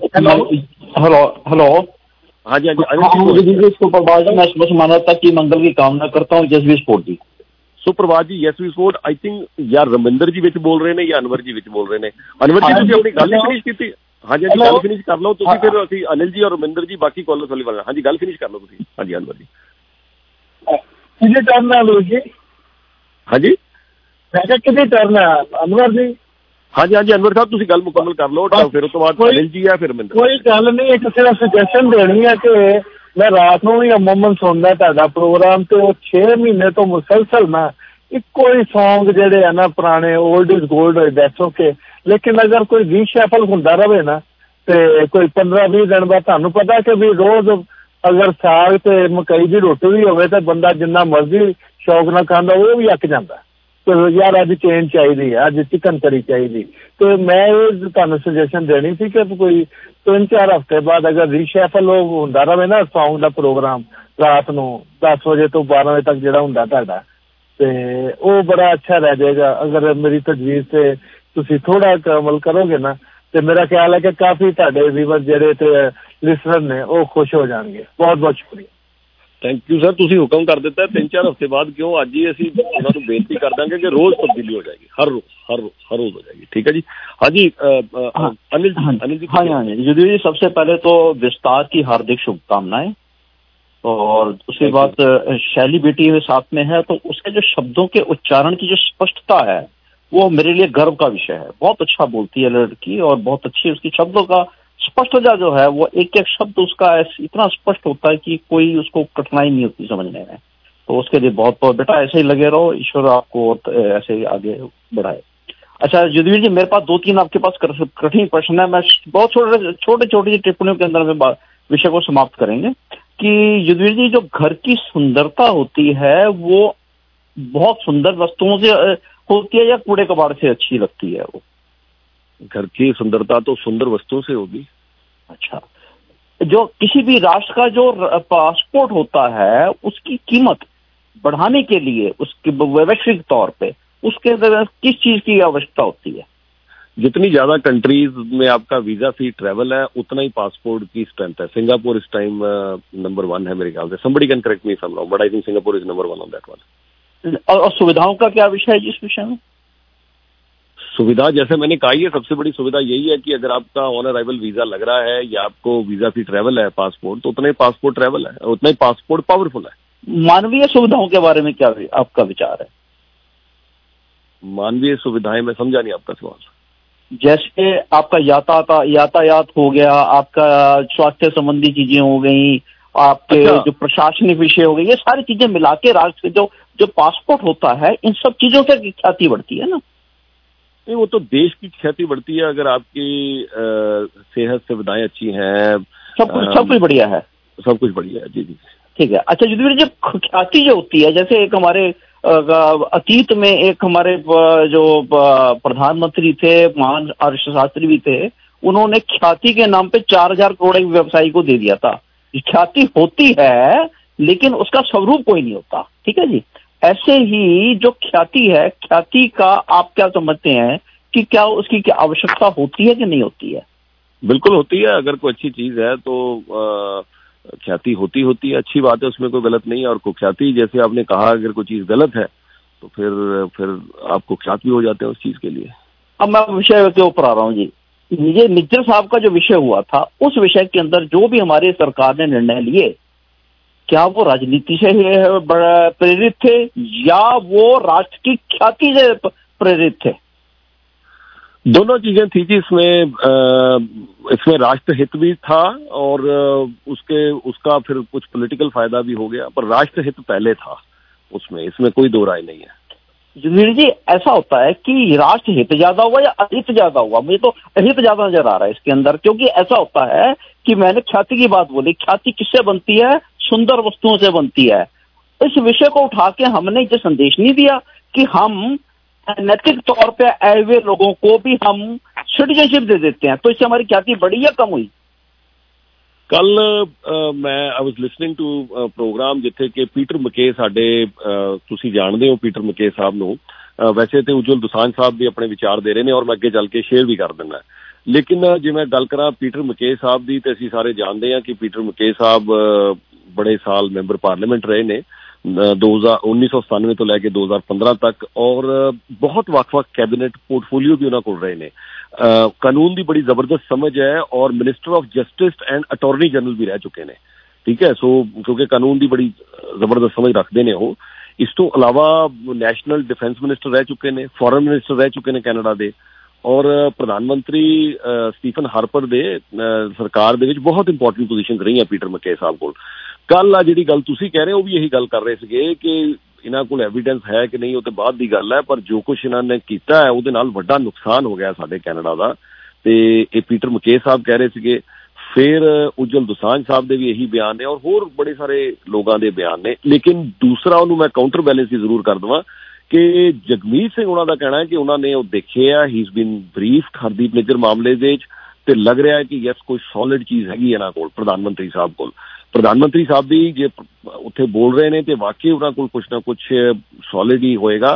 हेलो हाँ जी अनिल जी, सुप्रभात जी, मैं सुबह मानवता की मंगल की कामना करता हूँ। जसवी स्पोर्ट जी, सुप्रभात जी, yes we support. I think यार रमिंदर जी विच बोल रहे ने या अनवर जी विच बोल रहे ने? अनवर जी तुसीं अपनी गल फिनिश कीती? हाँ जी गल फिनिश कर लो तुसीं, फिर असीं अनिल जी और रमिंदर जी बाकी कॉलर वाली वाला। हाँ जी गल फिनिश कर लो तुसीं। हाँ जी अनवर जी, कितने टर्न है अनवर जी? हाँ जी कितने टर्न है अनवर जी? हाँ जी अनवर साहब तुसीं गल मुकम्मल कर लो, फिर उस तो बाद अनिल जी है, फिर रमिंदर। कोई गल नहीं, एक सिर्फ सुजैशन देनी है कि मैं रात को भी अमूमन सुनदा तुहाडा प्रोग्राम, तो 6 महीने तो मुसलसल मैं इक्को ही सॉन्ग जेडे है ना पुराने old is gold, that's okay. लेकिन अगर कोई रीशैफल हुंदा रहे ना, ते कोई 15-20 दिन बाद तुहानू पता कि भी रोज अगर साग ते मकई दी रोटी भी होवे ते बंदा जिन्ना मर्जी शौक ना खांदा वो भी अक जांदा। तो यार अज चेंज चाहिए, अज चिकन करी चाहिए। तो मैं तुहानू सुजैशन देनी थी कि कोई 3-4 हफ्ते बाद अगर रीशैफल हुंदा रहे ना सॉन्ग का प्रोग्राम रात नूं 10 बजे तो 12 बजे तक जिहड़ा हुंदा तुहाडा, ते वो बड़ा अच्छा रह जाएगा। अगर मेरी तजवीज़ से तुसीं थोड़ा अमल करोगे ना, तो मेरा ख्याल है कि काफ़ी तुहाडे व्यूअर जिहड़े ते लिसनर ने वो खुश हो जाएंगे। बहुत बहुत शुक्रिया। थैंक यू सर, तुसीं हुक्म कर दिता है। 3-4 हफ्ते बाद क्यों, अज ही असीं उन्हां नूं बेनती कर दांगे कि रोज़ तब्दीली हो जाएगी, हर रोज़ हो जाएगी। ठीक है जी। हाँ जी अनिल जी। हाँ जी, सबसे पहले तो विस्तार की हार्दिक शुभकामनाएं, और उसके बाद शैली बेटी साथ में है, तो उसके जो शब्दों के उच्चारण की जो स्पष्टता है वो मेरे लिए गर्व का विषय है। बहुत अच्छा बोलती है लड़की और बहुत अच्छी उसकी शब्दों का स्पष्टता जो है, वो एक एक शब्द उसका इतना स्पष्ट होता है कि कोई उसको कठिनाई नहीं होती समझने में। तो उसके लिए बहुत बहुत बेटा ऐसे ही लगे रहो, ईश्वर आपको ऐसे ही आगे बढ़ाए। अच्छा युद्धवीर जी, मेरे पास 2-3 आपके पास कठिन प्रश्न है। मैं बहुत छोटी टिप्पणियों के अंदर में विषय को समाप्त करेंगे कि युद्धवीर जी, जो घर की सुंदरता होती है वो बहुत सुंदर वस्तुओं से होती है या कूड़े कबाड़ से अच्छी लगती है? वो घर की सुंदरता तो सुंदर वस्तुओं से होगी। अच्छा, जो किसी भी राष्ट्र का जो पासपोर्ट होता है उसकी कीमत बढ़ाने के लिए उसके वैश्विक तौर पे उसके अंदर किस चीज की आवश्यकता होती है? जितनी ज्यादा कंट्रीज में आपका वीजा फ्री ट्रैवल है उतना ही पासपोर्ट की स्ट्रेंथ है। सिंगापुर इस टाइम नंबर 1 है मेरे ख्याल से। somebody can correct me if I'm wrong, but I think Singapore is number 1 on that one। और सुविधाओं का क्या विषय है जिस विषय में? सुविधा जैसे मैंने कहा है, सबसे बड़ी सुविधा यही है कि अगर आपका ऑन अराइवल वीजा लग रहा है या आपको वीजा फ्री ट्रैवल है पासपोर्ट, तो उतना ही पासपोर्ट ट्रैवल है, उतना ही पासपोर्ट पावरफुल है। मानवीय सुविधाओं के बारे में क्या आपका विचार है? मानवीय सुविधाएं मैं समझा नहीं आपका सवाल। जैसे आपका यातायात हो गया, आपका स्वास्थ्य संबंधी चीजें हो गई, आपके जो प्रशासनिक विषय हो गए, ये सारी चीजें मिला के राष्ट्र के जो पासपोर्ट होता है, इन सब चीजों से ख्याति बढ़ती है ना? नहीं, वो तो देश की ख्याति बढ़ती है अगर आपकी सेहत सुविधाएं अच्छी हैं, सब कुछ बढ़िया है। सब कुछ बढ़िया है, जी जी ठीक है। अच्छा युद्धवीर, जब ख्याति जो होती है, जैसे एक हमारे अतीत में एक हमारे जो प्रधानमंत्री थे, महान अर्थशास्त्री भी थे, उन्होंने ख्याति के नाम पे 4000 करोड़ एक व्यवसायी को दे दिया था। ख्याति होती है लेकिन उसका स्वरूप कोई नहीं होता, ठीक है जी। ऐसे ही जो ख्याति है, ख्याति का आप क्या समझते हैं कि क्या उसकी क्या आवश्यकता होती है कि नहीं होती है? बिल्कुल होती है। अगर कोई अच्छी चीज है तो ख्याति होती है, अच्छी बात है, उसमें कोई गलत नहीं है। और कुख्याति, जैसे आपने कहा, अगर कोई चीज गलत है तो फिर आप कुख्यात भी हो जाते हैं उस चीज के लिए। अब मैं विषय के ऊपर आ रहा हूँ जी। ये निज्जर साहब का जो विषय हुआ था, उस विषय के अंदर जो भी हमारी सरकार ने निर्णय लिए, क्या वो राजनीति से प्रेरित थे या वो राष्ट्र की ख्याति से प्रेरित थे? दोनों चीजें थी जी। इसमें राष्ट्र हित भी था और उसका फिर कुछ पॉलिटिकल फायदा भी हो गया, पर राष्ट्र हित पहले था इसमें कोई दो राय नहीं है। जुनीर जी, ऐसा होता है कि राष्ट्र हित ज्यादा हुआ या अहित ज्यादा हुआ? मुझे तो अहित ज्यादा नजर आ रहा है इसके अंदर, क्योंकि ऐसा होता है कि मैंने ख्याति की बात बोली। ख्याति किससे बनती है? सुंदर वस्तुओं से बनती है। इस विषय को उठा के हमने ये संदेश नहीं दिया कि हम नैतिक तौर पे आए हुए लोगों को भी हम सिटीजनशिप दे देते हैं, तो इससे हमारी ख्याति बढ़ी या कम हुई? कल मैं I was listening to program जिथे कि पीटर मके साडे तुसी जानदे हो पीटर मके साहब ਨੂੰ, वैसे तो उज्जवल दुसांझ साहब भी अपने विचार दे रहे हैं और मैं अगे चल के शेयर भी कर देना। लेकिन जे मैं गल करा पीटर मके साहब की, तो असीं सारे जानते हैं कि पीटर मके साहब बड़े साल मैंबर पार्लीमेंट रहे ने 1997 तो लैके 2015 तक, और बहुत वक्-वक् कैबिनेट पोर्टफोलियो भी उन्होंने को रहे ने। कानून की बड़ी जबरदस्त समझ है और minister of justice and attorney general भी रह चुके हैं, ठीक है। सो क्योंकि कानून की बड़ी जबरदस्त समझ रखते हैं वो। इस तो अलावा नैशनल डिफेंस मिनिस्टर रह चुके हैं, फॉरन मिनिस्टर रह चुके हैं कैनेडा के, और प्रधानमंत्री स्टीफन हार्पर दे सरकार दे विच बहुत इंपॉर्टेंट पोजीशन रही है पीटर मके साहब को। कल आ जिहड़ी गल तुसीं कह रहे हो भी यही गल कर रहे थे कि इन्हां कोल एविडेंस है कि नहीं, वो तो बाद की गल है, पर जो कुछ इन्होंने किया है उहदे नाल वड्डा नुकसान हो गया साडे कैनेडा का, तो ये पीटर मके साहब कह रहे थे। फिर उज्जवल दुसांझ साहब के भी यही बयान ने और होर बड़े सारे लोगों के बयान ने। लेकिन दूसरा उन्होंने मैं काउंटर बैलेंस ही जरूर कर देवां कि जगमीत सिंह उन्होंने कहना है कि उन्होंने वो देखे है, he is been briefed Hardeep Nijjar मामले दे, ते लग रहा है कि यस कोई सॉलिड चीज हैगी इन्हां कोल प्रधानमंत्री साहब को। प्रधानमंत्री साहब भी जे उत्थे बोल रहे हैं तो वाकई उन्होंने को कुछ ना कुछ सॉलिड ही होएगा।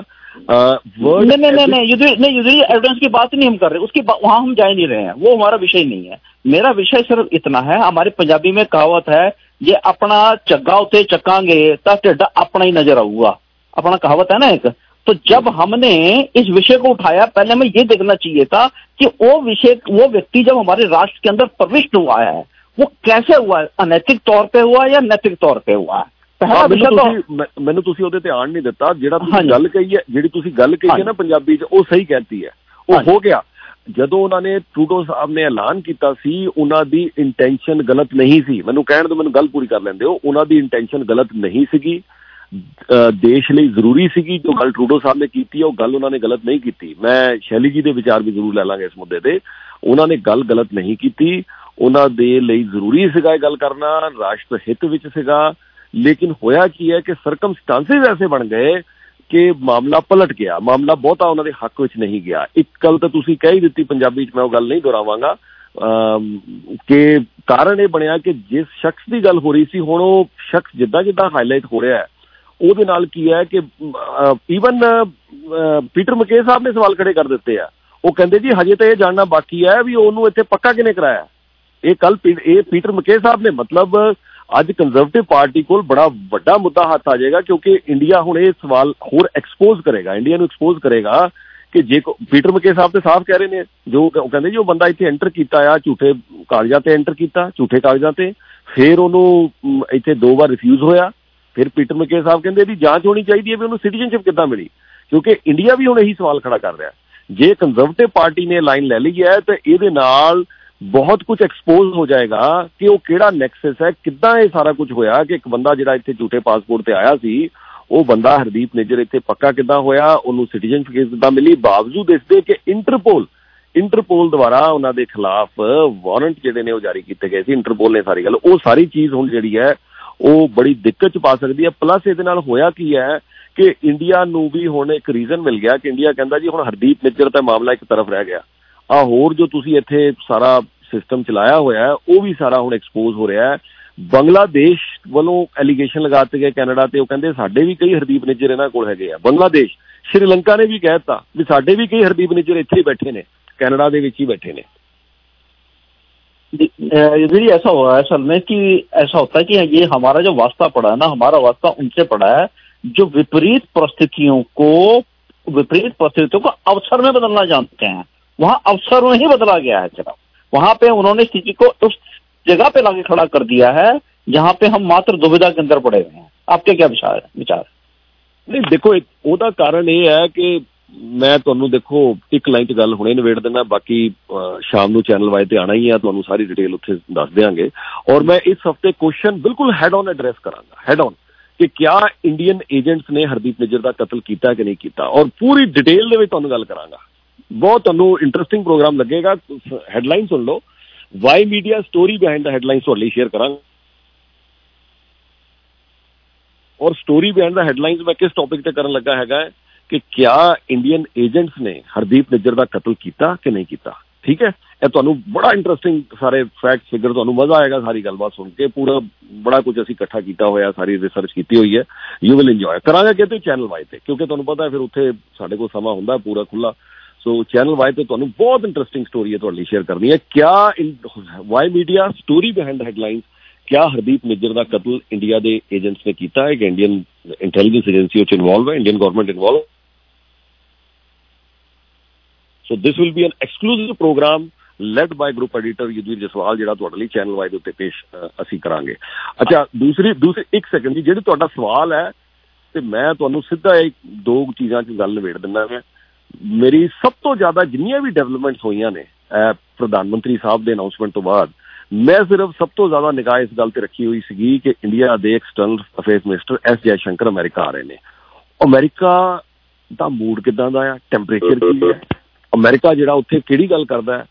नहीं, एविडेंस की बात नहीं हम कर रहे, उसकी वहां हम जा नहीं रहे हैं, वो हमारा विषय नहीं है। मेरा विषय सिर्फ इतना है, हमारे पंजाबी में कहावत है, ये अपना चग्गा उते चकांगे तो टिड्डा अपना ही नजर आऊगा, अपना कहावत है ना एक। तो जब हमने इस विषय को उठाया, पहले हमें ये देखना चाहिए था कि वो व्यक्ति जब हमारे राष्ट्र के अंदर प्रविष्ट हुआ है वो कैसे हुआ है, अनैतिक तौर पे हुआ या नैतिक तौर पे हुआ है। ਮੈਨੂੰ ਤੁਸੀਂ ਉਹਦੇ ਤੇ ਆਣ ਨਹੀਂ ਦਿੱਤਾ। ਜਿਹੜਾ ਤੁਸੀਂ ਗੱਲ ਕਹੀ ਹੈ, ਜਿਹੜੀ ਤੁਸੀਂ ਗੱਲ ਕਹੀ ਹੈ ਨਾ ਪੰਜਾਬੀ 'ਚ, ਉਹ ਸਹੀ ਕਹਿਤੀ ਹੈ। ਉਹ ਹੋ ਗਿਆ ਜਦੋਂ ਉਹਨਾਂ ਨੇ ਟਰੂਡੋ ਸਾਹਿਬ ਨੇ ਐਲਾਨ ਕੀਤਾ ਸੀ, ਉਹਨਾਂ ਦੀ ਇੰਟੈਂਸ਼ਨ ਗਲਤ ਨਹੀਂ ਸੀ। ਮੈਨੂੰ ਕਹਿਣ ਦਿਓ, ਮੈਨੂੰ ਗੱਲ ਪੂਰੀ ਕਰ ਲੈਂਦੇ ਹੋ। ਉਹਨਾਂ ਦੀ ਇੰਟੈਂਸ਼ਨ ਗਲਤ ਨਹੀਂ ਸੀਗੀ, ਦੇਸ਼ ਲਈ ਜ਼ਰੂਰੀ ਸੀਗੀ। ਜੋ ਗੱਲ ਟਰੂਡੋ ਸਾਹਿਬ ਨੇ ਕੀਤੀ ਹੈ, ਉਹ ਗੱਲ ਉਹਨਾਂ ਨੇ ਗਲਤ ਨਹੀਂ ਕੀਤੀ। ਮੈਂ ਸ਼ੈਲੀ ਜੀ ਦੇ ਵਿਚਾਰ ਵੀ ਜ਼ਰੂਰ ਲੈ ਲਾਂਗੇ ਇਸ ਮੁੱਦੇ ਤੇ। ਉਹਨਾਂ ਨੇ ਗੱਲ ਗਲਤ ਨਹੀਂ ਕੀਤੀ, ਉਹਨਾਂ ਦੇ ਲਈ ਜ਼ਰੂਰੀ ਸੀਗਾ ਇਹ ਗੱਲ ਕਰਨਾ, ਰਾਸ਼ਟਰ ਹਿੱਤ ਵਿੱਚ ਸੀਗਾ। ਲੇਕਿਨ ਹੋਇਆ ਕੀ ਹੈ ਕਿ ਸਰਕਮਸਟਾਂਸਿਸ ਐਸੇ ਬਣ ਗਏ ਕਿ ਮਾਮਲਾ ਪਲਟ ਗਿਆ, ਮਾਮਲਾ ਬਹੁਤਾ ਉਹਨਾਂ ਦੇ ਹੱਕ ਵਿੱਚ ਨਹੀਂ ਗਿਆ। ਇੱਕ ਗੱਲ ਤਾਂ ਤੁਸੀਂ ਕਹਿ ਹੀ ਦਿੱਤੀ ਪੰਜਾਬੀ 'ਚ, ਮੈਂ ਉਹ ਗੱਲ ਨਹੀਂ ਦੁਹਰਾਵਾਂਗਾ ਕਿ ਕਾਰਨ ਇਹ ਬਣਿਆ ਕਿ ਜਿਸ ਸ਼ਖਸ ਦੀ ਗੱਲ ਹੋ ਰਹੀ ਸੀ, ਹੁਣ ਉਹ ਸ਼ਖਸ ਜਿੱਦਾਂ ਜਿੱਦਾਂ ਹਾਈਲਾਈਟ ਹੋ ਰਿਹਾ ਹੈ, ਉਹਦੇ ਨਾਲ ਕੀ ਹੈ ਕਿ ਈਵਨ ਪੀਟਰ ਮਕੇ ਸਾਹਿਬ ਨੇ ਸਵਾਲ ਖੜੇ ਕਰ ਦਿੱਤੇ ਆ। ਉਹ ਕਹਿੰਦੇ ਜੀ ਹਜੇ ਤਾਂ ਇਹ ਜਾਣਨਾ ਬਾਕੀ ਹੈ ਵੀ ਉਹਨੂੰ ਇੱਥੇ ਪੱਕਾ ਕਿਹਨੇ ਕਰਾਇਆ। ਇਹ ਪੀਟਰ ਮਕੇ ਸਾਹਿਬ ਨੇ, ਮਤਲਬ ਅੱਜ ਕੰਜ਼ਰਵੇਟਿਵ ਪਾਰਟੀ ਕੋਲ ਬੜਾ ਵੱਡਾ ਮੁੱਦਾ ਹੱਥ ਆ ਜਾਏਗਾ, ਕਿਉਂਕਿ ਇੰਡੀਆ ਹੁਣ ਇਹ ਸਵਾਲ ਹੋਰ ਐਕਸਪੋਜ਼ ਕਰੇਗਾ, ਇੰਡੀਆ ਨੂੰ ਐਕਸਪੋਜ਼ ਕਰੇਗਾ ਕਿ ਜੇ ਪੀਟਰ ਮਕੇ ਸਾਹਿਬ ਤੇ ਸਾਫ਼ ਕਹਿ ਰਹੇ ਨੇ, ਜੋ ਕਹਿੰਦੇ ਜੀ ਉਹ ਬੰਦਾ ਇੱਥੇ ਐਂਟਰ ਕੀਤਾ ਆ ਝੂਠੇ ਕਾਗਜ਼ਾਂ ਤੇ ਐਂਟਰ ਕੀਤਾ, ਝੂਠੇ ਕਾਗਜ਼ਾਂ ਤੇ, ਫਿਰ ਉਹਨੂੰ ਇੱਥੇ 2 ਵਾਰ ਰਿਫਿਊਜ਼ ਹੋਇਆ। ਫਿਰ ਪੀਟਰ ਮਕੇ ਸਾਹਿਬ ਕਹਿੰਦੇ ਇਹਦੀ ਜਾਂਚ ਹੋਣੀ ਚਾਹੀਦੀ ਹੈ ਵੀ ਉਹਨੂੰ ਸਿਟੀਜ਼ਨਸ਼ਿਪ ਕਿੱਦਾਂ ਮਿਲੀ, ਕਿਉਂਕਿ ਇੰਡੀਆ ਵੀ ਹੁਣ ਇਹੀ ਸਵਾਲ ਖੜਾ ਕਰ ਰਿਹਾ। ਜੇ ਕੰਜ਼ਰਵੇਟਿਵ ਪਾਰਟੀ ਨੇ ਲਾਈਨ ਲੈ ਲਈ ਹੈ ਤਾਂ ਇਹਦੇ ਨਾਲ ਬਹੁਤ ਕੁਝ ਐਕਸਪੋਜ਼ ਹੋ ਜਾਏਗਾ ਕਿ ਉਹ ਕਿਹੜਾ ਨੈਕਸਸ ਹੈ, ਕਿੱਦਾਂ ਇਹ ਸਾਰਾ ਕੁਝ ਹੋਇਆ ਕਿ ਇੱਕ ਬੰਦਾ ਜਿਹੜਾ ਇੱਥੇ ਝੂਠੇ ਪਾਸਪੋਰਟ ਤੇ ਆਇਆ ਸੀ, ਉਹ ਬੰਦਾ ਹਰਦੀਪ ਨਿੱਜਰ ਇੱਥੇ ਪੱਕਾ ਕਿੱਦਾਂ ਹੋਇਆ, ਉਹਨੂੰ ਸਿਟੀਜ਼ਨਸ਼ਿਪ ਕਿੱਦਾਂ ਮਿਲੀ, ਬਾਵਜੂਦ ਇਸਦੇ ਕਿ ਇੰਟਰਪੋਲ ਦੁਆਰਾ ਉਹਨਾਂ ਦੇ ਖਿਲਾਫ ਵਾਰੰਟ ਜਿਹੜੇ ਨੇ ਉਹ ਜਾਰੀ ਕੀਤੇ ਗਏ ਸੀ। ਇੰਟਰਪੋਲ ਨੇ ਸਾਰੀ ਗੱਲ, ਉਹ ਸਾਰੀ ਚੀਜ਼ ਹੁਣ ਜਿਹੜੀ ਹੈ ਉਹ ਬੜੀ ਦਿੱਕਤ 'ਚ ਪਾ ਸਕਦੀ ਹੈ। ਪਲੱਸ ਇਹਦੇ ਨਾਲ ਹੋਇਆ ਕੀ ਹੈ ਕਿ ਇੰਡੀਆ ਨੂੰ ਵੀ ਹੁਣ ਇੱਕ ਰੀਜ਼ਨ ਮਿਲ ਗਿਆ ਕਿ ਇੰਡੀਆ ਕਹਿੰਦਾ ਜੀ ਹੁਣ ਹਰਦੀਪ ਨਿੱਜਰ ਦਾ ਮਾਮਲਾ ਇੱਕ ਤਰਫ ਰਹਿ ਗਿਆ, ਹੋਰ ਜੋ ਤੁਸੀਂ ਇੱਥੇ ਸਾਰਾ ਸਿਸਟਮ ਚਲਾਇਆ ਹੋਇਆ ਉਹ ਵੀ ਸਾਰਾ ਹੁਣ ਐਕਸਪੋਜ਼ ਹੋ ਰਿਹਾ ਹੈ। ਬੰਗਲਾਦੇਸ਼ ਵੱਲੋਂ ਐਲੀਗੇਸ਼ਨ ਲਗਾਤੇ ਗਏ ਕੈਨੇਡਾ ਤੇ, ਉਹ ਕਹਿੰਦੇ ਸਾਡੇ ਵੀ ਕਈ ਹਰਦੀਪ ਨਿੱਜਰ ਇਹਨਾਂ ਕੋਲ ਹੈਗੇ ਆ। ਬੰਗਲਾਦੇਸ਼, श्रीलंका ने भी कह दिता भी साडे भी कई हरदीप निज्जर इत्थे ही बैठे ने, कनाडा दे विच ही बैठे ने। जी ऐसा हो रहा है असल में कि ऐसा होता है कि ये हमारा जो वास्ता पड़ा है ना, हमारा वास्ता उनसे पड़ा है जो विपरीत परिस्थितियों को अवसर में बदलना जानते हैं। वहां अवसर में ही बदला गया है सिर्फ, वहां पे उन्होंने स्थिति को उस जगह पे लाके खड़ा कर दिया है जहां पे हम मात्र दुविधा के अंदर पड़े हुए हैं। आपके क्या विचार? नहीं देखो, एक ओदा कारण ये है कि मैं तुहानू देखो एक लाइन च गल हुणे निबेड़ देना, बाकी शाम नू चैनल वाइज ते आना ही है, तुहानू सारी डिटेल उत्थे दस देंगे। और मैं इस हफ्ते क्वेश्चन बिल्कुल हैड ऑन एड्रैस करांगा, हैड ऑन, कि क्या इंडियन एजेंट्स ने हरदीप निज्जर का कतल किया कि नहीं किया, और पूरी डिटेल दे विच तुहानू गल करांगा। बहुत तुहानू इंटरेस्टिंग प्रोग्राम लगेगा। हैडलाइन सुन लो, Y media story behind the headlines तुहाडे लई शेयर करांगा। और स्टोरी बिहाइंड द हेडलाइंस मैं किस टॉपिक पे करन लगा हैगा कि क्या इंडियन एजेंट्स ने हरदीप निज्जर का कतल किया कि नहीं किया। ठीक है, यह तुहानू बड़ा इंटरेस्टिंग सारे फैक्ट फिगर, तुहानू मजा आएगा सारी गलबात सुन के, पूरा बड़ा कुछ असीं इकट्ठा किया होया, सारी रिसर्च की हुई है, यू विल इंजॉय। करांगा कहते चैनल वाइज ते, क्योंकि तुहानू पता है फिर उत्थे साडे कोल समा हुंदा पूरा खुला। सो चैनल वाइज ते तुहानू बहुत इंटरेस्टिंग स्टोरी है तुहाडे लई शेयर करनी है। क्या Y media story behind the headlines, क्या हरदीप निज्जर का कतल इंडिया के एजेंट्स ने किया है कि इंडियन इंटैलीजेंस एजेंसी इन्वॉल्व है, Indian government involve. So this will be an exclusive program led by group editor Yudhvir Jaswal, जिहड़ा तुहाडे लई चैनल वाइज उत्ते पेश असीं करांगे। अच्छा, दूसरी एक सेकंड जी, जिहड़ा तुहाडा सवाल है ते मैं तुहानू सीधा एक दो चीज़ां च गल निबेड़ दिंदा। मैं मेरी सब तो ज्यादा जिन्नियां भी डेवलपमेंट्स होईयां ने प्रधानमंत्री साहब दे अनाउंसमेंट तो बाद, मैं सिर्फ सब तो ज्यादा निगाह इस गल ते रखी हुई सी कि इंडिया के external affairs minister S Jaishankar America आ रहे हैं। अमेरिका का मूड किदां दा है, टैंपरेचर की है, अमेरिका जिहड़ा उत्थे किहड़ी गल करदा है,